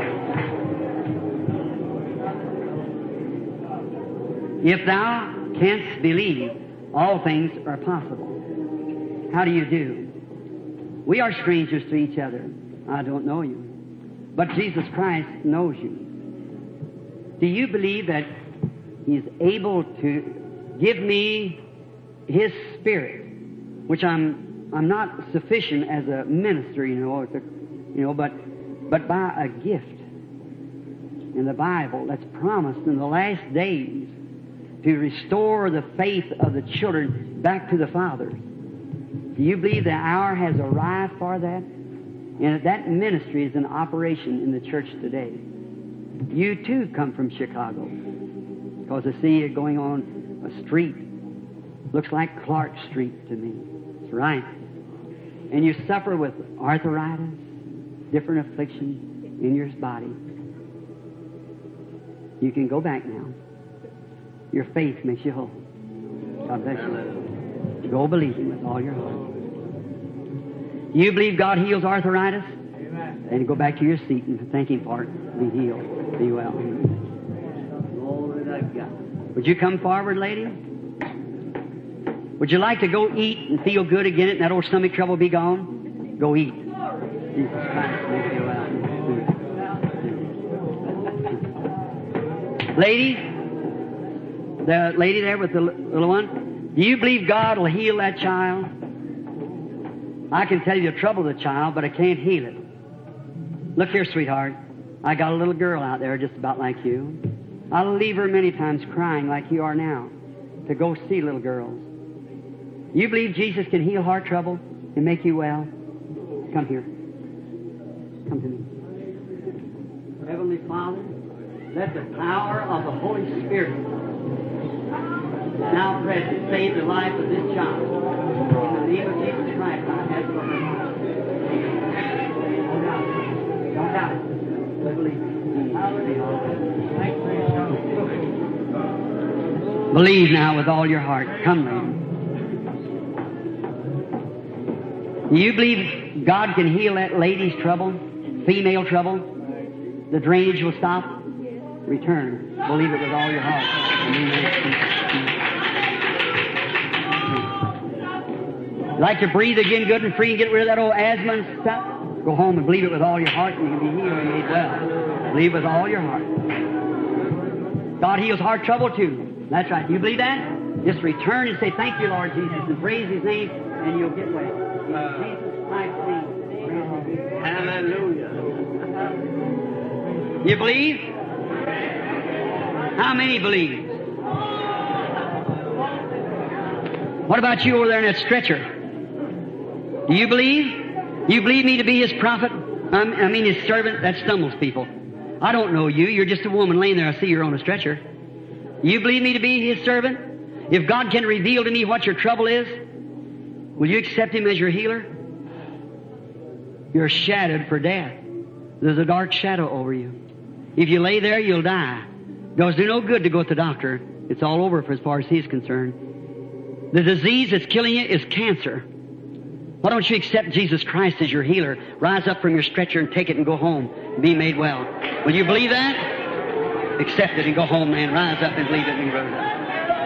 whole. If thou canst believe, all things are possible. How do you do? We are strangers to each other. I don't know you. But Jesus Christ knows you. Do you believe that He's able to give me His Spirit, which I'm I'm not sufficient as a minister, you know, a, you know, but but by a gift in the Bible that's promised in the last days to restore the faith of the children back to the fathers. Do you believe the hour has arrived for that? And that ministry is in operation in the church today. You too come from Chicago, because I see you going on a street. Looks like Clark Street to me. That's right. And you suffer with arthritis, different afflictions in your body. You can go back now. Your faith makes you whole. God bless you. Go believing with all your heart. You believe God heals arthritis? Amen. Then go back to your seat and thank Him for it. Be healed. Be well. Glory to God. Would you come forward, lady? Would you like to go eat and feel good again and that old stomach trouble be gone? Go eat. Jesus Christ make you well. Lady, the lady there with the little one, do you believe God will heal that child? I can tell you the trouble of the child, but I can't heal it. Look here, sweetheart. I got a little girl out there just about like you. I'll leave her many times crying like you are now to go see little girls. You believe Jesus can heal heart trouble and make you well? Come here. Come to me. Heavenly Father, let the power of the Holy Spirit now present save the life of this child. In the name of Jesus Christ, I ask for her life. Don't doubt it. But believe it. Believe now with all your heart. Come, lady. Do you believe God can heal that lady's trouble, female trouble? The drainage will stop? Return. Believe it with all your heart. Like to breathe again good and free and get rid of that old asthma and stuff? Go home and believe it with all your heart and you can be healed and made well. Believe with all your heart. God heals heart trouble too. That's right. Do you believe that? Just return and say, thank you, Lord Jesus, and praise His name, and you'll get well. In Jesus Christ's name. Hallelujah. You believe? How many believe? What about you over there in that stretcher? Do you believe? You believe me to be His prophet? I'm, I mean His servant? That stumbles people. I don't know you. You're just a woman laying there. I see you're on a stretcher. You believe me to be His servant? If God can reveal to me what your trouble is, will you accept Him as your healer? You're shadowed for death. There's a dark shadow over you. If you lay there, you'll die. Does do no good to go to the doctor. It's all over for as far as he's concerned. The disease that's killing you is cancer. Why don't you accept Jesus Christ as your healer? Rise up from your stretcher and take it and go home and be made well. Will you believe that? Accept it and go home, man. Rise up and believe it and be rose up.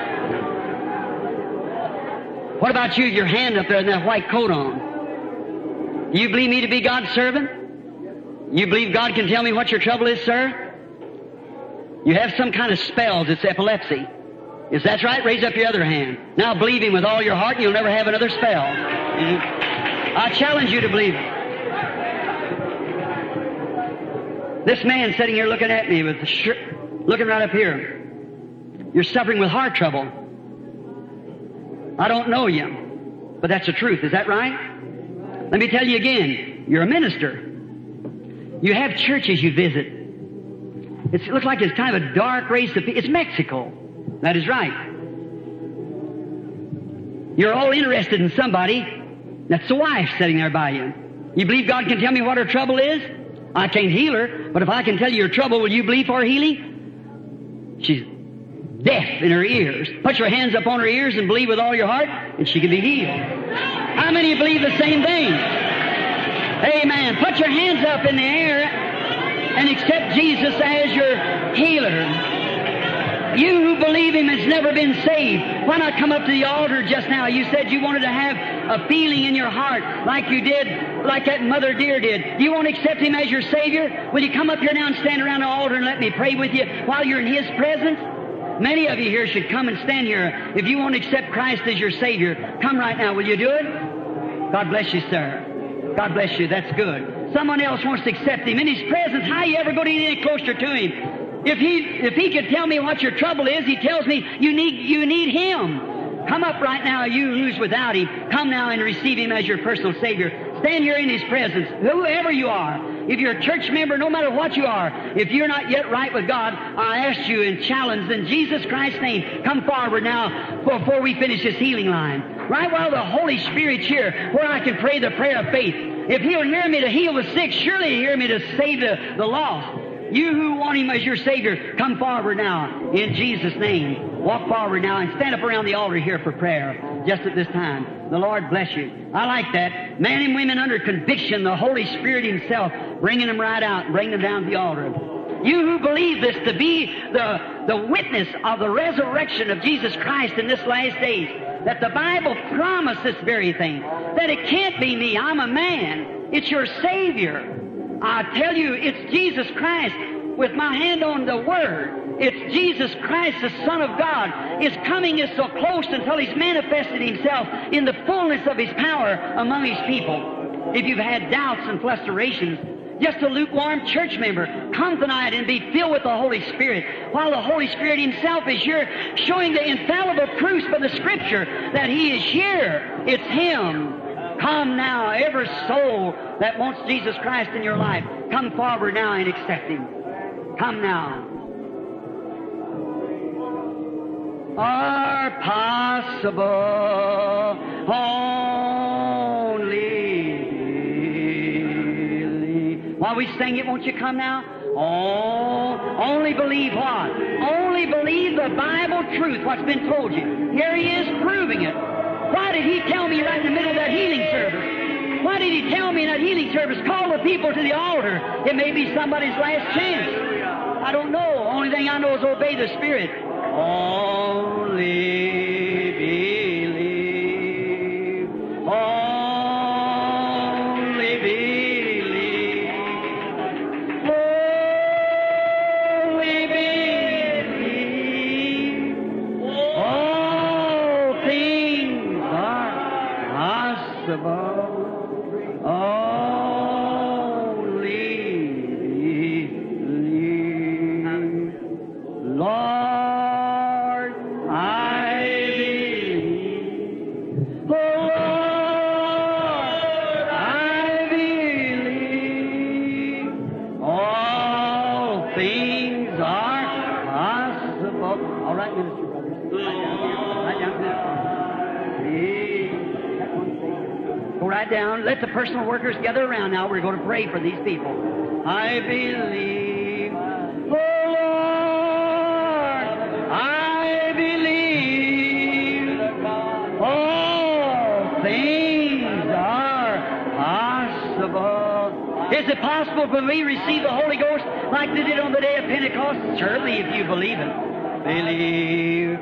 What about you, your hand up there and that white coat on? Do you believe me to be God's servant? You believe God can tell me what your trouble is, sir? You have some kind of spells. It's epilepsy. Is that right? Raise up your other hand. Now believe Him with all your heart and you'll never have another spell. I challenge you to believe it. This man sitting here looking at me with the shirt, looking right up here. You're suffering with heart trouble. I don't know you, but that's the truth. Is that right? Let me tell you again. You're a minister. You have churches you visit. It's, it looks like it's kind of a dark race of people. It's Mexico. That is right. You're all interested in somebody. That's the wife sitting there by you. You believe God can tell me what her trouble is? I can't heal her, but if I can tell you your trouble, will you believe for healing? She's deaf in her ears. Put your hands up on her ears and believe with all your heart, and she can be healed. How many of you believe the same thing? Amen. Put your hands up in the air and accept Jesus as your healer. You who believe Him has never been saved. Why not come up to the altar just now? You said you wanted to have a feeling in your heart like you did, like that Mother Dear did. Do you want to accept Him as your Savior? Will you come up here now and stand around the altar and let me pray with you while you're in His presence? Many of you here should come and stand here. If you want to accept Christ as your Savior, come right now. Will you do it? God bless you, sir. God bless you. That's good. Someone else wants to accept Him in His presence. How are you ever going to get any closer to Him? If he, if he could tell me what your trouble is, He tells me you need, you need Him. Come up right now, you who's without Him. Come now and receive Him as your personal Savior. Stand here in His presence, whoever you are. If you're a church member, no matter what you are, if you're not yet right with God, I ask you and challenge in Jesus Christ's name, come forward now before we finish this healing line. Right while the Holy Spirit's here, where I can pray the prayer of faith. If He'll hear me to heal the sick, surely He'll hear me to save the, the lost. You who want Him as your Savior, come forward now in Jesus' name. Walk forward now and stand up around the altar here for prayer just at this time. The Lord bless you. I like that. Men and women under conviction, the Holy Spirit Himself bringing them right out and bringing them down to the altar. You who believe this to be the, the witness of the resurrection of Jesus Christ in this last days, that the Bible promised this very thing, that it can't be me, I'm a man, it's your Savior. I tell you, it's Jesus Christ with my hand on the Word. It's Jesus Christ, the Son of God, is coming us so close until He's manifested Himself in the fullness of His power among His people. If you've had doubts and frustrations, just a lukewarm church member, come tonight and be filled with the Holy Spirit, while the Holy Spirit Himself is here, showing the infallible proofs by the Scripture that He is here. It's Him. Come now, every soul that wants Jesus Christ in your life, come forward now and accept Him. Come now. Are possible only believe. While we sing it, won't you come now? Oh, only believe what? Only believe the Bible truth, what's been told you. Here He is proving it. Why did He tell me right in the middle of that healing service? Why did He tell me in that healing service, call the people to the altar? It may be somebody's last chance. I don't know. Only thing I know is obey the Spirit. Only believe. Only believe. Only believe. All things are possible. Only believe. Lord, I believe. Lord, I believe. All things are possible. All right, minister brothers. Right down here. Right down to this. Go right down. Let the personal workers gather around now. We're going to pray for these people. I believe. Oh, Lord, I believe. All things are possible. Is it possible for me to receive the Holy Ghost like they did on the day of Pentecost? Certainly, if you believe it. Believe.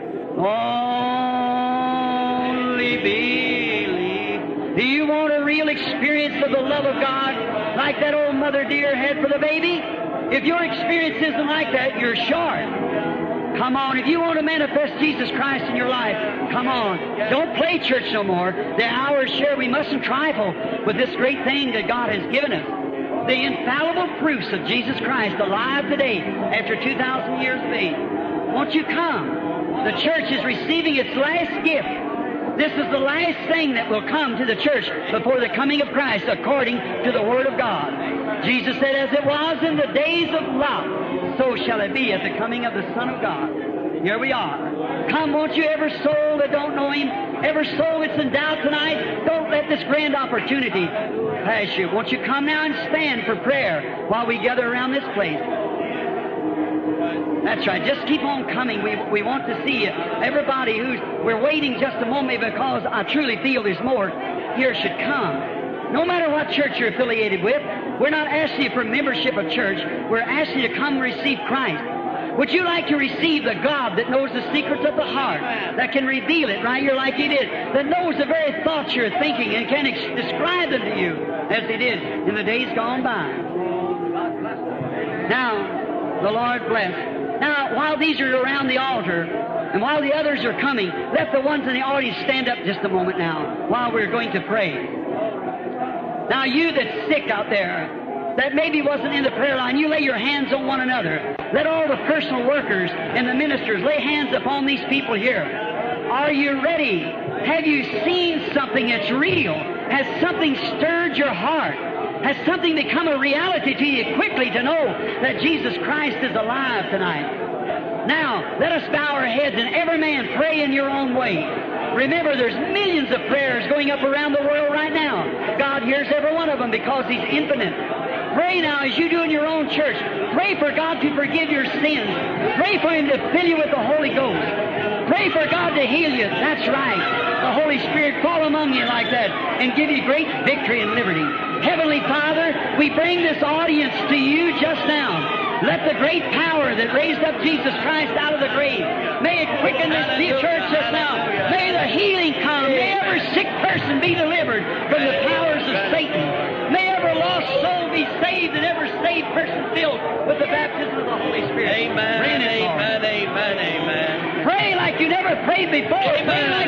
Only believe. Do you want a real experience of the love of God like that old Mother Dear had for the baby? If your experience isn't like that, you're short. Come on. If you want to manifest Jesus Christ in your life, come on. Don't play church no more. The hour is here. We mustn't trifle with this great thing that God has given us. The infallible proofs of Jesus Christ alive today after two thousand years of age. Won't you come? The church is receiving its last gift. This is the last thing that will come to the church before the coming of Christ according to the Word of God. Jesus said, as it was in the days of Lot, so shall it be at the coming of the Son of God. Here we are. Come, won't you, every soul that don't know Him, every soul that's in doubt tonight, don't let this grand opportunity pass you. Won't you come now and stand for prayer while we gather around this place? That's right. Just keep on coming. We, we want to see you. Everybody who's, we're waiting just a moment because I truly feel there's more here should come. No matter what church you're affiliated with, we're not asking you for membership of church. We're asking you to come receive Christ. Would you like to receive the God that knows the secrets of the heart, that can reveal it right here like He did, that knows the very thoughts you're thinking and can ex- describe them to you as He did in the days gone by? Now, the Lord bless. Now, while these are around the altar, and while the others are coming, let the ones in the audience stand up just a moment now, while we're going to pray. Now, you that's sick out there, that maybe wasn't in the prayer line, you lay your hands on one another. Let all the personal workers and the ministers lay hands upon these people here. Are you ready? Have you seen something that's real? Has something stirred your heart? Has something become a reality to you quickly to know that Jesus Christ is alive tonight? Now, let us bow our heads and every man pray in your own way. Remember, there's millions of prayers going up around the world right now. God hears every one of them because He's infinite. Pray now as you do in your own church. Pray for God to forgive your sins. Pray for Him to fill you with the Holy Ghost. Pray for God to heal you. That's right. The Holy Spirit fall among you like that and give you great victory and liberty. Heavenly Father, we bring this audience to you just now. Let the great power that raised up Jesus Christ out of the grave, may it quicken this church just now. May the healing come. May every sick person be delivered from the powers of Satan. May every lost soul be saved and every saved person filled with the baptism of the Holy Spirit. Amen, amen, amen, amen. Pray like you never prayed before. Amen.